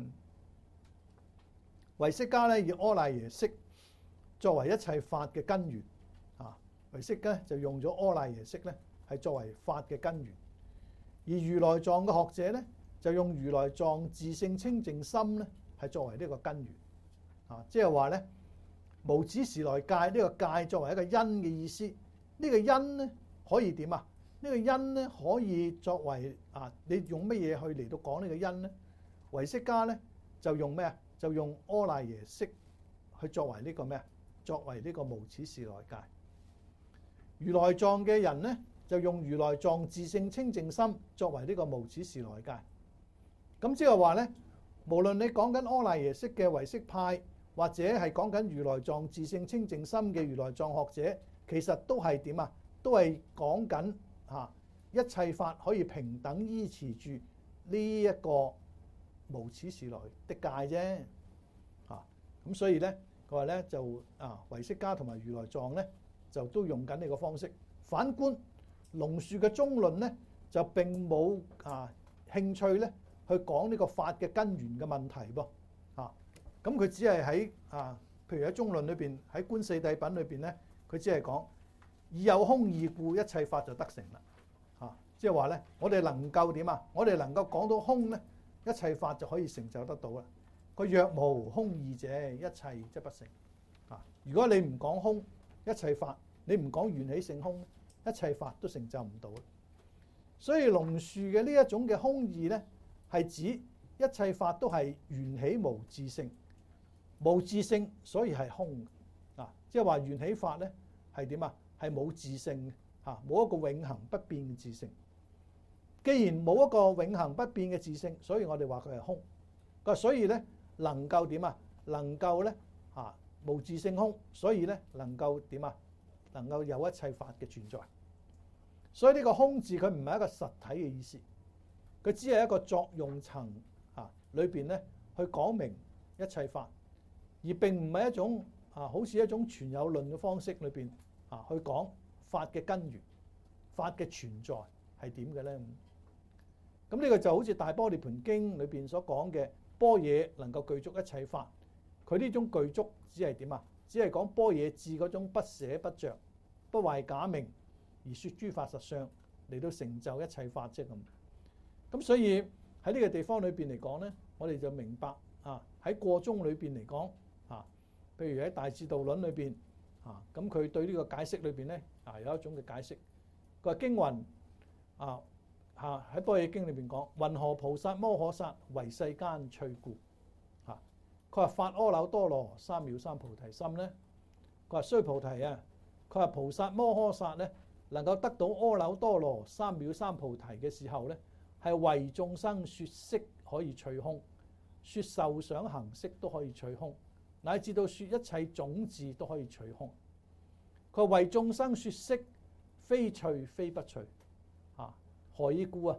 唯識家咧以阿賴耶識作為一切法嘅根源啊，唯識咧就用咗阿賴耶識咧係作為法嘅根源，而如來藏嘅學者咧就用如來藏自性清淨心咧係作為呢個根源啊，即係話咧無始時來界呢個界作為一個因嘅意思，呢個因咧可以點啊？呢個因咧可以作為啊，你用乜嘢去嚟到講呢個因咧？唯識家咧就用咩啊？就用阿賴耶識去作為呢個咩啊？作為呢個無始時來界。如來藏嘅人咧就用如來藏自性清淨心作為呢個無始時來界。咁即係話咧，無論你講緊阿賴耶識嘅唯識派，或者係講緊如來藏自性清淨心嘅如來藏學者，其實都係點啊？都係講緊嚇一切法可以平等依持住呢一個無始時來的界啫，嚇咁所以咧，佢話咧就啊唯識家同埋如來藏咧就都用緊呢個方式。反觀龍樹嘅中論咧就並冇啊興趣咧去講呢個法嘅根源嘅問題噃，嚇咁佢只係喺啊譬如喺中論裏邊喺觀四諦品裏邊咧，佢只係講以有空義故，一切法就得成啦，嚇即係話咧我哋能夠點啊？我哋能夠講到空咧。一切法就可以成就得到啦。佢若無空義者，一切則不成。啊，如果你唔講空，一切法你唔講緣起性空，一切法都成就唔到。所以龍樹嘅呢一種嘅空義咧，係指一切法都係緣起無自性，無自性所以係空。啊，即係話緣起法咧係點啊？係冇自性嘅，嚇冇一個永恆不變嘅自性。既然冇一個永恆不變嘅自性，所以我哋話佢係空。佢所以咧能夠點啊？能夠咧嚇無自性空，所以咧能夠點啊？能夠有一切法嘅存在。所以呢個空字佢唔係一個實體嘅意思，佢只係一個作用層嚇裏邊咧去講明一切法，而並唔係一種啊好似一種存有論嘅方式裏邊啊去講法嘅根源、法嘅存在係點嘅咧？咁呢個就好似《大般涅槃經》裏邊所講嘅般若能夠具足一切法，佢呢種具足只係點啊？只係講般若智嗰種不捨不着、不壞假名而説諸法實相嚟到成就一切法啫咁。咁所以喺呢個地方裏邊嚟講咧，我哋就明白啊喺個中裏邊嚟講啊，譬如喺《大智度論》裏邊啊，咁佢對呢個解釋裏邊咧啊有一種嘅解釋，佢話經云啊。嚇喺《般若經》裏邊講，云何菩薩摩訶薩為世間趣故？嚇佢話發阿耨多羅三藐三菩提心咧，佢話須菩提啊，佢話菩薩摩訶薩咧能夠得到阿耨多羅三藐三菩提嘅時候咧，係為眾生説色可以趣空，説受想行識都可以趣空，乃至到説一切種智都可以趣空。佢話為眾生説色，非趣非不趣。啊，何以故啊？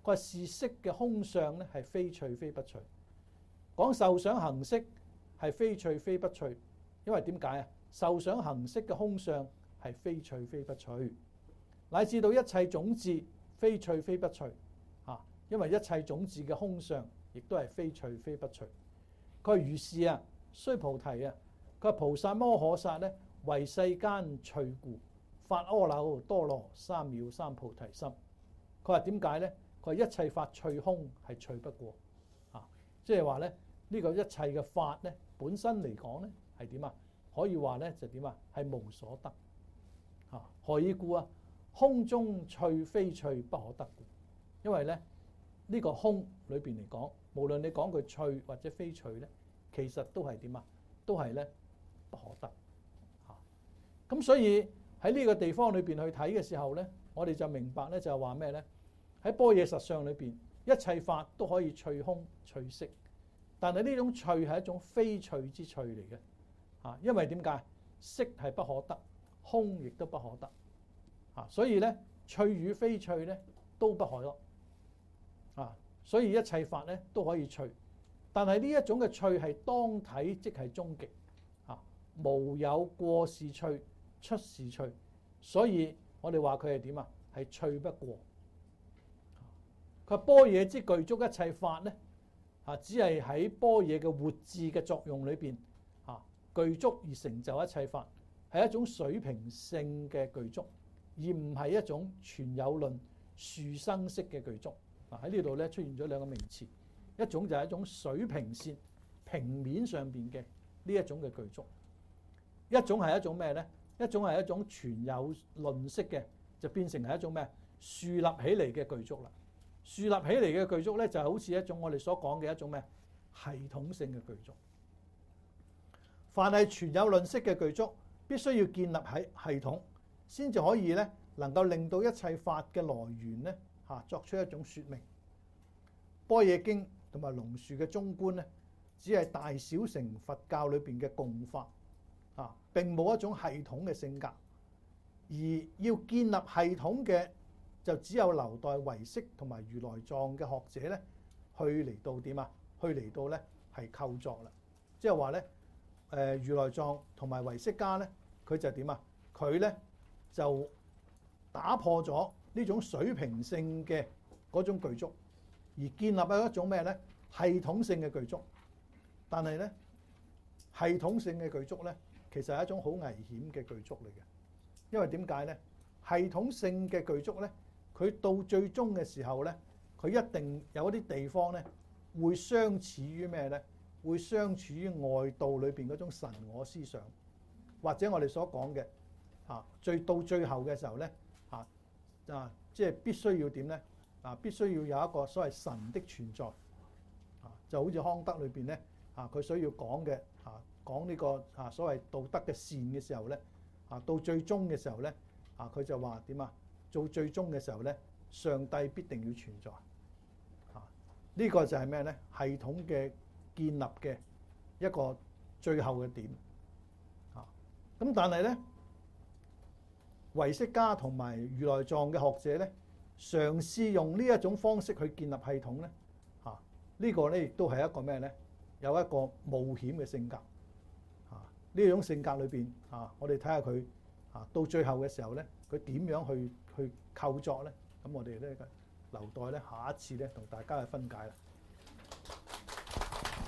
佢話是色嘅空相咧係非趣非不趣。講受想行識係非趣非不趣，因為點解啊？受想行識嘅空相係非趣非不趣，乃至到一切種智非趣非不趣啊！因為一切種智嘅空相亦都係非趣非不趣。佢話如是啊，須菩提啊，佢話菩薩摩訶薩咧為世間趣故，發阿耨多羅三藐三菩提心。佢話點解咧？佢話一切法趣空係趣不過啊！即係話咧呢個一切嘅法咧本身嚟講咧係點啊？可以話咧就點啊？係無所得啊！何以故啊？空中趣非趣不可得故。因為咧呢個空裏邊嚟講，無論你講佢趣或者非趣咧，其實都係點啊？都係咧不可得啊！咁所以喺呢個地方裏邊去睇嘅時候咧，我哋就明白咧就係話咩咧？喺般若實相裏邊，一切法都可以趣空趣色，但係呢種趣係一種非趣之趣嚟嘅啊！因為點解？色係不可得，空亦都不可得啊！所以咧趣與非趣咧都不可得啊！所以一切法咧都可以趣，但係呢一種嘅趣係當體即係終極啊！無有過是趣，出是趣，所以我哋話佢係點啊？係趣不過。佢般若之具足一切法咧，啊，只係喺般若嘅活智嘅作用裏邊，啊，具足而成就一切法，係一種水平性嘅具足，而唔係一種全有論殊生式嘅具足。嗱，喺呢度咧出現咗兩個名詞，一種就係一種水平線平面上邊嘅呢一種嘅具足，一種係一種咩咧？一種係一種全有論式嘅，就變成係一種咩？樹立起嚟嘅具足啦。樹立起嚟嘅具足咧，就好似一種我哋所講嘅一種咩系統性嘅具足。凡係全有論式嘅具足，必須要建立喺系統，先至可以咧能夠令到一切法嘅來源咧嚇作出一種説明。般若經同埋龍樹嘅中觀咧，只係大小乘佛教裏邊嘅共法啊，並冇一種系統嘅性格。而要建立系統嘅，就只有留待唯識同埋如來藏嘅學者咧，去嚟到點啊？去嚟到咧係構作啦。即係話咧，誒如來藏同埋唯識家咧，佢就點啊？佢咧就打破咗呢種水平性嘅嗰種具足，而建立咗一種咩咧？系統性嘅具足。但係咧，系統性嘅具足咧，其實係一種好危險嘅具足嚟嘅。因為點解咧？系統性嘅具足咧，佢到最終嘅時候咧，佢一定有一啲地方咧，會相似於咩咧？會相處於外道裏邊嗰種神我思想，或者我哋所講嘅啊，最到最後嘅時候咧，啊啊，即係必須要點咧？啊，必須要有一個所謂神的存在啊，就好似康德裏邊咧啊，佢需要講嘅啊，講呢個啊所謂道德嘅善嘅時候咧，啊到最終嘅時候咧，啊佢就話點啊？做最終嘅時候咧，上帝必定要存在，啊！呢個就係咩咧？系統嘅建立嘅一個最後嘅點，啊！咁但係咧，唯識家同埋如來藏嘅學者咧，嘗試用呢一種方式去建立系統咧，啊！呢個咧亦都係一個咩咧？有一個冒險嘅性格，啊！呢種性格裏邊，啊，我哋睇下佢。啊，到最後嘅時候咧，佢點樣去去構作咧？咁我哋咧留待咧下一次咧同大家去分解啦。